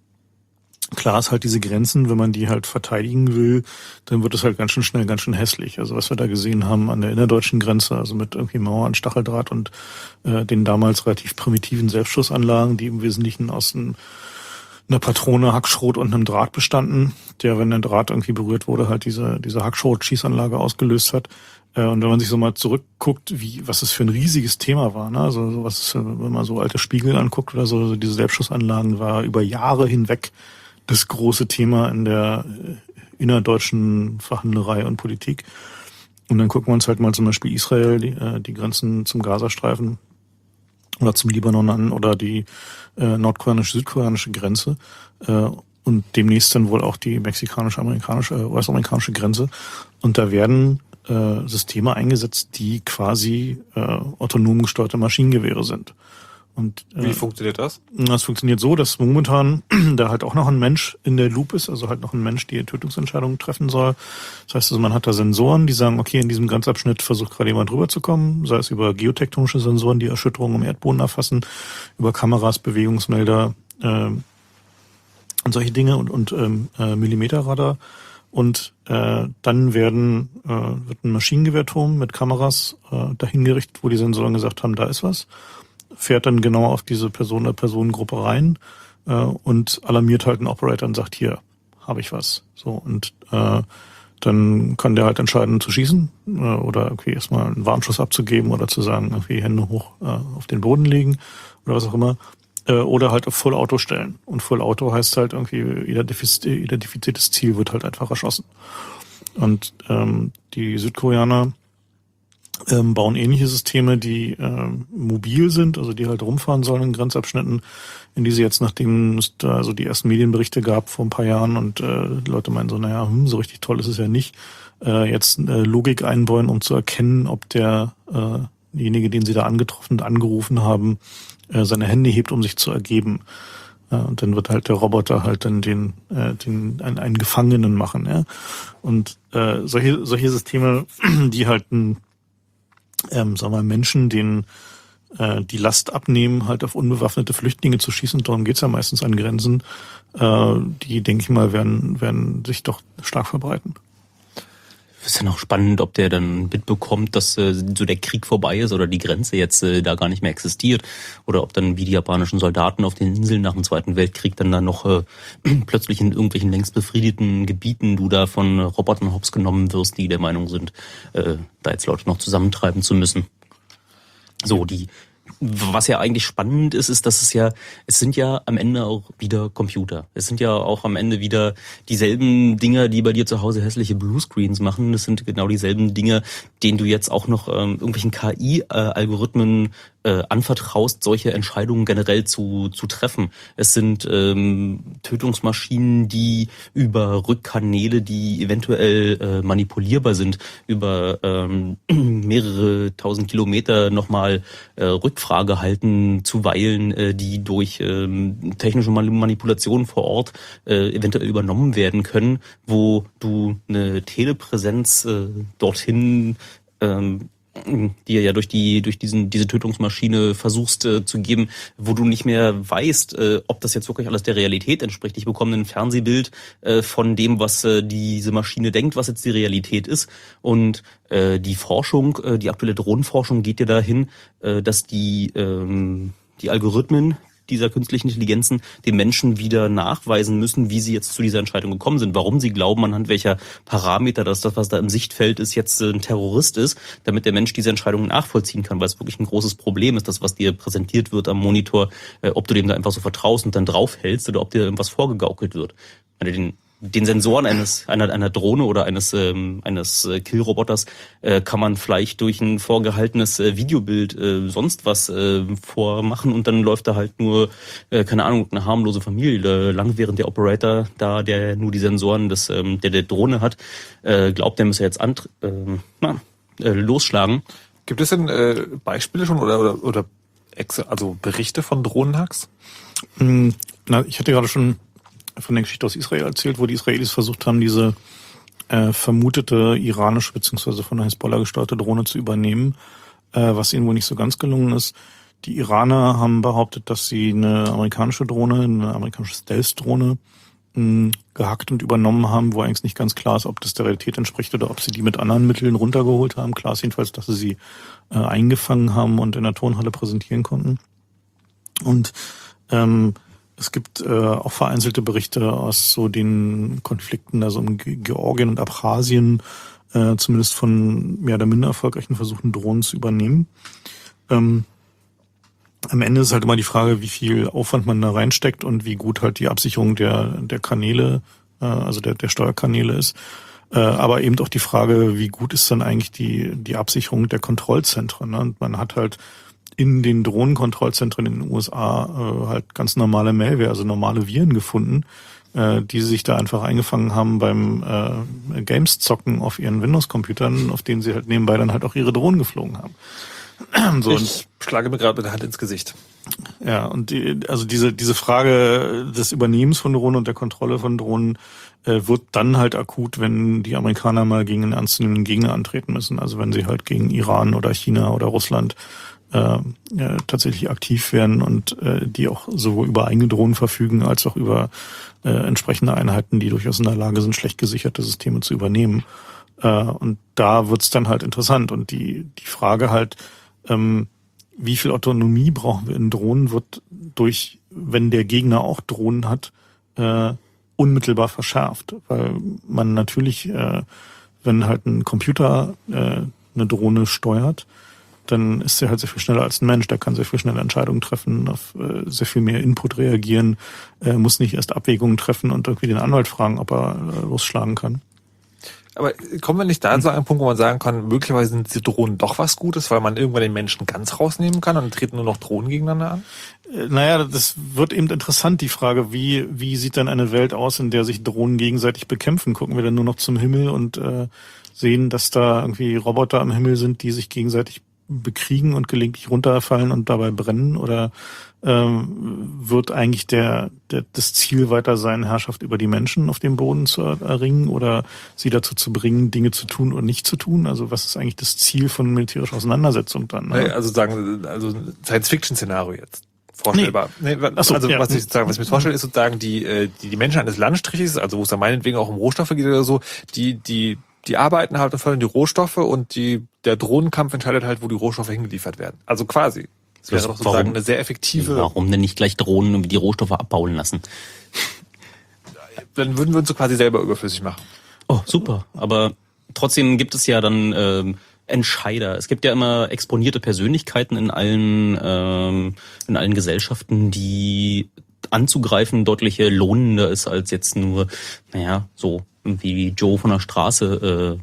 E: klar ist halt diese Grenzen, wenn man die halt verteidigen will, dann wird es halt ganz schön schnell, ganz schön hässlich. Also was wir da gesehen haben an der innerdeutschen Grenze, also mit irgendwie Mauer und Stacheldraht und den damals relativ primitiven Selbstschussanlagen, die im Wesentlichen aus einer Patrone, Hackschrot und einem Draht bestanden, der, wenn der Draht irgendwie berührt wurde, halt diese Hackschrot-Schießanlage ausgelöst hat. Und wenn man sich so mal zurückguckt, was es für ein riesiges Thema war, ne? Also wenn man so alte Spiegel anguckt oder so, diese Selbstschussanlagen war über Jahre hinweg das große Thema in der innerdeutschen Verhandlerei und Politik. Und dann gucken wir uns halt mal zum Beispiel Israel, die Grenzen zum Gazastreifen oder zum Libanon an oder die nordkoreanische-südkoreanische Grenze und demnächst dann wohl auch die US-amerikanische Grenze. Und da werden Systeme eingesetzt, die quasi autonom gesteuerte Maschinengewehre sind. Und
C: wie funktioniert das?
E: Das funktioniert so, dass momentan da halt auch noch ein Mensch in der Loop ist, also halt noch ein Mensch, die Tötungsentscheidungen treffen soll. Das heißt also, man hat da Sensoren, die sagen, okay, in diesem Grenzabschnitt versucht gerade jemand rüberzukommen, sei es über geotektonische Sensoren, die Erschütterungen im Erdboden erfassen, über Kameras, Bewegungsmelder und solche Dinge und Millimeterradar. Und dann wird ein Maschinengewehrturm mit Kameras dahin gerichtet, wo die Sensoren gesagt haben, da ist was. Fährt dann genau auf diese Person oder Personengruppe rein und alarmiert halt einen Operator und sagt, hier habe ich was. So, und dann kann der halt entscheiden zu schießen oder irgendwie erstmal einen Warnschuss abzugeben oder zu sagen, irgendwie Hände hoch auf den Boden legen oder was auch immer. Oder halt auf Full Auto stellen. Und Full Auto heißt halt irgendwie, identifiziertes Ziel wird halt einfach erschossen. Und die Südkoreaner bauen ähnliche Systeme, die mobil sind, also die halt rumfahren sollen in Grenzabschnitten, in die sie jetzt, nachdem es da so die ersten Medienberichte gab vor ein paar Jahren und Leute meinen so, naja, so richtig toll ist es ja nicht, jetzt Logik einbauen, um zu erkennen, ob derjenige, den sie da angetroffen und angerufen haben, seine Hände hebt, um sich zu ergeben. Und dann wird halt der Roboter halt dann einen Gefangenen machen. Ja? Und solche Systeme, die halt Menschen, denen die Last abnehmen, halt auf unbewaffnete Flüchtlinge zu schießen, darum geht's ja meistens an Grenzen, die, denke ich mal, werden sich doch stark verbreiten.
D: Ist ja noch spannend, ob der dann mitbekommt, dass so der Krieg vorbei ist oder die Grenze jetzt da gar nicht mehr existiert. Oder ob dann wie die japanischen Soldaten auf den Inseln nach dem Zweiten Weltkrieg dann da noch plötzlich in irgendwelchen längst befriedeten Gebieten du da von Robotern hops genommen wirst, die der Meinung sind, da jetzt Leute noch zusammentreiben zu müssen. So, die was ja eigentlich spannend ist, dass es sind ja am Ende auch wieder Computer. Es sind ja auch am Ende wieder dieselben Dinger, die bei dir zu Hause hässliche Bluescreens machen. Das sind genau dieselben Dinge, denen du jetzt auch noch irgendwelchen KI-Algorithmen anvertraust, solche Entscheidungen generell zu treffen. Es sind Tötungsmaschinen, die über Rückkanäle, die eventuell manipulierbar sind, über mehrere tausend Kilometer nochmal Rückfrage halten, zuweilen, die durch technische Manipulationen vor Ort eventuell übernommen werden können, wo du eine Telepräsenz dorthin die ja durch diese Tötungsmaschine versuchst zu geben, wo du nicht mehr weißt, ob das jetzt wirklich alles der Realität entspricht. Ich bekomme ein Fernsehbild von dem, was diese Maschine denkt, was jetzt die Realität ist. Und die Forschung, die aktuelle Drohnenforschung geht ja dahin, dass die Algorithmen dieser künstlichen Intelligenzen den Menschen wieder nachweisen müssen, wie sie jetzt zu dieser Entscheidung gekommen sind, warum sie glauben, anhand welcher Parameter, dass das, was da im Sichtfeld ist, jetzt ein Terrorist ist, damit der Mensch diese Entscheidung nachvollziehen kann, weil es wirklich ein großes Problem ist, das, was dir präsentiert wird am Monitor, ob du dem da einfach so vertraust und dann draufhältst oder ob dir irgendwas vorgegaukelt wird. Wenn du den Sensoren einer Drohne oder eines Killroboters kann man vielleicht durch ein vorgehaltenes Videobild sonst was vormachen und dann läuft da halt nur, keine Ahnung, eine harmlose Familie lang, während der Operator da, der nur die Sensoren der Drohne hat, glaubt, der müsse jetzt losschlagen.
C: Gibt es denn Beispiele schon oder also Berichte von Drohnenhacks?
E: Ich hatte gerade schon von der Geschichte aus Israel erzählt, wo die Israelis versucht haben, diese vermutete iranische bzw. von der Hezbollah gesteuerte Drohne zu übernehmen, was ihnen wohl nicht so ganz gelungen ist. Die Iraner haben behauptet, dass sie eine amerikanische Stealth-Drohne gehackt und übernommen haben, wo eigentlich nicht ganz klar ist, ob das der Realität entspricht oder ob sie die mit anderen Mitteln runtergeholt haben. Klar ist jedenfalls, dass sie eingefangen haben und in der Turnhalle präsentieren konnten. Und es gibt auch vereinzelte Berichte aus so den Konflikten, also um Georgien und Abchasien, zumindest von mehr oder minder erfolgreichen Versuchen, Drohnen zu übernehmen. Am Ende ist halt immer die Frage, wie viel Aufwand man da reinsteckt und wie gut halt die Absicherung der Kanäle, also der Steuerkanäle ist. Aber eben auch die Frage, wie gut ist dann eigentlich die Absicherung der Kontrollzentren. Ne? Und man hat halt in den Drohnenkontrollzentren in den USA halt ganz normale Malware, also normale Viren gefunden, die sich da einfach eingefangen haben beim Games-Zocken auf ihren Windows-Computern, auf denen sie halt nebenbei dann halt auch ihre Drohnen geflogen haben. So,
C: ich schlage mir gerade mit der Hand ins Gesicht.
E: Ja, und diese Frage des Übernehmens von Drohnen und der Kontrolle von Drohnen wird dann halt akut, wenn die Amerikaner mal gegen einen ernstzunehmenden Gegner antreten müssen. Also wenn sie halt gegen Iran oder China oder Russland tatsächlich aktiv werden und die auch sowohl über eigene Drohnen verfügen, als auch über entsprechende Einheiten, die durchaus in der Lage sind, schlecht gesicherte Systeme zu übernehmen. Und da wird's dann halt interessant. Und die Frage halt, wie viel Autonomie brauchen wir in Drohnen, wird durch, wenn der Gegner auch Drohnen hat, unmittelbar verschärft. Weil man natürlich, wenn halt ein Computer eine Drohne steuert, dann ist er halt sehr viel schneller als ein Mensch. Der kann sehr viel schneller Entscheidungen treffen, auf sehr viel mehr Input reagieren, muss nicht erst Abwägungen treffen und irgendwie den Anwalt fragen, ob er losschlagen kann.
C: Aber kommen wir nicht da zu einem Punkt, wo man sagen kann, möglicherweise sind diese Drohnen doch was Gutes, weil man irgendwann den Menschen ganz rausnehmen kann und dann treten nur noch Drohnen gegeneinander an?
E: Naja, das wird eben interessant, die Frage, wie sieht dann eine Welt aus, in der sich Drohnen gegenseitig bekämpfen? Gucken wir dann nur noch zum Himmel und sehen, dass da irgendwie Roboter am Himmel sind, die sich gegenseitig bekriegen und gelegentlich runterfallen und dabei brennen? Oder wird eigentlich das Ziel weiter sein, Herrschaft über die Menschen auf dem Boden zu erringen oder sie dazu zu bringen, Dinge zu tun oder nicht zu tun? Also was ist eigentlich das Ziel von militärischer Auseinandersetzung dann? Ne?
C: Also Science-Fiction-Szenario jetzt. Vorstellbar. Was ich mir vorstelle, ist sozusagen die Menschen eines Landstriches, also wo es dann meinetwegen auch um Rohstoffe geht oder so, die arbeiten halt und fördern die Rohstoffe und der Drohnenkampf entscheidet halt, wo die Rohstoffe hingeliefert werden. Also quasi. Das wäre doch sozusagen eine sehr effektive...
D: Warum denn nicht gleich Drohnen die Rohstoffe abbauen lassen?
C: Dann würden wir uns so quasi selber überflüssig machen.
D: Oh, super. Aber trotzdem gibt es ja dann Entscheider. Es gibt ja immer exponierte Persönlichkeiten in allen Gesellschaften, die anzugreifen deutlich lohnender ist als jetzt nur, so irgendwie Joe von der Straße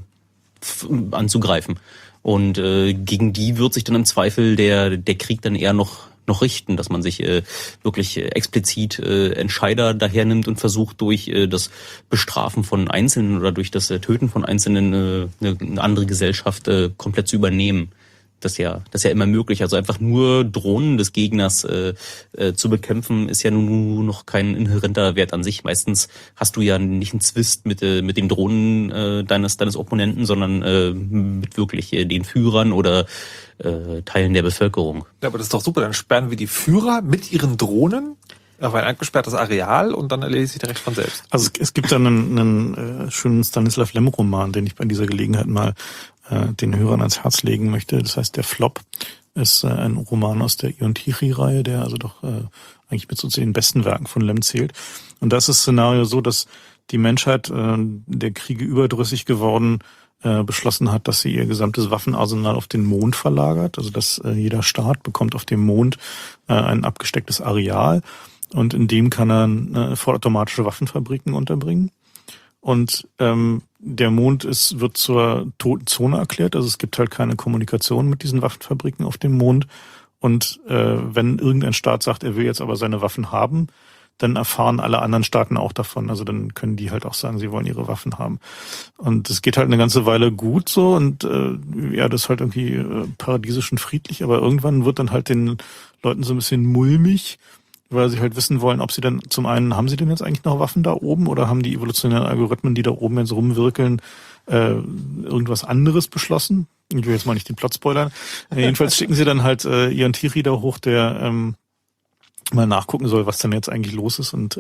D: anzugreifen. Und gegen die wird sich dann im Zweifel der Krieg dann eher noch richten, dass man sich wirklich explizit Entscheider daher nimmt und versucht, durch das Bestrafen von Einzelnen oder durch das Töten von Einzelnen eine andere Gesellschaft komplett zu übernehmen. Das ist ja immer möglich. Also einfach nur Drohnen des Gegners zu bekämpfen, ist ja nun noch kein inhärenter Wert an sich. Meistens hast du ja nicht einen Zwist mit den Drohnen deines Opponenten, sondern mit wirklich den Führern oder Teilen der Bevölkerung.
C: Ja, aber das ist doch super. Dann sperren wir die Führer mit ihren Drohnen auf ein abgesperrtes Areal und dann erledigt sich der Recht von selbst.
E: Also es gibt dann einen schönen Stanislav Lem-Roman, den ich bei dieser Gelegenheit mal den Hörern ans Herz legen möchte. Das heißt, der Flop ist ein Roman aus der Ion Tichy-Reihe, der also doch eigentlich mit so zu den besten Werken von Lem zählt. Und da ist das Szenario so, dass die Menschheit der Kriege überdrüssig geworden beschlossen hat, dass sie ihr gesamtes Waffenarsenal auf den Mond verlagert. Also dass jeder Staat bekommt auf dem Mond ein abgestecktes Areal und in dem kann er vollautomatische Waffenfabriken unterbringen. Und der Mond wird zur toten Zone erklärt. Also es gibt halt keine Kommunikation mit diesen Waffenfabriken auf dem Mond. Und wenn irgendein Staat sagt, er will jetzt aber seine Waffen haben, dann erfahren alle anderen Staaten auch davon. Also dann können die halt auch sagen, sie wollen ihre Waffen haben. Und es geht halt eine ganze Weile gut so und das ist halt irgendwie paradiesisch und friedlich. Aber irgendwann wird dann halt den Leuten so ein bisschen mulmig, weil sie halt wissen wollen, ob sie dann zum einen, haben sie denn jetzt eigentlich noch Waffen da oben oder haben die evolutionären Algorithmen, die da oben jetzt rumwirkeln, irgendwas anderes beschlossen? Ich will jetzt mal nicht den Plot spoilern. Jedenfalls schicken sie dann halt Ion Tichy da hoch, der mal nachgucken soll, was denn jetzt eigentlich los ist. Und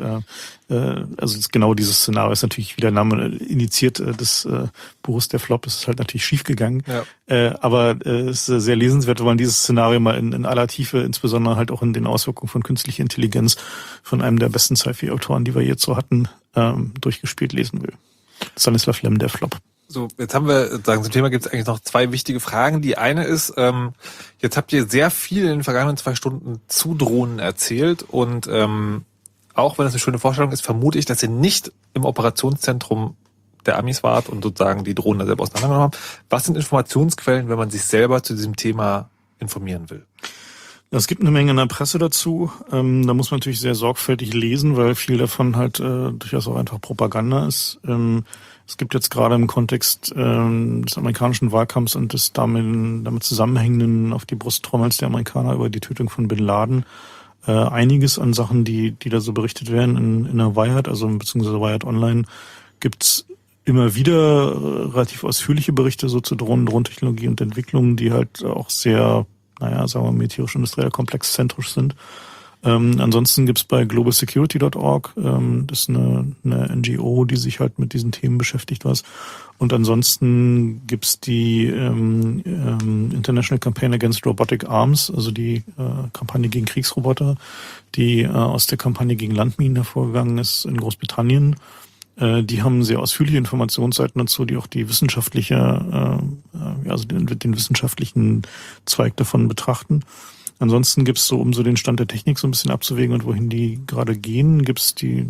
E: also genau dieses Szenario ist natürlich, wie der Name indiziert, des Buches der Flop, ist halt natürlich schief gegangen. Ja. Aber es ist sehr lesenswert, wenn man dieses Szenario mal in aller Tiefe, insbesondere halt auch in den Auswirkungen von künstlicher Intelligenz von einem der besten Sci-Fi-Autoren, die wir jetzt so hatten, durchgespielt lesen will. Stanislav Lem, der Flop.
C: So, jetzt haben wir, sagen zum Thema gibt es eigentlich noch zwei wichtige Fragen. Die eine ist, jetzt habt ihr sehr viel in den vergangenen 2 Stunden zu Drohnen erzählt und auch wenn es eine schöne Vorstellung ist, vermute ich, dass ihr nicht im Operationszentrum der Amis wart und sozusagen die Drohnen da selber auseinandergenommen habt. Was sind Informationsquellen, wenn man sich selber zu diesem Thema informieren will?
E: Es gibt eine Menge in der Presse dazu. Da muss man natürlich sehr sorgfältig lesen, weil viel davon halt durchaus auch einfach Propaganda ist. Es gibt jetzt gerade im Kontext des amerikanischen Wahlkampfs und des damit zusammenhängenden auf die Brusttrommels der Amerikaner über die Tötung von Bin Laden einiges an Sachen, die da so berichtet werden in der Wired, also beziehungsweise Wired Online, gibt's immer wieder relativ ausführliche Berichte so zu Drohnentechnologie und Entwicklungen, die halt auch sehr, sagen wir militärisch-industrieller komplexzentrisch sind. Ansonsten gibt's bei globalsecurity.org, das ist eine NGO, die sich halt mit diesen Themen beschäftigt was. Und ansonsten gibt's die International Campaign Against Robotic Arms, also die Kampagne gegen Kriegsroboter, die aus der Kampagne gegen Landminen hervorgegangen ist in Großbritannien. Die haben sehr ausführliche Informationsseiten dazu, die auch die wissenschaftliche, also den wissenschaftlichen Zweig davon betrachten. Ansonsten gibt's so, um so den Stand der Technik so ein bisschen abzuwägen und wohin die gerade gehen, gibt's die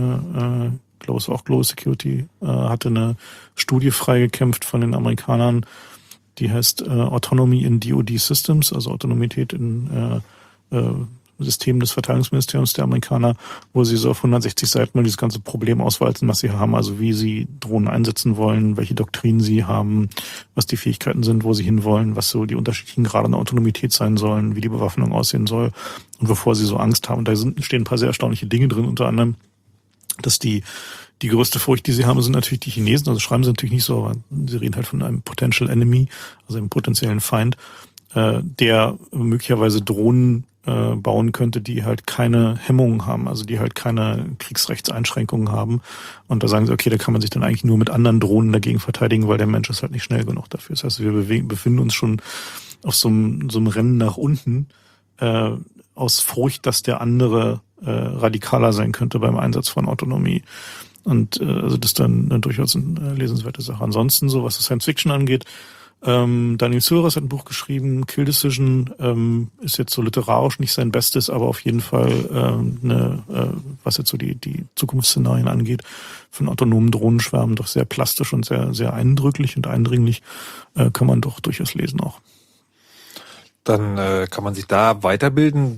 E: Global Security hatte eine Studie freigekämpft von den Amerikanern, die heißt Autonomy in DoD Systems, also Autonomität in System des Verteidigungsministeriums der Amerikaner, wo sie so auf 160 Seiten mal dieses ganze Problem auswalzen, was sie haben, also wie sie Drohnen einsetzen wollen, welche Doktrinen sie haben, was die Fähigkeiten sind, wo sie hinwollen, was so die unterschiedlichen Grade der Autonomität sein sollen, wie die Bewaffnung aussehen soll und wovor sie so Angst haben. Und da stehen ein paar sehr erstaunliche Dinge drin, unter anderem, dass die größte Furcht, die sie haben, sind natürlich die Chinesen, also schreiben sie natürlich nicht so, aber sie reden halt von einem Potential Enemy, also einem potenziellen Feind, der möglicherweise Drohnen bauen könnte, die halt keine Hemmungen haben, also die halt keine Kriegsrechtseinschränkungen haben. Und da sagen sie, okay, da kann man sich dann eigentlich nur mit anderen Drohnen dagegen verteidigen, weil der Mensch ist halt nicht schnell genug dafür. Das heißt, wir befinden uns schon auf so einem Rennen nach unten, aus Furcht, dass der andere radikaler sein könnte beim Einsatz von Autonomie. Und also das ist dann durchaus eine lesenswerte Sache. Ansonsten, so was Science Fiction angeht, Daniel Suarez hat ein Buch geschrieben, Kill Decision, ist jetzt so literarisch nicht sein Bestes, aber auf jeden Fall was jetzt so die Zukunftsszenarien angeht, von autonomen Drohnenschwärmen doch sehr plastisch und sehr, sehr eindrücklich und eindringlich, kann man doch durchaus lesen auch.
C: Dann kann man sich da weiterbilden.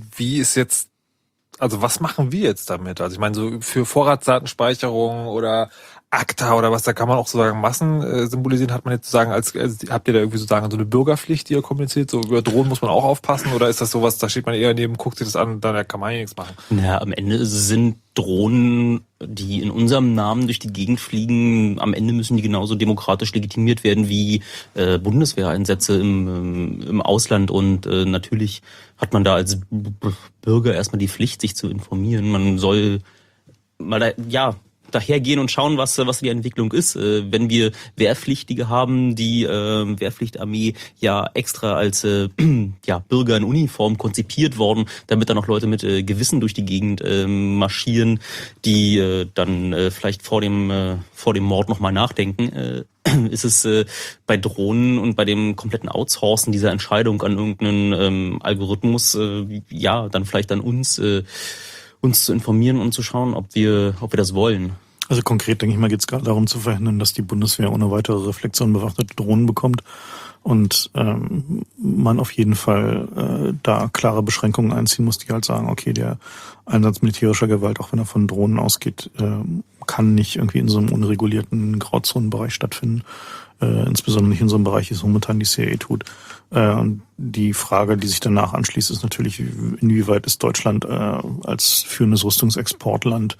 C: Was machen wir jetzt damit? Also ich meine, so für Vorratsdatenspeicherung oder ACTA oder was, da kann man auch sozusagen Massen symbolisieren. Hat man jetzt sozusagen habt ihr da irgendwie sozusagen so eine Bürgerpflicht, die ihr kommuniziert? So über Drohnen muss man auch aufpassen oder ist das sowas, da steht man eher neben, guckt sich das an, dann kann man ja nichts machen?
D: Naja, am Ende sind Drohnen, die in unserem Namen durch die Gegend fliegen, am Ende müssen die genauso demokratisch legitimiert werden wie Bundeswehreinsätze im Ausland und natürlich hat man da als Bürger erstmal die Pflicht, sich zu informieren. Man soll mal dahergehen und schauen, was die Entwicklung ist. Wenn wir Wehrpflichtige haben, die Wehrpflichtarmee ja extra als Bürger in Uniform konzipiert worden, damit dann auch Leute mit Gewissen durch die Gegend marschieren, die dann vielleicht vor dem Mord nochmal nachdenken. Ist es bei Drohnen und bei dem kompletten Outsourcen dieser Entscheidung an irgendeinen Algorithmus dann vielleicht an uns zu informieren und zu schauen, ob wir das wollen.
E: Also konkret, denke ich mal, geht es gerade darum zu verhindern, dass die Bundeswehr ohne weitere Reflexion bewaffnete Drohnen bekommt und man auf jeden Fall da klare Beschränkungen einziehen muss, die halt sagen, okay, der Einsatz militärischer Gewalt, auch wenn er von Drohnen ausgeht, kann nicht irgendwie in so einem unregulierten Grauzonenbereich stattfinden. Insbesondere nicht in so einem Bereich, wie es momentan die CIA tut. Und die Frage, die sich danach anschließt, ist natürlich, inwieweit ist Deutschland als führendes Rüstungsexportland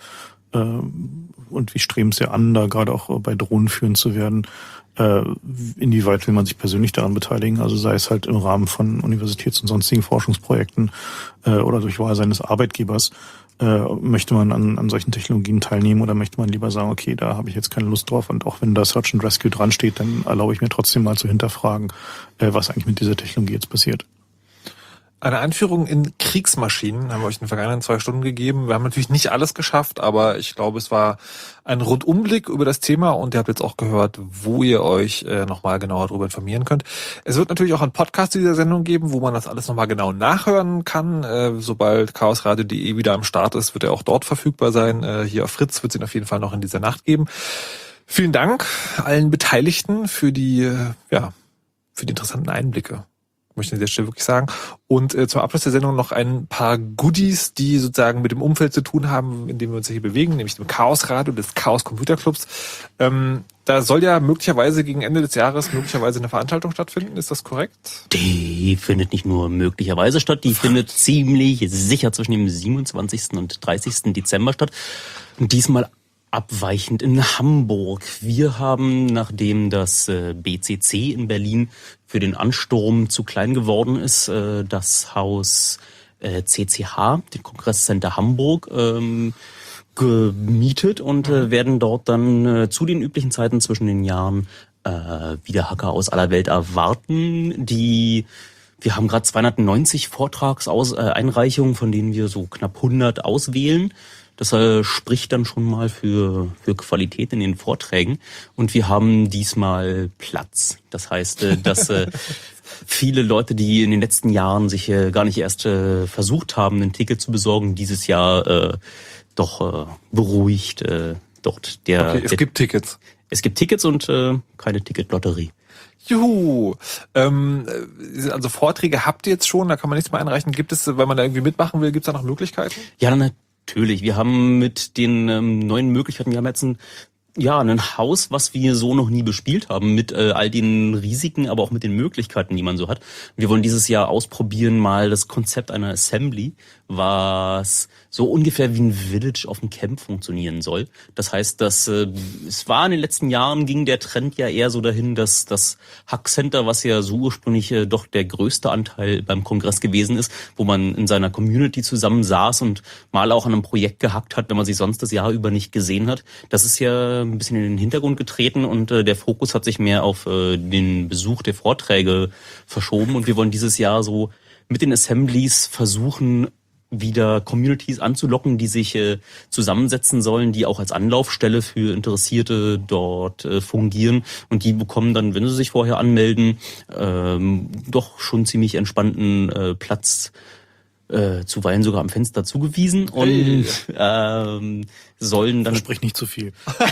E: und wie streben sie an, da gerade auch bei Drohnen führend zu werden, inwieweit will man sich persönlich daran beteiligen, also sei es halt im Rahmen von Universitäts- und sonstigen Forschungsprojekten oder durch Wahl seines Arbeitgebers. Möchte man an solchen Technologien teilnehmen oder möchte man lieber sagen, okay, da habe ich jetzt keine Lust drauf und auch wenn da Search and Rescue dran steht, dann erlaube ich mir trotzdem mal zu hinterfragen, was eigentlich mit dieser Technologie jetzt passiert.
C: Eine Einführung in Kriegsmaschinen haben wir euch in den vergangenen 2 Stunden gegeben. Wir haben natürlich nicht alles geschafft, aber ich glaube, es war ein Rundumblick über das Thema und ihr habt jetzt auch gehört, wo ihr euch nochmal genauer darüber informieren könnt. Es wird natürlich auch einen Podcast zu dieser Sendung geben, wo man das alles nochmal genau nachhören kann. Sobald chaosradio.de wieder am Start ist, wird er auch dort verfügbar sein. Hier auf Fritz wird es ihn auf jeden Fall noch in dieser Nacht geben. Vielen Dank allen Beteiligten für die interessanten Einblicke. Möchte ich an der Stelle wirklich sagen. Und zum Abschluss der Sendung noch ein paar Goodies, die sozusagen mit dem Umfeld zu tun haben, in dem wir uns hier bewegen, nämlich dem Chaosradio des Chaos Computer Clubs. Da soll ja möglicherweise gegen Ende des Jahres eine Veranstaltung stattfinden. Ist das korrekt?
D: Die findet nicht nur möglicherweise statt, die findet ziemlich sicher zwischen dem 27. und 30. Dezember statt. Und diesmal abweichend in Hamburg. Wir haben, nachdem das BCC in Berlin für den Ansturm zu klein geworden ist, das Haus CCH, den Kongresscenter Hamburg, gemietet und werden dort dann zu den üblichen Zeiten zwischen den Jahren wieder Hacker aus aller Welt erwarten. Wir haben gerade 290 Vortragseinreichungen, von denen wir so knapp 100 auswählen. Das spricht dann schon mal für Qualität in den Vorträgen. Und wir haben diesmal Platz. Das heißt, dass viele Leute, die in den letzten Jahren sich gar nicht erst versucht haben, ein Ticket zu besorgen, dieses Jahr doch beruhigt dort.
C: Es gibt Tickets.
D: Es gibt Tickets und keine Ticketlotterie.
C: Juhu! Also Vorträge habt ihr jetzt schon, da kann man nichts mehr einreichen. Gibt es, wenn man da irgendwie mitmachen will, gibt es da noch Möglichkeiten?
D: Ja, natürlich. Wir haben mit den neuen Möglichkeiten, wir haben jetzt ein Haus, was wir so noch nie bespielt haben, mit all den Risiken, aber auch mit den Möglichkeiten, die man so hat. Wir wollen dieses Jahr ausprobieren mal das Konzept einer Assembly, was so ungefähr wie ein Village auf dem Camp funktionieren soll. Das heißt, dass es war in den letzten Jahren, ging der Trend ja eher so dahin, dass das Hackcenter, was ja so ursprünglich doch der größte Anteil beim Kongress gewesen ist, wo man in seiner Community zusammen saß und mal auch an einem Projekt gehackt hat, wenn man sich sonst das Jahr über nicht gesehen hat. Das ist ja ein bisschen in den Hintergrund getreten und der Fokus hat sich mehr auf den Besuch der Vorträge verschoben und wir wollen dieses Jahr so mit den Assemblies versuchen, wieder Communities anzulocken, die sich zusammensetzen sollen, die auch als Anlaufstelle für Interessierte dort fungieren. Und die bekommen dann, wenn sie sich vorher anmelden, doch schon ziemlich entspannten Platz, zuweilen sogar am Fenster zugewiesen und sollen dann...
E: Versprich nicht zu viel.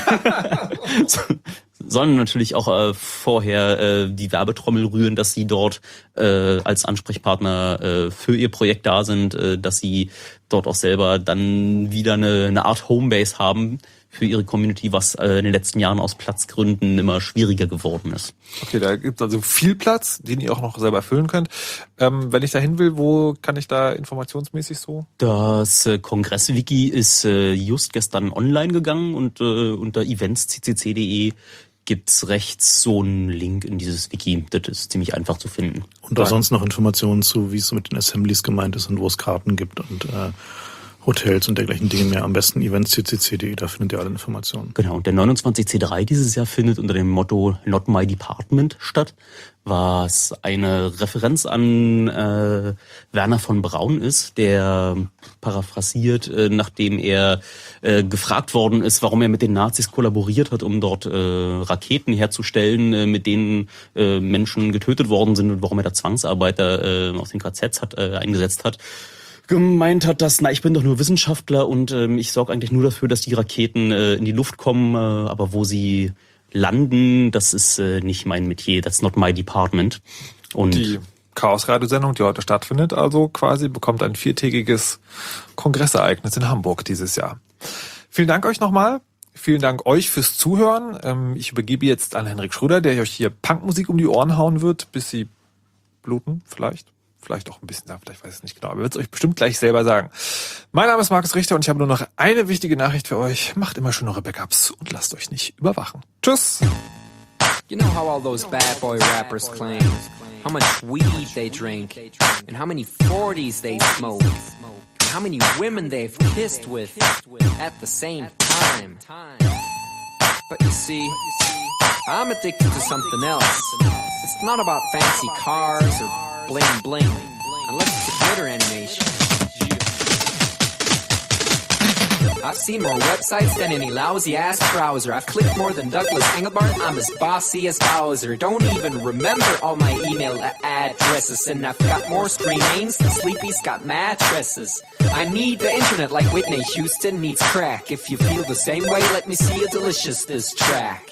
D: sollen natürlich auch vorher die Werbetrommel rühren, dass sie dort als Ansprechpartner für ihr Projekt da sind, dass sie dort auch selber dann wieder eine Art Homebase haben für ihre Community, was in den letzten Jahren aus Platzgründen immer schwieriger geworden ist.
C: Okay, da gibt es also viel Platz, den ihr auch noch selber erfüllen könnt. Wenn ich da hin will, wo kann ich da informationsmäßig so?
D: Das Kongress-Wiki ist just gestern online gegangen und unter eventsccc.de gibt's rechts so einen Link in dieses Wiki. Das ist ziemlich einfach zu finden.
E: Und auch sonst noch Informationen zu, wie es mit den Assemblies gemeint ist und wo es Karten gibt und Hotels und dergleichen Dinge mehr. Am besten eventsccc.de, da findet ihr alle Informationen.
D: Genau, und der 29C3 dieses Jahr findet unter dem Motto Not My Department statt, was eine Referenz an Werner von Braun ist, der paraphrasiert, nachdem er gefragt worden ist, warum er mit den Nazis kollaboriert hat, um dort Raketen herzustellen, mit denen Menschen getötet worden sind und warum er da Zwangsarbeiter aus den KZs eingesetzt hat. Gemeint hat, dass, ich bin doch nur Wissenschaftler und ich sorge eigentlich nur dafür, dass die Raketen in die Luft kommen, aber wo sie landen, das ist nicht mein Metier, that's not my department. Und
C: die Chaos-Radio-Sendung, die heute stattfindet, also quasi bekommt ein 4-tägiges Kongressereignis in Hamburg dieses Jahr. Vielen Dank euch nochmal. Vielen Dank euch fürs Zuhören. Ich übergebe jetzt an Henrik Schröder, der euch hier Punkmusik um die Ohren hauen wird, bis sie bluten, vielleicht auch ein bisschen, vielleicht weiß ich es nicht genau, aber wird es euch bestimmt gleich selber sagen. Mein Name ist Markus Richter und ich habe nur noch eine wichtige Nachricht für euch. Macht immer schön eure Backups und lasst euch nicht überwachen. Tschüss!
J: You know how all those bad boy rappers claim how much weed they drink and how many 40s they smoke and how many women they've kissed with at the same time. But you see, I'm addicted to something else. It's not about fancy cars or bling bling, unless it's a glitter animation. I've seen more websites than any lousy ass browser. I've clicked more than Douglas Engelbart. I'm as bossy as Bowser. Don't even remember all my email addresses. And I've got more screen names than Sleepy's got mattresses. I need the internet like Whitney Houston needs crack. If you feel the same way, let me see a delicious diss track.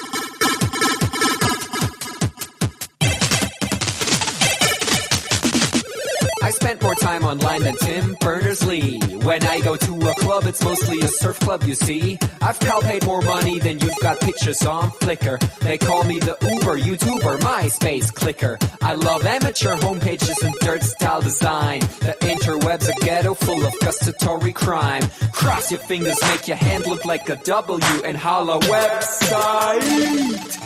J: I spent more time online than Tim Berners-Lee. When I go to a club, it's mostly a surf club, you see. I've paid more money than you've got pictures on Flickr. They call me the Uber YouTuber, MySpace clicker. I love amateur homepages and dirt style design. The interweb's a ghetto full of gustatory crime. Cross your fingers, make your hand look like a W and holla website.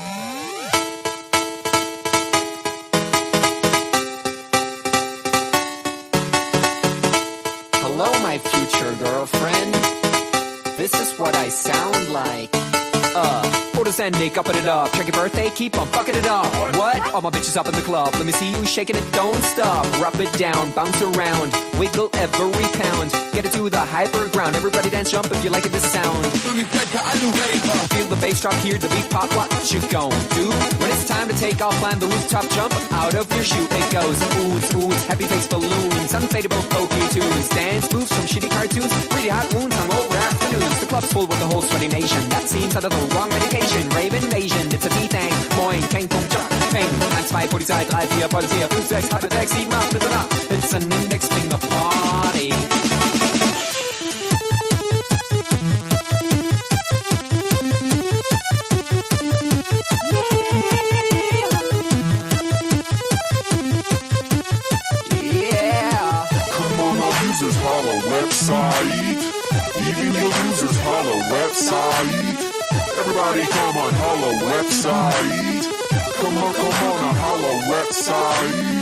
J: Hello, my future girlfriend. This is what I sound like. Photos and makeup it up. Check your birthday, keep on fucking it up. What? All my bitches up in the club. Let me see you shaking it, don't stop. Rub it down, bounce around, wiggle every pound. Get it to the hyper ground. Everybody dance, jump if you like it, this sound. Feel the bass drop, hear the beat pop. What you gon' do? When it's time to take off, climb the rooftop, jump out of your shoe. It goes oohs, oohs, happy face balloons, unfadable pokey tunes, dance moves from shitty cartoons, pretty hot wounds, hungover afternoons. The club's full with the whole sweaty nation. That seems under the wrong medication. Rave invasion, it's a D-Thing. Moin, kein Punkt, Peng. 1, 2, Polizei, 3, 4, Polizei, 5, 6, 8, 6, 7, 8, bitte nach. It's an index finger party. Yeah.
H: Come on, our users holla website. Even your users holla website. Everybody come on, holla website. Come on, holla website.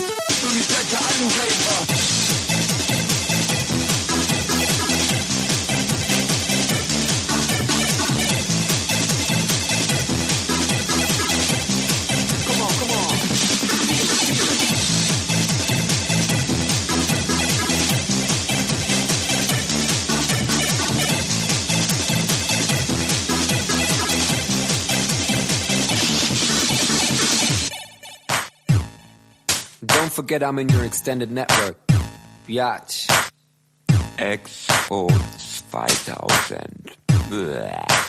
J: Don't forget I'm in your extended network. Biatch.
K: Expo 2000. Bleh.